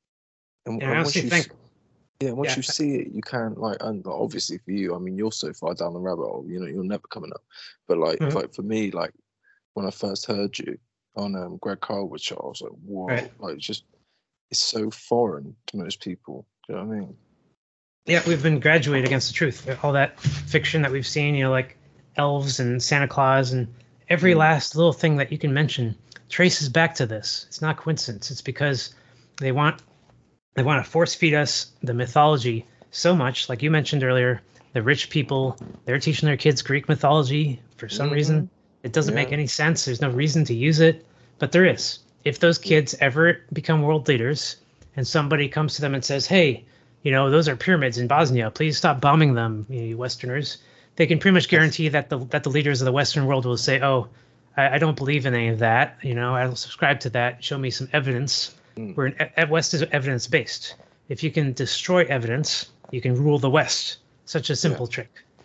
and, And and I once honestly you think, yeah, once yeah, you see it, you can't like, and obviously for you, I mean, you're so far down the rabbit hole, you know, you're never coming up. But like, Mhm. like for me, like when I first heard you on um, Greg Carlwood show, I was like, whoa, Right. like it's just it's so foreign to most people. Do you know what I mean? yeah, we've been graduated against the truth. All that fiction that we've seen, you know, like elves and Santa Claus and every Mm. last little thing that you can mention traces back to this. It's not coincidence. It's because they want they want to force feed us the mythology so much. Like you mentioned earlier, the rich people, they're teaching their kids Greek mythology for some Mhm. reason. It doesn't make Yeah. any sense. There's no reason to use it, but there is. If those kids ever become world leaders and somebody comes to them and says, hey, you know, those are pyramids in Bosnia, please stop bombing them, you Westerners, they can pretty much guarantee that the that the leaders of the Western world will say, oh, I, I don't believe in any of that. You know, I don't subscribe to that. Show me some evidence. Mm. We're in, at West is evidence based. If you can destroy evidence, you can rule the West. Such a simple trick.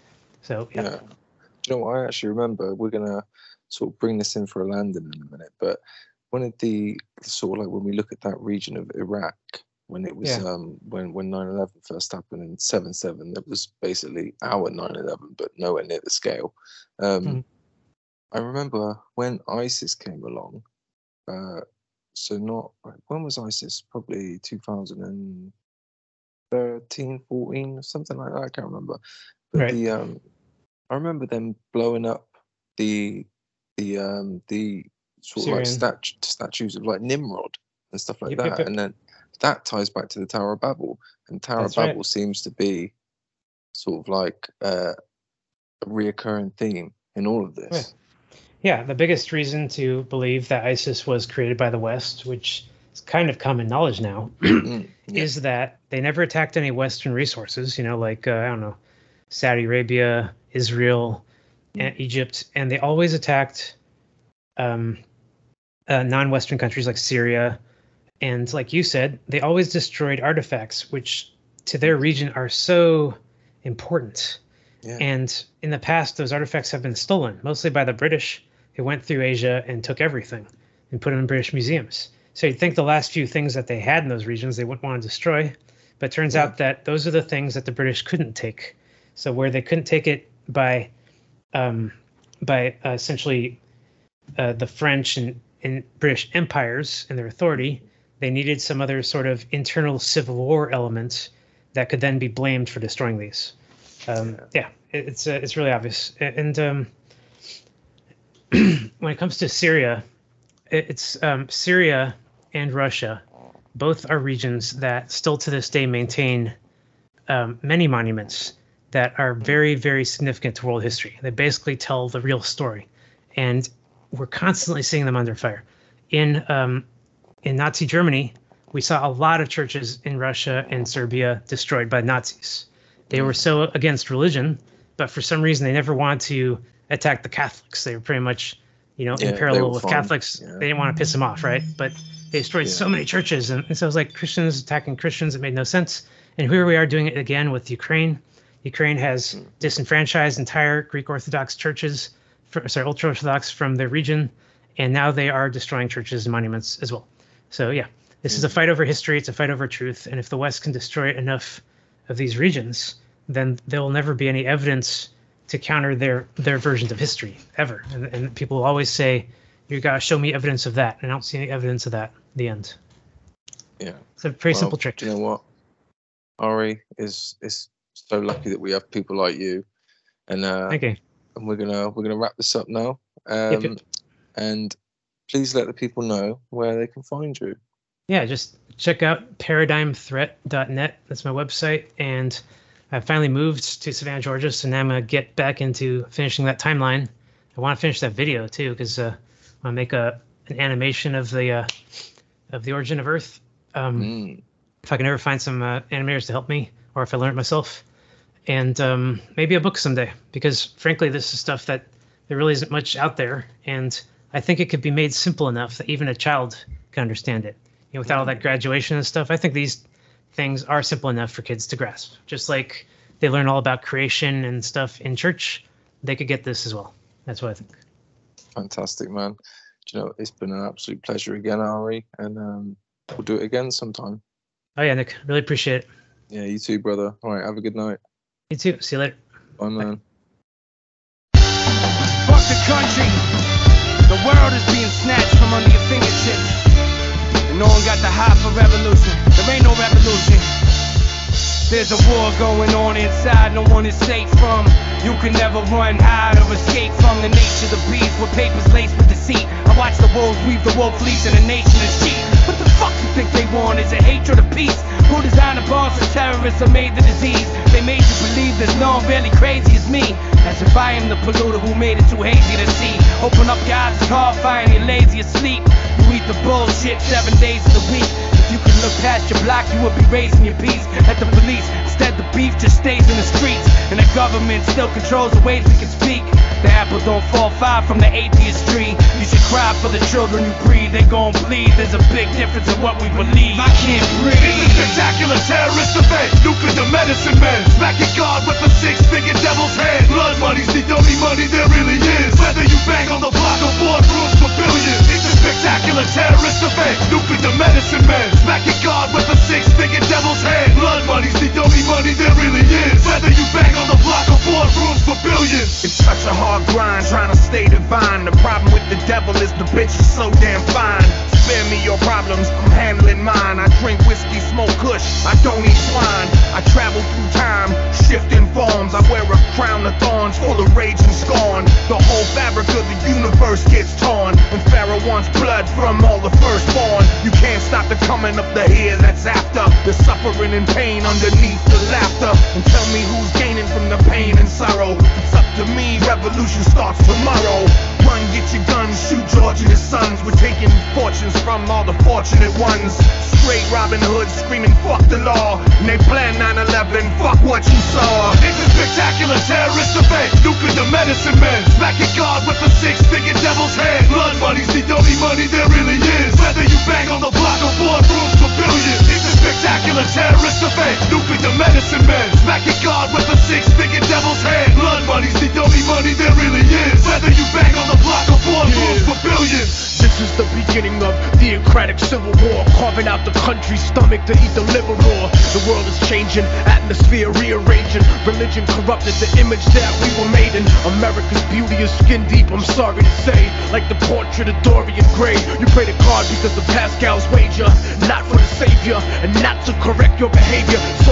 So yeah. Yeah. Do you know what I actually remember? We're gonna sort of bring this in for a landing in a minute, but one of the sort of like when we look at that region of Iraq, when it was Yeah. um when when nine eleven first happened in seven seven, that was basically our nine eleven, but nowhere near the scale. Um, Mhm. I remember when ISIS came along. Uh, so not when was ISIS? Probably two thousand thirteen, fourteen, something like that. I can't remember. But Right. the um, I remember them blowing up the the um the sort of like Syrian. statu- statues of like Nimrod and stuff like Yep, that, yep, yep. and then that ties back to the Tower of Babel, and Tower That's of right. Babel seems to be sort of like uh, a reoccurring theme in all of this. Right. Yeah, the biggest reason to believe that ISIS was created by the West, which is kind of common knowledge now, Mm, yeah. is that they never attacked any Western resources, you know, like, uh, I don't know, Saudi Arabia, Israel, and Egypt, and they always attacked um, uh, non-Western countries like Syria. And like you said, they always destroyed artifacts, which to their region are so important. Yeah. And in the past, those artifacts have been stolen, mostly by the British, who went through Asia and took everything and put them in British museums. So you'd think the last few things that they had in those regions they wouldn't want to destroy, but it turns Yeah. out that those are the things that the British couldn't take. So where they couldn't take it by, um, by uh, essentially uh, the French and, and British empires and their authority, they needed some other sort of internal civil war element that could then be blamed for destroying these. Um, yeah, it, it's uh, it's really obvious. A- And um, when it comes to Syria, it, it's um, Syria and Russia. Both are regions that still to this day maintain um, many monuments that are very, very significant to world history. They basically tell the real story, and we're constantly seeing them under fire. In um, in Nazi Germany, we saw a lot of churches in Russia and Serbia destroyed by Nazis. They were so against religion, but for some reason they never wanted to attack the Catholics. They were pretty much, you know, Yeah, in they parallel were with fine. Catholics. Yeah. They didn't want to piss them off, right? But they destroyed so Yeah. many churches, and, and so it was like Christians attacking Christians. It made no sense. And here we are doing it again with Ukraine. Ukraine has disenfranchised entire Greek Orthodox churches, for, sorry, Ultra Orthodox from their region, and now they are destroying churches and monuments as well. So yeah, this is a fight over history. It's a fight over truth. And if the West can destroy enough of these regions, then there will never be any evidence to counter their their versions of history ever. And, and people will always say, "You gotta show me evidence of that," and I don't see any evidence of that. The end. Yeah. It's a pretty Well, simple trick. You know what? Ari is is so lucky that we have people like you, and uh, Okay. and we're gonna we're gonna wrap this up now. Um, Yep, yep. And please let the people know where they can find you. Yeah, just check out paradigm threat dot net. That's my website. And I finally moved to Savannah, Georgia. So now I'm going to get back into finishing that timeline. I want to finish that video too, because uh, I want to make a an animation of the uh, of the origin of Earth. Um, Mm. If I can ever find some uh, animators to help me, or if I learn it myself, and um, maybe a book someday. Because frankly, this is stuff that there really isn't much out there, and I think it could be made simple enough that even a child can understand it. You know, without all that graduation and stuff, I think these things are simple enough for kids to grasp. Just like they learn all about creation and stuff in church, they could get this as well. That's what I think. Fantastic, man. Do you know, it's been an absolute pleasure again, Ari, and um, we'll do it again sometime. Oh yeah, Nick, really appreciate it. Yeah, you too, brother. All right, have a good night. You too. See you later. Bye, man. Fuck the country. The world is being snatched from under your fingertips. And no one got the high for revolution. There ain't no revolution. There's a war going on inside, no one is safe from. You can never run, hide, or escape from the nature of the beast with papers laced with deceit. I watch the wolves weave the wolf fleece and the nation is cheap. What the fuck you think they want? Is it hatred or peace? Who designed the bombs for terrorists or made the disease? They made you believe there's no one really crazy as me. As if I am the polluter who made it too hazy to see. Open up your eyes, it's horrifying, you're lazy asleep. You eat the bullshit seven days of the week. If you could look past your block, you would be raising your peace at the police. Instead, the beef just stays in the streets, and the government still controls the ways we can speak. The apple don't fall far from the atheist tree. You should cry for the children you breed. They gon' bleed. There's a big difference in what we believe. I can't breathe. It's a spectacular terrorist event. Nuclear medicine men. Smacking God with a six-figure devil's hand. Blood money's the only money there really is. Whether you bang on the block or boardrooms for billions. It's a spectacular terrorist event. Nuclear medicine men. Smacking God with a six-figure devil's hand. Blood money's the only money there really is. Whether you bang on the block or boardrooms for billions. It's such a hard grind trying to stay divine. The problem with the devil is the bitch is so damn fine. Spare me your problems, I'm handling mine. I drink whiskey, smoke kush, I don't eat swine. I travel through time, shifting forms. I wear a crown of thorns full of rage and scorn. The whole fabric of the universe gets torn, and Pharaoh wants blood from all the firstborn. You can't stop the coming of the here that's after. The suffering and pain underneath the laughter. And tell me who's gaining from the pain and sorrow. It's up to me, revolution starts tomorrow. Run, get your guns, shoot George and his sons. We're taking fortunes from all the fortunate ones. Straight Robin Hood screaming fuck the law. And they plan nine eleven, fuck what you saw. It's a spectacular terrorist event. Nuclear medicine men. Smacking God with a six-figure devil's hand. Blood money's the only money there really is. Whether you bang on the block or boardrooms for billions. It's a spectacular terrorist event. Nuclear medicine men. Smacking God with a six-figure devil's hand. Blood money's the only money there really is. Whether you bang on the block or boardrooms for billions. This is the beginning of theocratic civil war, carving out the country's stomach to eat the liver raw. The world is changing, atmosphere rearranging. Religion corrupted the image that we were made in. America's beauty is skin deep, I'm sorry to say. Like the portrait of Dorian Gray. You pray to God because of Pascal's wager, not for the savior, and not to correct your behavior. Saw you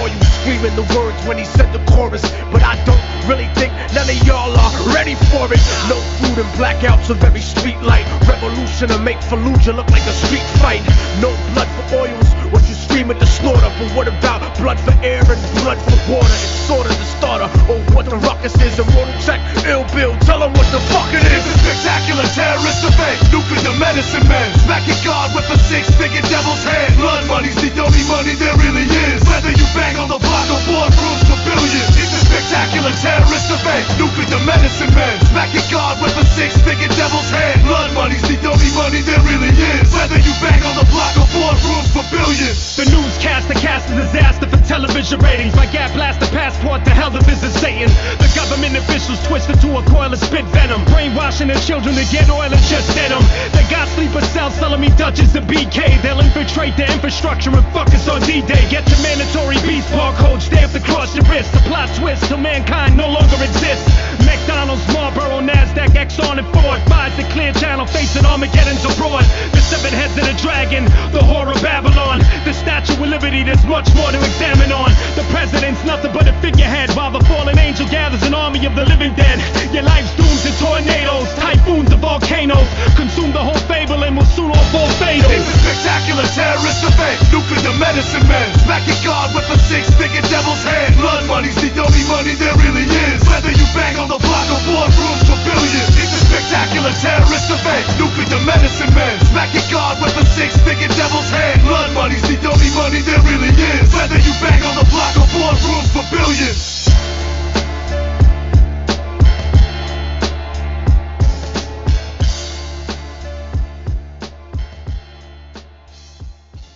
screaming the words when he said the chorus. But I don't really think none of y'all are ready for it. No food and blackouts, a very street light revolution to make Fallujah look like a street fight. No blood for oils, what you scream at the slaughter. But what about blood for air and blood for water? It's sorta the starter. Oh, what the ruckus is. And won't check Ill Bill, tell him what the fuck it is. It's a spectacular terrorist event. Nuclear medicine man, smacking God with a six-figure devil's hand. Blood money's the only money there really is. Whether you bang on the block or boardrooms for billions. It's a spectacular terrorist event. Nuclear medicine man, smacking God with a six-figure devil's hand. Blood money's the only money there really is. Whether you bang on the block or boardrooms for billions. The newscaster cast a disaster for television ratings. My gap blast a passport to hell to visit Satan. The government officials twisted to a coil of spit venom, brainwashing their children to get oil and just dead them. They got sleeper cells selling me Dutchess and B K. They'll infiltrate the infrastructure and fuck us on D-Day. Get your mandatory beast barcode stamped across your wrist. The plot twist till mankind no longer exists. McDonald's, Marlboro, Nasdaq, Exxon and Ford buys the clear channel facing Armageddon's abroad. The seven heads of the dragon, the whore of Babylon. The Statue of Liberty, there's much more to examine on. The president's nothing but a figurehead while the fallen angel gathers an army of the living dead. Your life's doomed to tornadoes, typhoons and volcanoes. Consume the whole fable and will soon all fall fatal. It's a spectacular terrorist event. Nuclear medicine man, smacking God with a six-figure devil's hand. Blood money's the only money there really is. Whether you bang on the block or